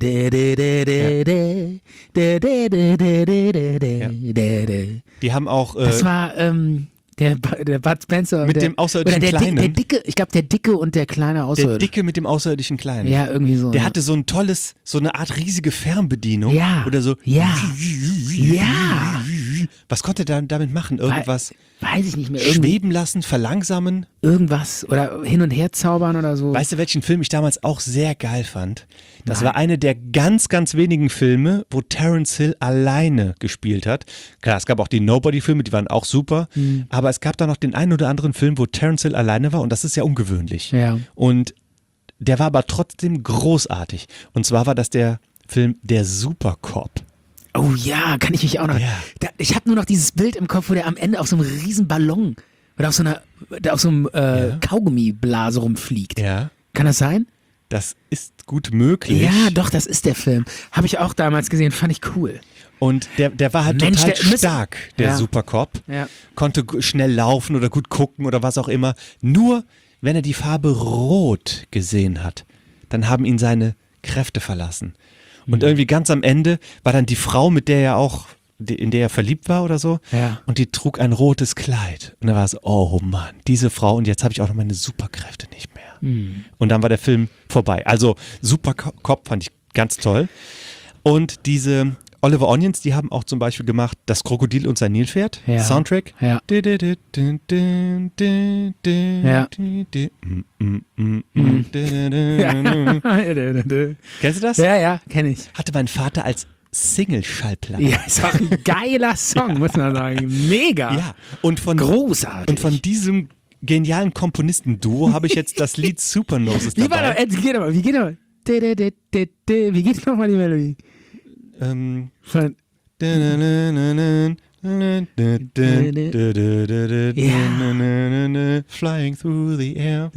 Die haben auch äh, Das war ähm, der, der Bud Spencer. mit der, dem außerirdischen oder der, Kleinen. der Dicke, ich glaube der Dicke und der kleine der Außerirdische. Dicke mit dem außerirdischen Kleinen. Ja, irgendwie so. Der ja. hatte so ein tolles, so eine Art riesige Fernbedienung. Ja. Oder so. Ja. Ja. Was konnte er da damit machen? Irgendwas Weiß ich nicht mehr. Irgendwie, schweben lassen, verlangsamen? irgendwas. Oder hin und her zaubern oder so. Weißt du, welchen Film ich damals auch sehr geil fand? Das war eine der ganz, ganz wenigen Filme, wo Terence Hill alleine gespielt hat. Klar, es gab auch die Nobody-Filme, die waren auch super. Mhm. Aber es gab da noch den einen oder anderen Film, wo Terence Hill alleine war und das ist ja ungewöhnlich. Ja. Und der war aber trotzdem großartig. Und zwar war das der Film Der Supercop. Oh ja, kann ich mich auch noch. Ja. Da, ich habe nur noch dieses Bild im Kopf, wo der am Ende auf so einem riesen Ballon oder auf so einer, der auf so einem äh, Ja. Kaugummiblase rumfliegt. Ja. Kann das sein? Das ist gut möglich. Ja, doch, das ist der Film. Habe ich auch damals gesehen, fand ich cool. Und der, der war halt Mensch, total der müsste- stark, der Ja. Supercop. Ja. Konnte gu- schnell laufen oder gut gucken oder was auch immer. Nur wenn er die Farbe Rot gesehen hat, dann haben ihn seine Kräfte verlassen. Mhm. Und irgendwie ganz am Ende war dann die Frau, mit der er auch, die- in der er verliebt war oder so. Ja. Und die trug ein rotes Kleid. Und da war es, oh Mann, diese Frau und jetzt habe ich auch noch meine Superkräfte nicht mehr. Mhm. Und dann war der Film vorbei. Also Supercop fand ich ganz toll. Und diese Oliver Onions, die haben auch zum Beispiel gemacht Das Krokodil und sein Nilpferd, Ja. Soundtrack. Ja. Ja. Ja. Kennst du das? Ja, ja, kenne ich. Hatte mein Vater als Single-Schallplatte. Ja, ist auch ein geiler Song, muss man sagen. Mega. Ja. Und von, Großartig. und von diesem genialen Komponistenduo habe ich jetzt das Lied Supernoses Wie war dabei. das? Wie geht das? Wie geht das? Wie geht nochmal die Melodie? Ähm, Von, Flying through the air.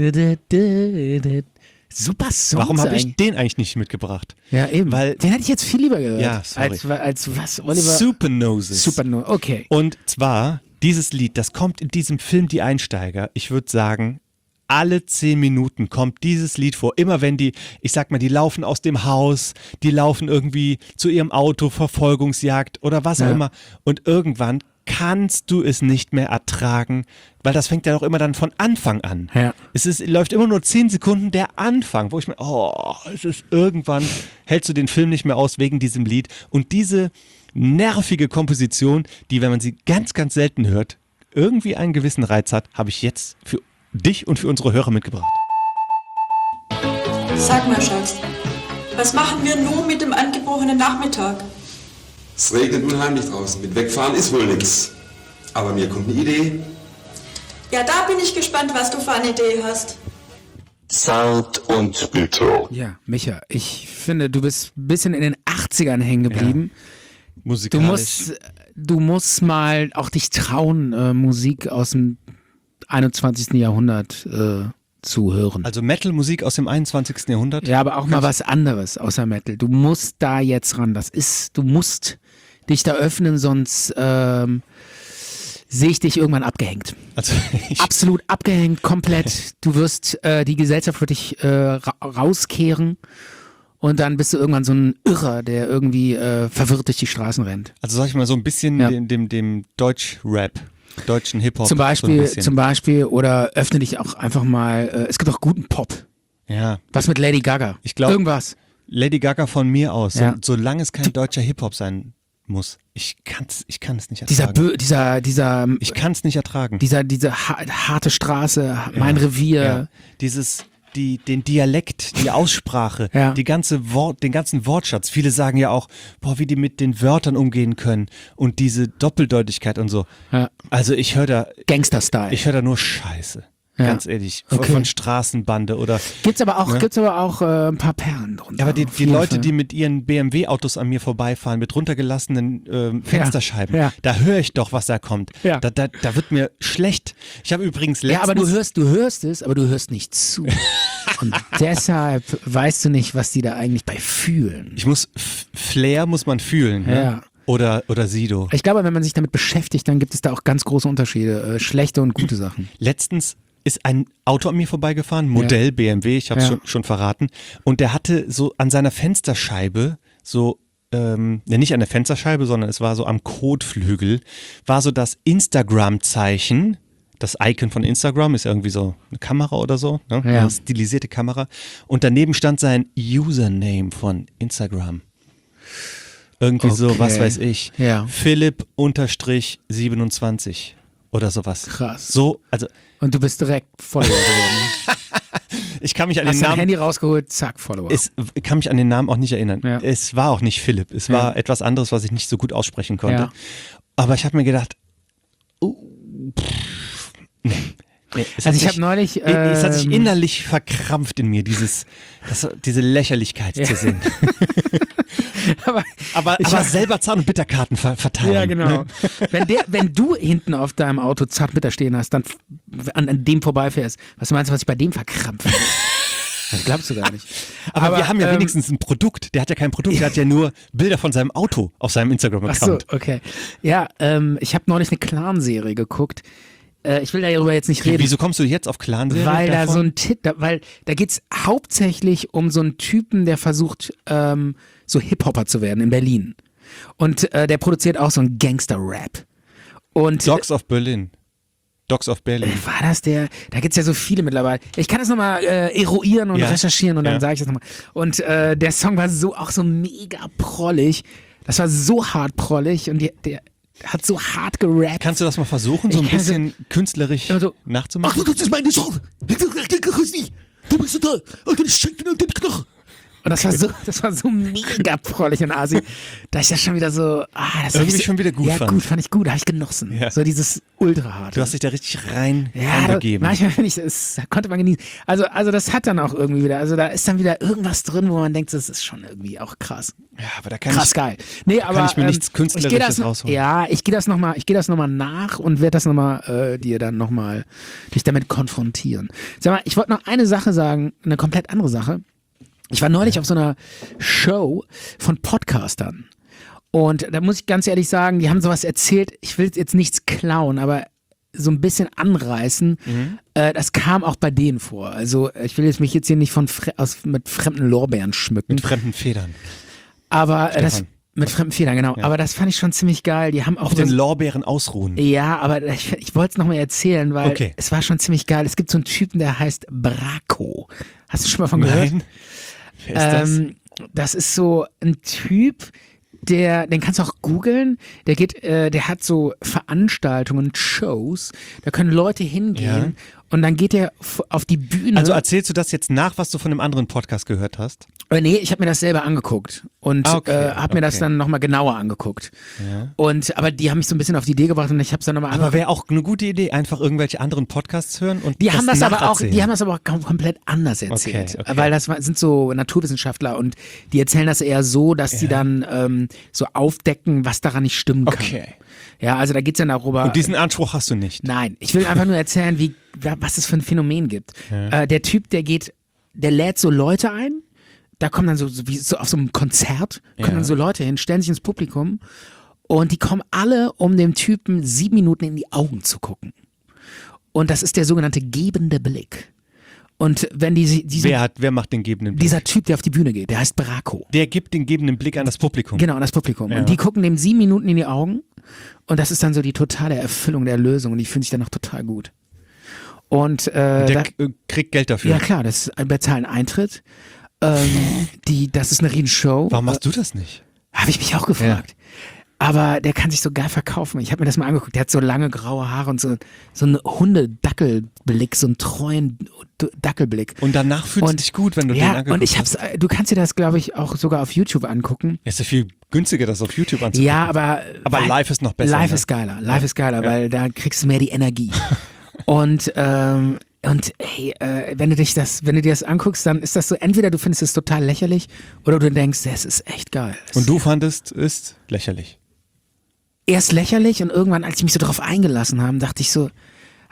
super Song. Warum habe ich den eigentlich nicht mitgebracht? Ja, eben. Weil- den hätte ich jetzt viel lieber gehört. Ja, sorry. Als, als was, Oliver? Supernoses. Super, no- okay. Und zwar, dieses Lied, das kommt in diesem Film Die Einsteiger, ich würde sagen, alle zehn Minuten kommt dieses Lied vor. Immer wenn die, ich sag mal, die laufen aus dem Haus, die laufen irgendwie zu ihrem Auto, Verfolgungsjagd oder was auch Ja. immer. Und irgendwann kannst du es nicht mehr ertragen, weil das fängt ja auch immer dann von Anfang an. Ja. Es ist, läuft immer nur zehn Sekunden der Anfang, wo ich mir, oh, es ist irgendwann, hältst du den Film nicht mehr aus wegen diesem Lied. Und diese nervige Komposition, die, wenn man sie ganz, ganz selten hört, irgendwie einen gewissen Reiz hat, habe ich jetzt für dich und für unsere Hörer mitgebracht. Sag mal, Schatz, was machen wir nun mit dem angebrochenen Nachmittag? Es regnet unheimlich draußen. Mit wegfahren ist wohl nichts. Aber mir kommt eine Idee. Ja, da bin ich gespannt, was du für eine Idee hast. Zart und bitter. Ja, Micha, ich finde, du bist ein bisschen in den achtzigern hängen geblieben. Du Musikalisch. musst, du musst mal auch dich trauen, äh, Musik aus dem einundzwanzigsten Jahrhundert äh, zu hören. Also Metal-Musik aus dem einundzwanzigsten Jahrhundert. Ja, aber auch mal was anderes außer Metal. Du musst da jetzt ran. Das ist, du musst dich da öffnen, sonst ähm, sehe ich dich irgendwann abgehängt. Also ich, Absolut abgehängt, komplett. Du wirst, äh, die Gesellschaft wird dich äh, ra rauskehren und dann bist du irgendwann so ein Irrer, der irgendwie äh, verwirrt durch die Straßen rennt. also sag ich mal so ein bisschen Ja. dem, dem, dem Deutsch-Rap, deutschen Hip-Hop. Zum so ein Beispiel, bisschen. zum Beispiel, oder öffne dich auch einfach mal, äh, es gibt auch guten Pop. Ja, Was mit Lady Gaga? Ich glaub- Irgendwas. Lady Gaga von mir aus, Ja. so, solange es kein deutscher Hip-Hop sein muss. Ich kann's, ich kann es nicht Dieser, ertragen. Bö dieser, dieser, ich kann es nicht ertragen. dieser, diese ha harte Straße, mein Revier. Ja. Dieses, die, den Dialekt, die Aussprache, Ja. die ganze Wort, den ganzen Wortschatz. Viele sagen ja auch, boah, wie die mit den Wörtern umgehen können und diese Doppeldeutigkeit und so. Ja. Also ich höre da, Gangster-Style. ich höre da nur Scheiße. Ja. Ganz ehrlich. Von, Okay. von Straßenbande oder. Gibt's aber auch, Ne? gibt's aber auch äh, ein paar Perlen drunter. Ja, aber die, Auf die jeden Leute, Fall. die mit ihren B M W-Autos an mir vorbeifahren, mit runtergelassenen ähm, Fensterscheiben, ja. da höre ich doch, was da kommt. Ja. Da, da, da wird mir schlecht. Ich habe übrigens letztens... Ja, aber du hörst, du hörst es, aber du hörst nicht zu. Und deshalb weißt du nicht, was die da eigentlich bei fühlen. Ich muss, F- Flair muss man fühlen. Ne? Ja. Oder, oder Sido. Ich glaube, wenn man sich damit beschäftigt, dann gibt es da auch ganz große Unterschiede, äh, schlechte und gute Sachen. Letztens ist ein Auto an mir vorbeigefahren, Modell Ja. B M W, ich habe es Ja. schon, schon verraten. Und der hatte so an seiner Fensterscheibe so, ähm, ja nicht an der Fensterscheibe, sondern es war so am Kotflügel, war so das Instagram-Zeichen. Das Icon von Instagram ist irgendwie so eine Kamera oder so, ne? Ja. Eine stilisierte Kamera. Und daneben stand sein Username von Instagram. Irgendwie so, Okay. was weiß ich. Ja. Philipp unterstrich siebenundzwanzig oder sowas. Krass. So, also Und du bist direkt Follower geworden. ich kann mich an Hast den dein Namen, Handy rausgeholt, zack, Follower. es, ich kann mich an den Namen auch nicht erinnern. Ja. Es war auch nicht Philipp, es Ja. war etwas anderes, was ich nicht so gut aussprechen konnte. Ja. Aber ich habe mir gedacht, oh, pff, nee. Nee, es Also hat ich sich- habe neulich, es hat sich ähm, innerlich verkrampft in mir, dieses, das, diese Lächerlichkeit Ja. zu sehen. aber Aber, Ich aber hab- selber Zahn- und Bitterkarten ver verteilen. Ja, genau. Ne? Wenn, der, wenn du hinten auf deinem Auto Zartbitter stehen hast, dann f- an, an dem vorbeifährst, was meinst du, was ich bei dem verkrampfe? Das glaubst du gar nicht. Aber, wir haben ja ähm, wenigstens ein Produkt. Der hat ja kein Produkt, der hat ja nur Bilder von seinem Auto auf seinem Ach so, Instagram-Account. okay. Ja, ähm, ich habe neulich eine Clan-Serie geguckt. Äh, ich will darüber jetzt nicht reden. Wieso kommst du jetzt auf Clan-Serie? Weil da davon? so ein Tit, da, weil da geht's hauptsächlich um so einen Typen, der versucht, ähm, so Hip-Hopper zu werden in Berlin. Und äh, der produziert auch so einen Gangster-Rap. Und Dogs of Berlin. Dogs of Berlin. äh, war das der? Da gibt's ja so viele mittlerweile. Ich kann das nochmal äh, eruieren und Ja. recherchieren und dann Ja. sage ich das nochmal. Und äh, der Song war so auch so mega prollig. Das war so hart prollig und die, der hat so hart gerappt. Kannst du das mal versuchen, so Ich ein kann so- bisschen künstlerisch immer so- nachzumachen? das ist meine Song. Du bist total. Und ich schenke dir den Knochen. Und das war so, das war so mega prollig und asi, da ich das schon wieder so, ah, das Irgendwie hab ich so, schon wieder gut ja, fand. gut, fand ich gut, habe ich genossen. Ja. So dieses ultra-harte. Du hast dich da richtig rein ja, da, reingegeben. manchmal finde ich, das konnte man genießen. Also, also das hat dann auch irgendwie wieder, also da ist dann wieder irgendwas drin, wo man denkt, das ist schon irgendwie auch krass. Ja, aber da kann Krass ich, geil. Nee, aber ich mir ähm, nichts Künstlerisches ich geh das noch- rausholen. Ja, ich gehe das nochmal, ich gehe das nochmal nach und werde das nochmal äh, dir dann nochmal dich damit konfrontieren. Sag mal, ich wollte noch eine Sache sagen, eine komplett andere Sache. Ich war neulich auf so einer Show von Podcastern. Und da muss ich ganz ehrlich sagen, die haben sowas erzählt, ich will jetzt nichts klauen, aber so ein bisschen anreißen. Mhm. Äh, das kam auch bei denen vor. Also ich will jetzt mich jetzt hier nicht von fre aus, mit fremden Lorbeeren schmücken. mit fremden Federn. Aber äh, das Stefan. mit fremden Federn, genau. Ja. Aber das fand ich schon ziemlich geil. Die haben auch Auf so den Lorbeeren ausruhen. ja, aber ich, ich wollte es nochmal erzählen, weil Okay. es war schon ziemlich geil. Es gibt so einen Typen, der heißt Braco. Hast du schon mal von gehört? Nein. Wer ist das? Ähm, das ist so ein Typ, der, den kannst du auch googeln. Der geht, äh, der hat so Veranstaltungen, Shows. Da können Leute hingehen und dann geht er f- auf die Bühne. Also erzählst du das jetzt nach, was du von einem anderen Podcast gehört hast? Äh, nee, ich habe mir das selber angeguckt und Ah, okay, äh, habe mir das okay. dann nochmal genauer angeguckt. Ja. Und aber die haben mich so ein bisschen auf die Idee gebracht und ich habe es dann nochmal Aber wäre auch eine gute Idee, einfach irgendwelche anderen Podcasts hören und Die haben das aber auch, nacherzählen. die haben das aber auch kom- komplett anders erzählt, Okay, okay. weil das war- sind so Naturwissenschaftler und die erzählen das eher so, dass sie dann ähm, so aufdecken, was daran nicht stimmen kann. Okay. Ja, also da geht's dann darüber. Und diesen Anspruch hast du nicht. Nein, ich will einfach nur erzählen, wie was es für ein Phänomen gibt. Äh, der Typ, der geht, der lädt so Leute ein. Da kommen dann so, so wie so auf so einem Konzert kommen Ja. dann so Leute hin, stellen sich ins Publikum und die kommen alle, um dem Typen sieben Minuten in die Augen zu gucken. Und das ist der sogenannte gebende Blick. Und wenn die, diese, Wer, hat, wer macht den gebenden Blick? dieser Typ, der auf die Bühne geht, der heißt Braco. Der gibt den gebenden Blick an das Publikum. Genau, an das Publikum. Ja. Und die gucken dem sieben Minuten in die Augen und das ist dann so die totale Erfüllung der Lösung und die fühlen sich dann auch total gut. Und äh, Der da, k- äh, kriegt Geld dafür. ja klar, das ist, bezahlen Eintritt. Ähm, die, das ist eine Riesenshow. Warum machst du das nicht? Habe ich mich auch gefragt. Aber der kann sich so geil verkaufen. Ich habe mir das mal angeguckt. Der hat so lange graue Haare und so, so einen Hunde-Dackelblick, so einen treuen D- Dackelblick. Und danach fühlst du Und- dich gut, wenn du den Ja, angeguckt und ich hast. hab's, äh, du kannst dir das, glaube ich, auch sogar auf YouTube angucken. Ja, ist ja viel günstiger, das auf YouTube anzugucken. Ja, aber. Aber weil- live ist noch besser. Live ne? ist geiler. Live ist geiler, weil da kriegst du mehr die Energie. und, ähm, und hey, äh, wenn du dich das, wenn du dir das anguckst, dann ist das so, entweder du findest es total lächerlich oder du denkst, das ist echt geil. Das Und du fandest es lächerlich. erst lächerlich und irgendwann, als ich mich so darauf eingelassen habe, dachte ich so,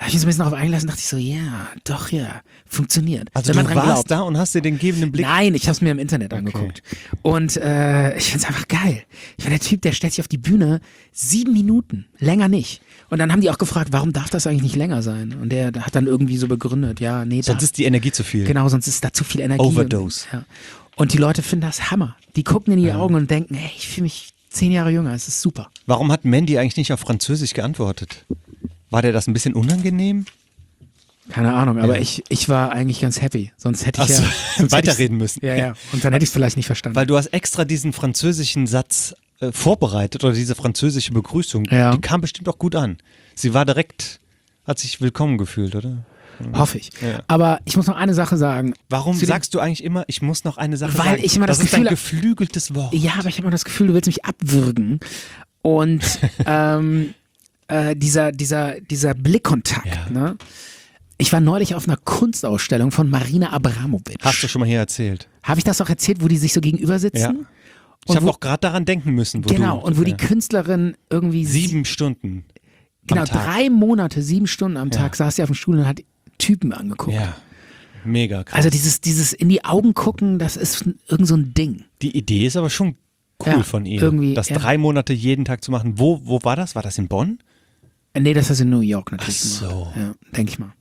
habe ich mich so ein bisschen darauf eingelassen, dachte ich so, ja, doch, ja, funktioniert. Also Wenn man du dran warst glaubt. da und hast dir den gebenden Blick... Nein, ich habe es mir im Internet angeguckt. Und äh, ich find's einfach geil. Ich war der Typ, der stellt sich auf die Bühne, sieben Minuten, länger nicht. Und dann haben die auch gefragt, warum darf das eigentlich nicht länger sein? Und der hat dann irgendwie so begründet, ja, nee, Sonst da, ist die Energie zu viel. genau, sonst ist da zu viel Energie. Overdose. Und, ja. Und die Leute finden das Hammer. Die gucken in die Augen und denken, hey, ich fühle mich zehn Jahre jünger, es ist super. Warum hat Mandy eigentlich nicht auf Französisch geantwortet? War dir das ein bisschen unangenehm? Keine Ahnung, aber Ja. ich, ich war eigentlich ganz happy. Sonst hätte ich Ach so, ja sonst hätte weiterreden ich's- müssen. Ja, ja. Und dann hätte ich es vielleicht nicht verstanden. Weil du hast extra diesen französischen Satz äh, vorbereitet oder diese französische Begrüßung. Ja. Die kam bestimmt auch gut an. Sie war direkt, hat sich willkommen gefühlt, oder? Hoffe ich. Ja. Aber ich muss noch eine Sache sagen. Warum Zu dem- sagst du eigentlich immer, ich muss noch eine Sache Weil sagen? ich immer das ist Gefühl ein hab- geflügeltes Wort. Ja, aber ich habe immer das Gefühl, du willst mich abwürgen. Und ähm, äh, dieser, dieser, dieser Blickkontakt, Ja. ne? Ich war neulich auf einer Kunstausstellung von Marina Abramovic. Hast du schon mal hier erzählt? Habe ich das auch erzählt, wo die sich so gegenüber sitzen? Ja. Ich Und habe wo- auch gerade daran denken müssen, wo Genau, du... und wo die ja. Künstlerin irgendwie sie- Sieben Stunden genau, am Tag. drei Monate, sieben Stunden am Tag saß sie auf dem Stuhl und hat Typen angeguckt. Ja, mega krass. Also dieses, dieses in die Augen gucken, das ist irgend so ein Ding. Die Idee ist aber schon cool Ja, von ihr. irgendwie, das ja. drei Monate jeden Tag zu machen. Wo, wo war das? War das in Bonn? Äh, Nee, das ist in New York natürlich Ach so. gemacht. Ja, denke ich mal.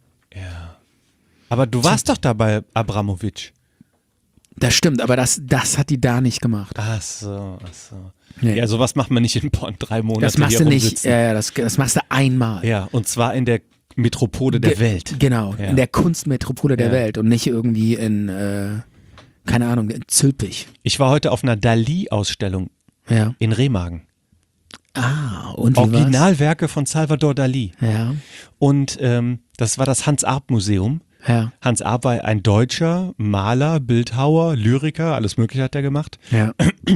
Aber du warst doch da bei Abramovic. Das stimmt, aber das, das hat die da nicht gemacht. Ach so, ach so. Nee. Ja, sowas macht man nicht in Bonn. Drei Monate Das machst hier du nicht, rumsitzen. ja, ja, das, das machst du einmal. Ja, und zwar in der Metropole der Ge- Welt. Genau, Ja. in der Kunstmetropole der Ja. Welt und nicht irgendwie in, äh, keine Ahnung, in Zülpich. Ich war heute auf einer Dalí-Ausstellung Ja. in Remagen. Ah, und wie war's? Originalwerke von Salvador Dalí. Ja, Und ähm, das war das Hans-Arp-Museum. ja, Hans Arp war ein Deutscher, Maler, Bildhauer, Lyriker, alles Mögliche hat er gemacht. ja.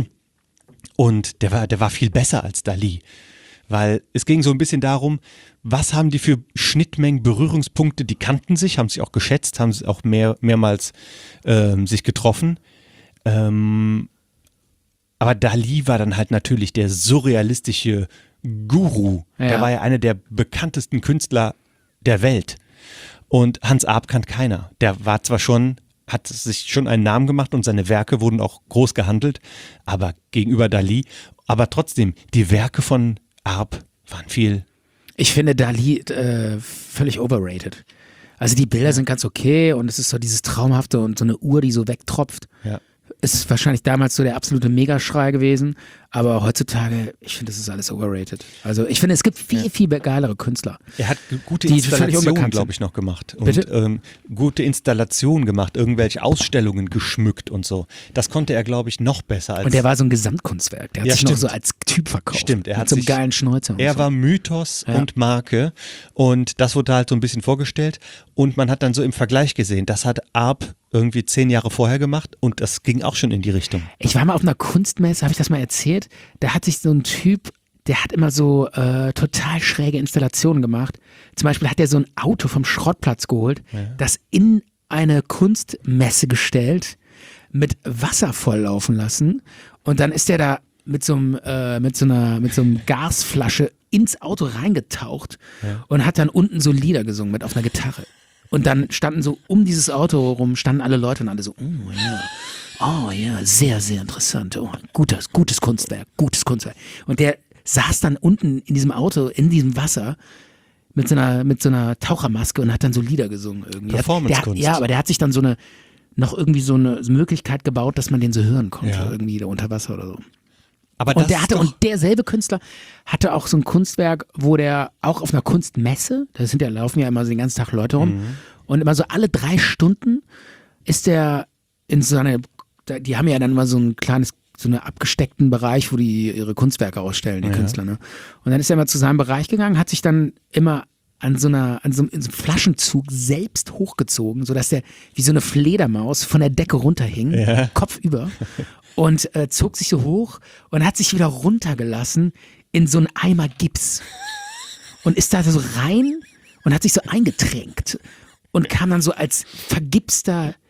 Und der war, der war viel besser als Dalí. Weil es ging so ein bisschen darum, was haben die für Schnittmengen, Berührungspunkte, die kannten sich, haben sich auch geschätzt, haben sich auch mehr, mehrmals ähm, sich getroffen. Ähm, aber Dalí war dann halt natürlich der surrealistische Guru. Ja. Der war ja einer der bekanntesten Künstler der Welt. Und Hans Arp kannte keiner. Der war zwar schon, hat sich schon einen Namen gemacht und seine Werke wurden auch groß gehandelt, aber gegenüber Dalí, aber trotzdem, die Werke von Arp waren viel. Ich finde Dalí äh, völlig overrated. Also die Bilder sind ganz okay und es ist so dieses Traumhafte und so eine Uhr, die so wegtropft. Ja. Ist wahrscheinlich damals so der absolute Megaschrei gewesen, aber heutzutage, ich finde, das ist alles overrated. Also ich finde, es gibt viel, viel geilere Künstler. Er hat g- gute Die völlig Installationen, unbekannt glaube sind. ich, noch gemacht. Und Bitte? ähm, gute Installationen gemacht, irgendwelche Ausstellungen geschmückt und so. Das konnte er, glaube ich, noch besser als. Und der war so ein Gesamtkunstwerk. Der hat Ja, sich noch stimmt. so als Typ verkauft. Stimmt, er Mit hat so einem sich- geilen Schnäuzer. Und Er so. war Mythos Ja. und Marke und das wurde halt so ein bisschen vorgestellt und man hat dann so im Vergleich gesehen, das hat Arp irgendwie zehn Jahre vorher gemacht und das ging auch schon in die Richtung. Ich war mal auf einer Kunstmesse, habe ich das mal erzählt? Da hat sich so ein Typ, der hat immer so äh, total schräge Installationen gemacht. Zum Beispiel hat er so ein Auto vom Schrottplatz geholt, das in eine Kunstmesse gestellt, mit Wasser volllaufen lassen und dann ist er da mit so einem, äh, mit so einer, mit so einem Gasflasche ins Auto reingetaucht und hat dann unten so Lieder gesungen mit auf einer Gitarre. Und dann standen so um dieses Auto rum, standen alle Leute und alle so, oh ja, oh ja, sehr, sehr interessant, oh, gutes, gutes Kunstwerk, gutes Kunstwerk. Und der saß dann unten in diesem Auto, in diesem Wasser, mit so einer, mit so einer Tauchermaske und hat dann so Lieder gesungen irgendwie. Performance-Kunst. Der, ja, aber der hat sich dann so eine, noch irgendwie so eine Möglichkeit gebaut, dass man den so hören konnte, Ja. irgendwie da unter Wasser oder so. Aber Und der ist hatte, doch- und derselbe Künstler hatte auch so ein Kunstwerk, wo der auch auf einer Kunstmesse, da sind ja, laufen ja immer so den ganzen Tag Leute rum, Mhm. und immer so alle drei Stunden ist der in so eine, da- die haben ja dann immer so ein kleines, so einen abgesteckten Bereich, wo die ihre Kunstwerke ausstellen, die Ja. Künstler, ne? Und dann ist er immer zu seinem Bereich gegangen, hat sich dann immer an so einer, an so, einem- in so einem Flaschenzug selbst hochgezogen, sodass der wie so eine Fledermaus von der Decke runterhing, Ja. kopfüber, und äh, zog sich so hoch und hat sich wieder runtergelassen in so einen Eimer Gips und ist da so rein und hat sich so eingetränkt und kam dann so als vergipster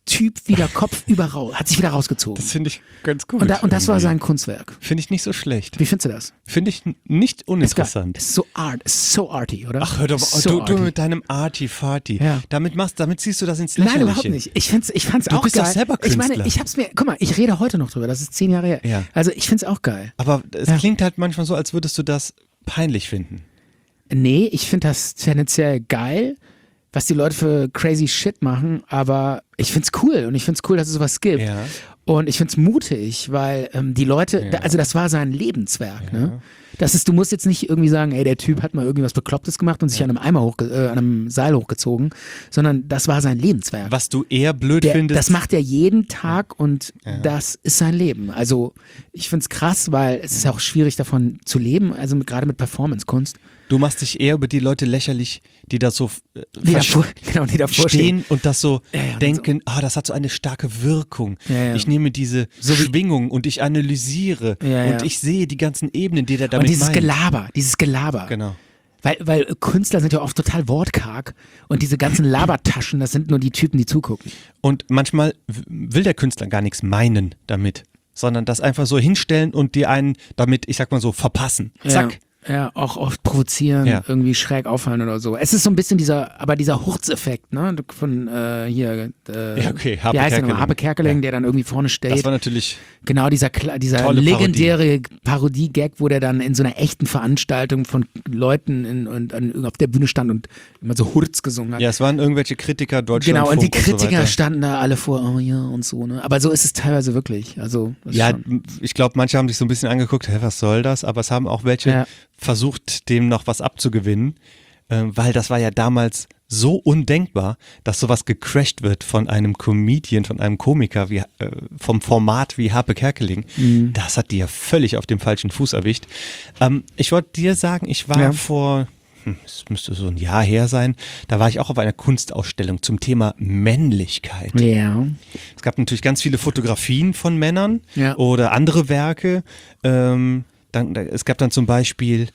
Typ wieder kopfüber raus, hat sich wieder rausgezogen. Das finde ich ganz gut. Und, da, und das war irgendwie. sein Kunstwerk. Finde ich nicht so schlecht. Wie findest du das? Finde ich n- nicht Ist, uninteressant. geil. Ist so art, ist so arty, oder? Ach, hör doch Ist mal, so du, du arty. mit deinem Arty-Farty. Ja. Damit machst, damit ziehst du das ins Lächerliche. Nein, überhaupt nicht. Ich find's, ich fand's Du auch bist geil. doch selber ich meine, Künstler. ich hab's mir, guck mal, ich rede heute noch drüber, das ist zehn Jahre her. Ja. Also ich find's auch geil. Aber es Ja. klingt halt manchmal so, als würdest du das peinlich finden. Nee, ich finde das tendenziell geil, was die Leute für crazy Shit machen, aber ich find's cool und ich find's cool, dass es sowas gibt. Ja. Und ich find's mutig, weil ähm, die Leute, Ja. da, also das war sein Lebenswerk, ne? Das ist, du musst jetzt nicht irgendwie sagen, ey, der Typ hat mal irgendwie was Beklopptes gemacht und sich an einem Eimer hoch, äh, an einem Seil hochgezogen, sondern das war sein Lebenswerk. Was du eher blöd Der, findest. das macht er jeden Tag und Ja. das ist sein Leben. Also ich find's krass, weil es ist ja auch schwierig davon zu leben, also mit, gerade mit Performance-Kunst. Du machst dich eher über die Leute lächerlich, die da so äh, Die davor, genau, die davor stehen. stehen und das so Ja, ja, und denken, ah, das hat so eine starke Wirkung. Ja, ja. Ich nehme diese So wie- Schwingung und ich analysiere Ja, ja. und ich sehe die ganzen Ebenen, die der damit Und dieses meint. Gelaber, dieses Gelaber. Genau. Weil, weil Künstler sind ja oft total wortkarg und diese ganzen Labertaschen, das sind nur die Typen, die zugucken. Und manchmal w- will der Künstler gar nichts meinen damit, sondern das einfach so hinstellen und die einen damit, ich sag mal so, verpassen. Zack. Ja. Ja, auch oft provozieren, Ja. irgendwie schräg auffallen oder so. Es ist so ein bisschen dieser, aber dieser Hurzeffekt, ne, von äh, hier, äh, Ja, okay, Harpe wie heißt der Kerkeling. nochmal? Harpe Kerkeling, Ja. der dann irgendwie vorne steht. Das war natürlich Genau, dieser, Kla- dieser Tolle legendäre Parodie-Gag, wo der dann in so einer echten Veranstaltung von Leuten in, und, an, auf der Bühne stand und immer so Hurz gesungen hat. Ja, es waren irgendwelche Kritiker Deutschland. Genau, und die und so Kritiker weiter. standen da alle vor, oh ja und so, ne? Aber so ist es teilweise wirklich. Also, das ist Ja, schon, ich glaube, manche haben sich so ein bisschen angeguckt, hä, was soll das? Aber es haben auch welche Ja. versucht, dem noch was abzugewinnen, äh, weil das war ja damals so undenkbar, dass sowas gecrashed wird von einem Comedian, von einem Komiker, wie, äh, vom Format wie Harpe Kerkeling. Mhm. Das hat die ja völlig auf dem falschen Fuß erwischt. Ähm, ich wollte dir sagen, ich war Ja. vor, hm, es müsste so ein Jahr her sein, da war ich auch auf einer Kunstausstellung zum Thema Männlichkeit. ja. Es gab natürlich ganz viele Fotografien von Männern Ja. oder andere Werke. Ähm, dann, da, es gab dann zum Beispiel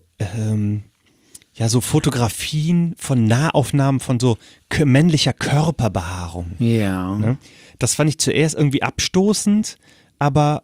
ähm, ja so Fotografien von Nahaufnahmen von so k- männlicher Körperbehaarung. Ja. Ne? Das fand ich zuerst irgendwie abstoßend, aber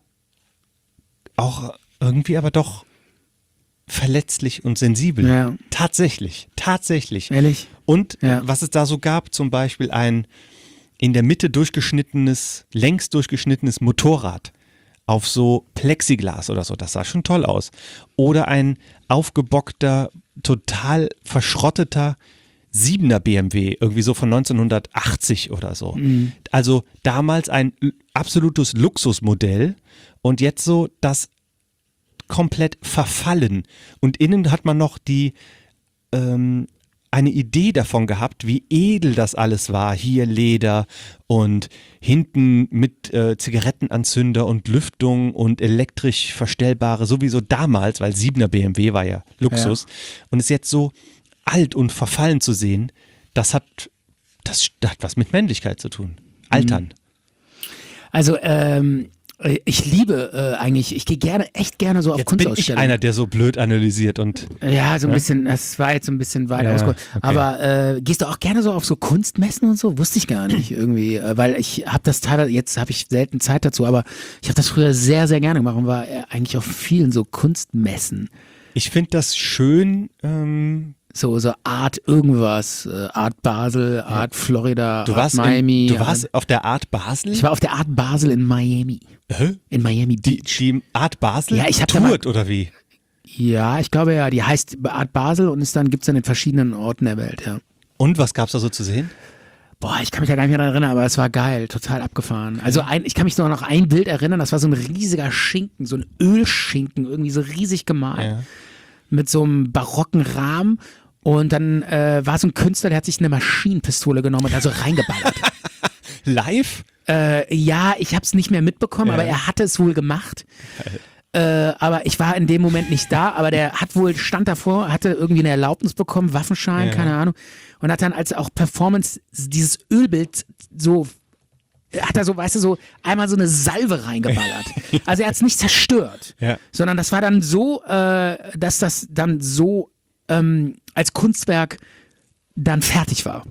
auch irgendwie aber doch verletzlich und sensibel. Ja. Tatsächlich, tatsächlich. Ehrlich? Und Ja. was es da so gab, zum Beispiel ein in der Mitte durchgeschnittenes, längs durchgeschnittenes Motorrad auf so Plexiglas oder so, das sah schon toll aus. Oder ein aufgebockter, total verschrotteter Siebener B M W, irgendwie so von neunzehnhundertachtzig oder so. Also damals ein l- absolutes Luxusmodell und jetzt so das komplett verfallen. Und innen hat man noch die ähm, eine Idee davon gehabt, wie edel das alles war. Hier Leder und hinten mit äh, Zigarettenanzünder und Lüftung und elektrisch verstellbare, sowieso damals, weil Siebener B M W war ja Luxus. Und ist jetzt so alt und verfallen zu sehen, das hat, das hat was mit Männlichkeit zu tun. Altern. Also, ähm, ich liebe äh, eigentlich, ich gehe gerne, echt gerne so auf Jetzt bin ich Kunstausstellungen. einer, der so blöd analysiert und Ja, so ein Ja? bisschen, das war jetzt so ein bisschen weit Ja, ausgeholt. okay. Aber äh, gehst du auch gerne so auf so Kunstmessen und so? Wusste ich gar nicht irgendwie, äh, weil ich habe das teilweise, jetzt habe ich selten Zeit dazu, aber ich habe das früher sehr, sehr gerne gemacht und war äh, eigentlich auf vielen so Kunstmessen. ich finde das schön, ähm, So, so Art irgendwas, äh, Art Basel, Art Florida, du Art warst, Miami. in, du warst Art, auf der Art Basel? ich war auf der Art Basel in Miami. Hä? In Miami Die, Beach. die Art Basel Ja, ich hab da mal- tourt oder wie? Ja, ich glaube ja, die heißt Art Basel und ist dann, gibt's dann in verschiedenen Orten der Welt, ja. Und was gab's da so zu sehen? Boah, ich kann mich da gar nicht mehr daran erinnern, aber es war geil, total abgefahren. Also ein, ich kann mich nur noch ein Bild erinnern, das war so ein riesiger Schinken, so ein Ölschinken, irgendwie so riesig gemalt. Ja. Mit so einem barocken Rahmen. Und dann äh, war so ein Künstler, der hat sich eine Maschinenpistole genommen und da so reingeballert. Live? äh, ja, ich habe es nicht mehr mitbekommen, Ja. aber er hatte es wohl gemacht. Äh, aber ich war in dem Moment nicht da, aber der hat wohl, stand davor, hatte irgendwie eine Erlaubnis bekommen, Waffenschein, Ja. keine Ahnung. Und hat dann als auch Performance dieses Ölbild so, hat er so, weißt du, so einmal so eine Salve reingeballert. Also er hat es nicht zerstört, Ja. sondern das war dann so, äh, dass das dann so ähm, als Kunstwerk dann fertig war.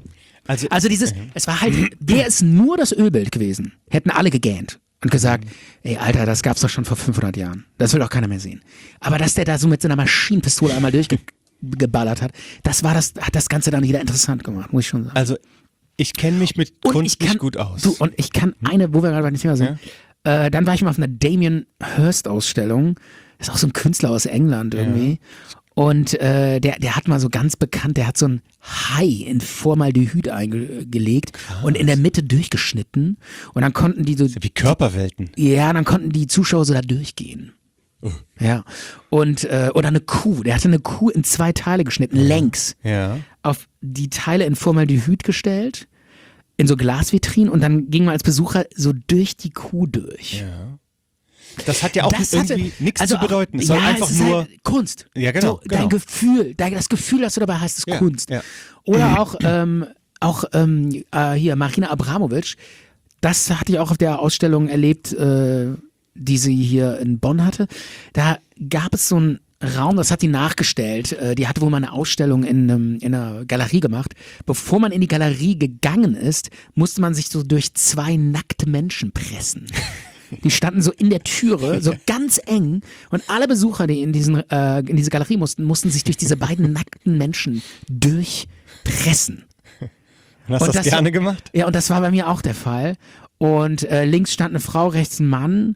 Also, Also dieses, es war halt, der ist nur das Ölbild gewesen. Hätten alle gegähnt und gesagt, ey Alter, das gab's doch schon vor fünfhundert Jahren. Das will doch keiner mehr sehen. Aber dass der da so mit seiner Maschinenpistole einmal durchgeballert hat, das war das, hat das Ganze dann wieder interessant gemacht, muss ich schon sagen. also ich kenne mich mit Und Kunst ich kann, nicht gut aus. Du, und ich kann eine, wo wir gerade bei dem Thema sind, äh, dann war ich mal auf einer Damien Hirst Ausstellung. Das ist auch so ein Künstler aus England irgendwie. Und äh, der, der hat mal so ganz bekannt, der hat so ein Hai in Formaldehyd eingelegt und in der Mitte durchgeschnitten. Und dann konnten die so, Wie Körperwelten. ja, dann konnten die Zuschauer so da durchgehen. Ja. Und, äh, oder eine Kuh, der hatte eine Kuh in zwei Teile geschnitten, längs. Ja. Auf die Teile in Formaldehyd gestellt, in so Glasvitrinen und dann ging man als Besucher so durch die Kuh durch. Ja. Das hat ja auch Das hatte- irgendwie nichts also zu bedeuten. Es auch- soll ja, einfach es ist nur. halt Kunst. Ja, genau, So, dein genau. Gefühl, dein, das Gefühl, das du dabei hast, ist Ja, Kunst. ja. Oder auch, ähm, auch ähm, äh, hier Marina Abramovic. Das hatte ich auch auf der Ausstellung erlebt, äh, die sie hier in Bonn hatte. Da gab es so einen Raum, das hat die nachgestellt. Äh, die hatte wohl mal eine Ausstellung in, einem, in einer Galerie gemacht. Bevor man in die Galerie gegangen ist, musste man sich so durch zwei nackte Menschen pressen. Die standen so in der Türe, so ganz eng. Und alle Besucher, die in, diesen, äh, in diese Galerie mussten, mussten sich durch diese beiden nackten Menschen durchpressen. Und hast Und das, das- gerne gemacht? Ja, und das war bei mir auch der Fall. Und äh, links stand eine Frau, rechts ein Mann.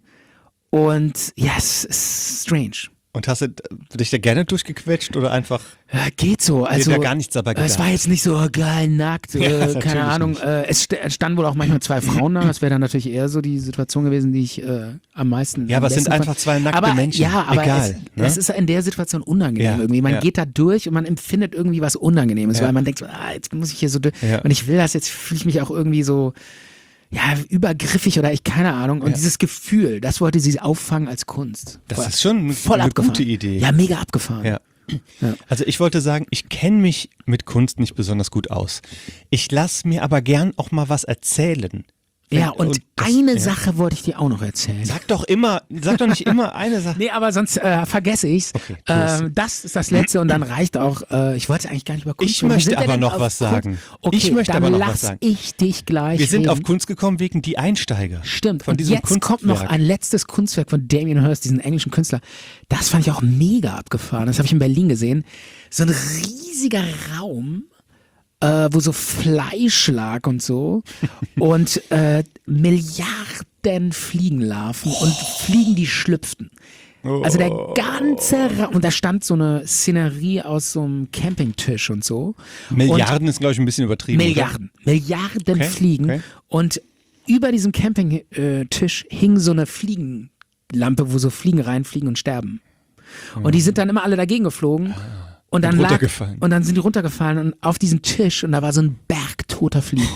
Und ja, es ist strange. Und hast du dich da gerne durchgequetscht oder einfach? Ja, geht so. Also, da gar nichts dabei Es gedacht? war jetzt nicht so oh, geil, nackt, Ja, äh, natürlich keine Ahnung. nicht. Äh, es, st es standen wohl auch manchmal zwei Frauen da. Das wäre dann natürlich eher so die Situation gewesen, die ich äh, am meisten. Ja, aber am es sind besten fand. einfach zwei nackte aber, Menschen. Ja, aber Egal, es, ne? es ist in der Situation unangenehm Ja, irgendwie. Man ja. geht da durch und man empfindet irgendwie was Unangenehmes, Ja. weil man denkt so, ah, jetzt muss ich hier so durch. Ja. Und ich will das, jetzt fühle ich mich auch irgendwie so, ja, übergriffig oder ich, keine Ahnung. Und Ja. dieses Gefühl, das wollte sie auffangen als Kunst. Das Voll- ist schon voll eine abgefahren. gute Idee. Ja, mega abgefahren. Ja. Also ich wollte sagen, ich kenne mich mit Kunst nicht besonders gut aus. Ich lasse mir aber gern auch mal was erzählen. Ja, Wenn- und, das- eine ja. Sache wollte ich dir auch noch erzählen. Sag doch immer, sag doch nicht immer eine Sache. Nee, aber sonst äh, vergesse ich's. Okay, tu es. ähm, das ist das Letzte und dann reicht auch, äh, ich wollte eigentlich gar nicht über Kunst Ich sprechen. Wie möchte sind wir aber denn noch auf was Kunst? sagen. Okay, Ich möchte dann aber noch lass was sagen. ich dich gleich Wir sind reden. auf Kunst gekommen wegen die Einsteiger. Stimmt. Von Und diesem jetzt kommt noch Kunstwerk. ein letztes Kunstwerk von Damien Hirst, diesen englischen Künstler. Das fand ich auch mega abgefahren. Das habe ich in Berlin gesehen. So ein riesiger Raum, äh, wo so Fleisch lag und so. und äh, Milliarden Fliegenlarven und Fliegen, die schlüpften. Also der ganze Raum, und da stand so eine Szenerie aus so einem Campingtisch und so. Milliarden ist, glaube ich, ein bisschen übertrieben. Milliarden, Milliarden Okay, Fliegen. okay. Und über diesem Campingtisch hing so eine Fliegenlampe, wo so Fliegen reinfliegen und sterben. Und die sind dann immer alle dagegen geflogen. Und dann Und lag, runtergefallen. und dann sind die runtergefallen und auf diesen Tisch und da war so ein Berg toter Fliegen.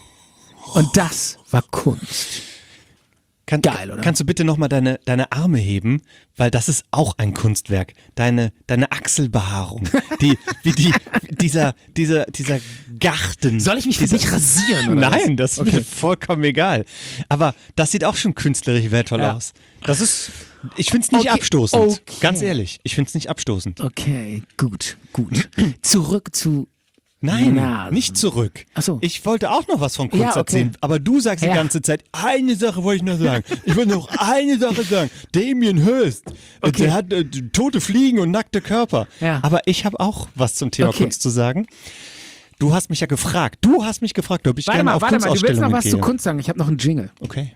Und das war Kunst. Kann, Geil, oder? Kannst du bitte nochmal deine, deine Arme heben, weil das ist auch ein Kunstwerk. Deine, deine Achselbehaarung, die, wie die, dieser, dieser, dieser Garten. Soll ich mich für dieser, dich rasieren? Oder Nein, das ist mir vollkommen egal. Aber das sieht auch schon künstlerisch wertvoll Ja. aus. Das ist, ich find's nicht Okay, abstoßend. okay. Ganz ehrlich, ich find's nicht abstoßend. was? Okay, gut, gut. Zurück zu Nein, Nasen. nicht zurück. Ach so. Ich wollte auch noch was von Kunst Ja, okay. erzählen, aber du sagst die Ja. ganze Zeit, eine Sache wollte ich noch sagen. Ich wollte noch eine Sache sagen. Damien Hirst, äh, Okay. der hat äh, tote Fliegen und nackte Körper. Ja. Aber ich habe auch was zum Thema Okay. Kunst zu sagen. Du hast mich ja gefragt. Du hast mich gefragt, ob ich Warte gerne mal, auf warte mal, du willst noch Kunstausstellungen was gehe. zu Kunst sagen? Ich habe noch einen Jingle. Okay.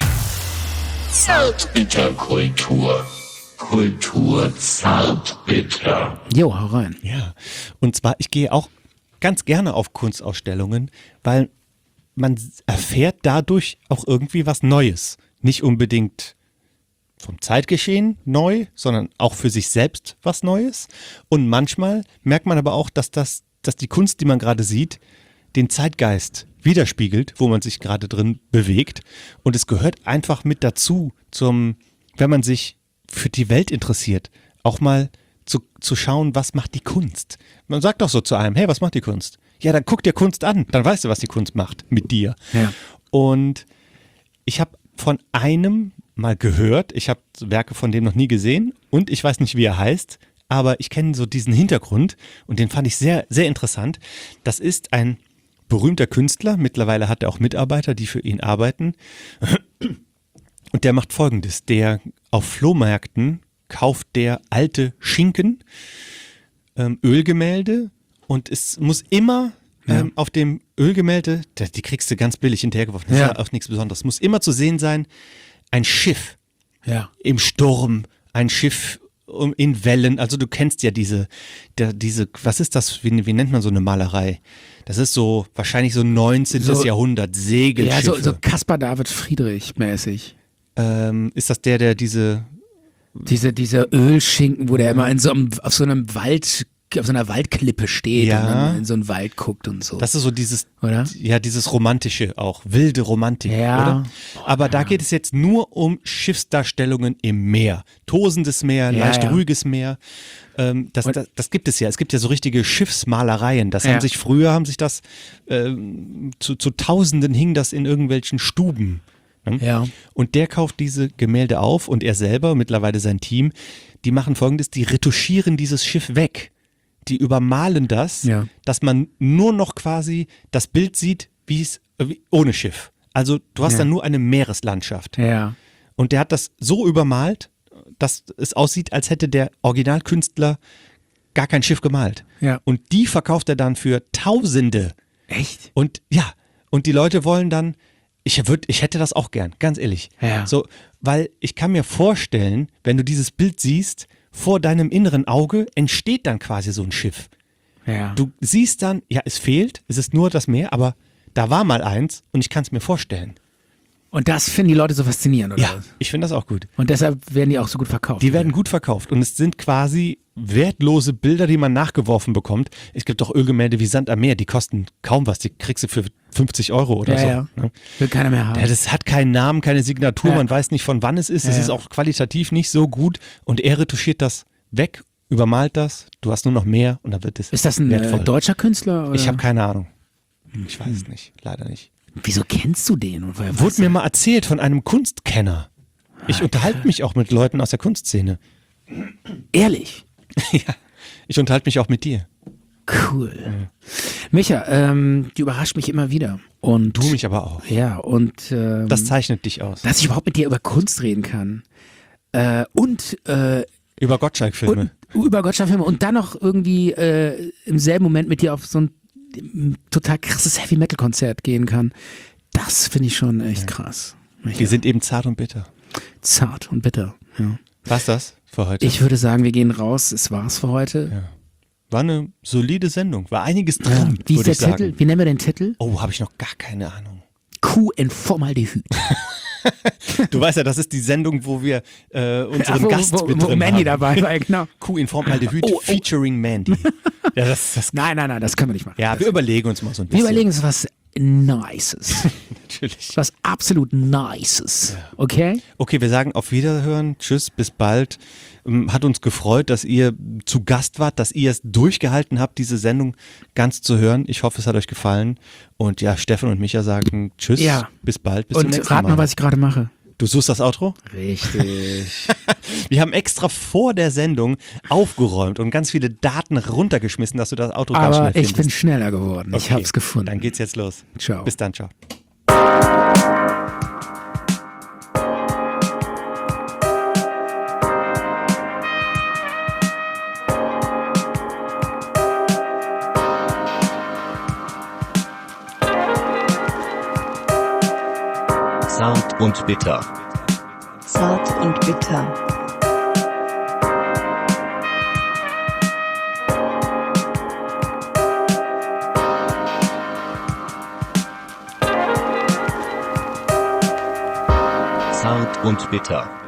Zartbitterkultur. Kultur zartbitter. Jo, hau rein. Ja, und zwar, ich gehe auch ganz gerne auf Kunstausstellungen, weil man erfährt dadurch auch irgendwie was Neues. Nicht unbedingt vom Zeitgeschehen neu, sondern auch für sich selbst was Neues. Und manchmal merkt man aber auch, dass das, dass die Kunst, die man gerade sieht, den Zeitgeist widerspiegelt, wo man sich gerade drin bewegt. Und es gehört einfach mit dazu, zum, wenn man sich für die Welt interessiert, auch mal zu, zu schauen, was macht die Kunst. Man sagt doch so zu einem, hey, was macht die Kunst? Ja, dann guck dir Kunst an, dann weißt du, was die Kunst macht mit dir. Ja. Und ich habe von einem mal gehört, ich habe Werke von dem noch nie gesehen und ich weiß nicht, wie er heißt, aber ich kenne so diesen Hintergrund und den fand ich sehr, sehr interessant. Das ist ein berühmter Künstler. Mittlerweile hat er auch Mitarbeiter, die für ihn arbeiten. Und der macht Folgendes. Der auf Flohmärkten kauft der alte Schinken, ähm, Ölgemälde und es muss immer Ja. ähm, auf dem Ölgemälde, die, die kriegst du ganz billig hinterhergeworfen, das Ja. ist ja auch nichts Besonderes, muss immer zu sehen sein, ein Schiff Ja. im Sturm, ein Schiff um- in Wellen, also du kennst ja diese, der, diese, was ist das, wie, wie nennt man so eine Malerei? Das ist so, wahrscheinlich so neunzehnten. So- Jahrhundert, Segelschiffe. Ja, so, so Caspar David Friedrich mäßig. ähm, ist das der, der diese, Diese, diese Ölschinken, wo der immer in so einem, auf so einem Wald, auf so einer Waldklippe steht Ja. und dann in so einen Wald guckt und so. das ist so dieses, Oder? ja, dieses Romantische auch, wilde Romantik, Ja. oder? Aber da geht es jetzt nur um Schiffsdarstellungen im Meer. Tosendes Meer, Ja, leicht ja. ruhiges Meer. Ähm, das, Und- das, das gibt es ja. Es gibt ja so richtige Schiffsmalereien. Das Ja. haben sich früher, haben sich das, ähm, zu, zu Tausenden hing das in irgendwelchen Stuben. Ne? Ja. Und der kauft diese Gemälde auf und er selber, mittlerweile sein Team, die machen Folgendes, die retuschieren dieses Schiff weg. Die übermalen das, Ja. dass man nur noch quasi das Bild sieht, wie es äh, wie, ohne Schiff. Also du hast Ja. dann nur eine Meereslandschaft. Ja. Und der hat das so übermalt, dass es aussieht, als hätte der Originalkünstler gar kein Schiff gemalt. Ja. Und die verkauft er dann für Tausende. Echt? Und ja, und die Leute wollen dann, ich würd, ich hätte das auch gern, ganz ehrlich. Ja. So, weil ich kann mir vorstellen, wenn du dieses Bild siehst, vor deinem inneren Auge entsteht dann quasi so ein Schiff. Ja. Du siehst dann, ja, es fehlt, es ist nur das Meer, aber da war mal eins und ich kann es mir vorstellen. Und das finden die Leute so faszinierend, oder? Ja, was? ich finde das auch gut. Und deshalb werden die auch so gut verkauft. Die werden gut verkauft und es sind quasi wertlose Bilder, die man nachgeworfen bekommt. Es gibt auch Ölgemälde wie Sand am Meer, die kosten kaum was, die kriegst du für fünfzig Euro oder ja, so. ja. Ne? Will keiner mehr haben. Ja, das hat keinen Namen, keine Signatur, Ja. man weiß nicht, von wann es ist. Es Ja, ist ja. auch qualitativ nicht so gut und er retuschiert das weg, übermalt das, du hast nur noch mehr und dann wird es Ist das ein wertvoll. äh, deutscher Künstler? Oder? Ich habe keine Ahnung. Ich weiß es nicht, leider nicht. Wieso kennst du den? Und woher weißt Wurde du? mir mal erzählt von einem Kunstkenner. Ich unterhalte mich auch mit Leuten aus der Kunstszene. Ehrlich? Ja, ich unterhalte mich auch mit dir. Cool. Micha, ähm, du überrascht mich immer wieder. Und Du mich aber auch. Ja, und ähm, Das zeichnet dich aus. dass ich überhaupt mit dir über Kunst reden kann. Äh, und, äh, Über Gottschalk-Filme. und über Gottschalk-Filme und dann noch irgendwie äh, im selben Moment mit dir auf so ein m, total krasses Heavy-Metal-Konzert gehen kann. Das finde ich schon echt krass. Micha. Wir sind eben zart und bitter. Zart und bitter. Ja. War's das für heute? Ich würde sagen, wir gehen raus. Es war's für heute. Ja. War eine solide Sendung. War einiges drin, Wie ist würde der ich sagen. Titel? Wie nennen wir den Titel? Oh, habe ich noch gar keine Ahnung. Kuh in Formaldehyd. Du weißt ja, das ist die Sendung, wo wir äh, unseren Ja, wo- Gast wo- mit wo drin Mandy haben. dabei war, genau. Kuh in Formaldehyd Oh, oh. featuring Mandy. Ja, das, das, Nein, nein, nein, das können wir nicht machen. ja, wir überlegen uns mal so ein Wir bisschen. überlegen uns was Nices. Natürlich. Was absolut Nices. Okay? Okay, wir sagen auf Wiederhören. Tschüss, bis bald. Ähm, Hat uns gefreut, dass ihr zu Gast wart, dass ihr es durchgehalten habt, diese Sendung ganz zu hören. Ich hoffe, es hat euch gefallen. Und ja, Stefan und Micha sagen Tschüss, Ja. bis bald, bis zum Und nächsten rat Mal. mal, was ich gerade mache. Du suchst das Outro? Richtig. Wir haben extra vor der Sendung aufgeräumt und ganz viele Daten runtergeschmissen, dass du das Outro ganz Aber schnell ich findest. bin schneller geworden. Ich Okay, hab's gefunden. Dann geht's jetzt los. Ciao. Bis dann, ciao. Zart und bitter. Zart und bitter. Zart und bitter.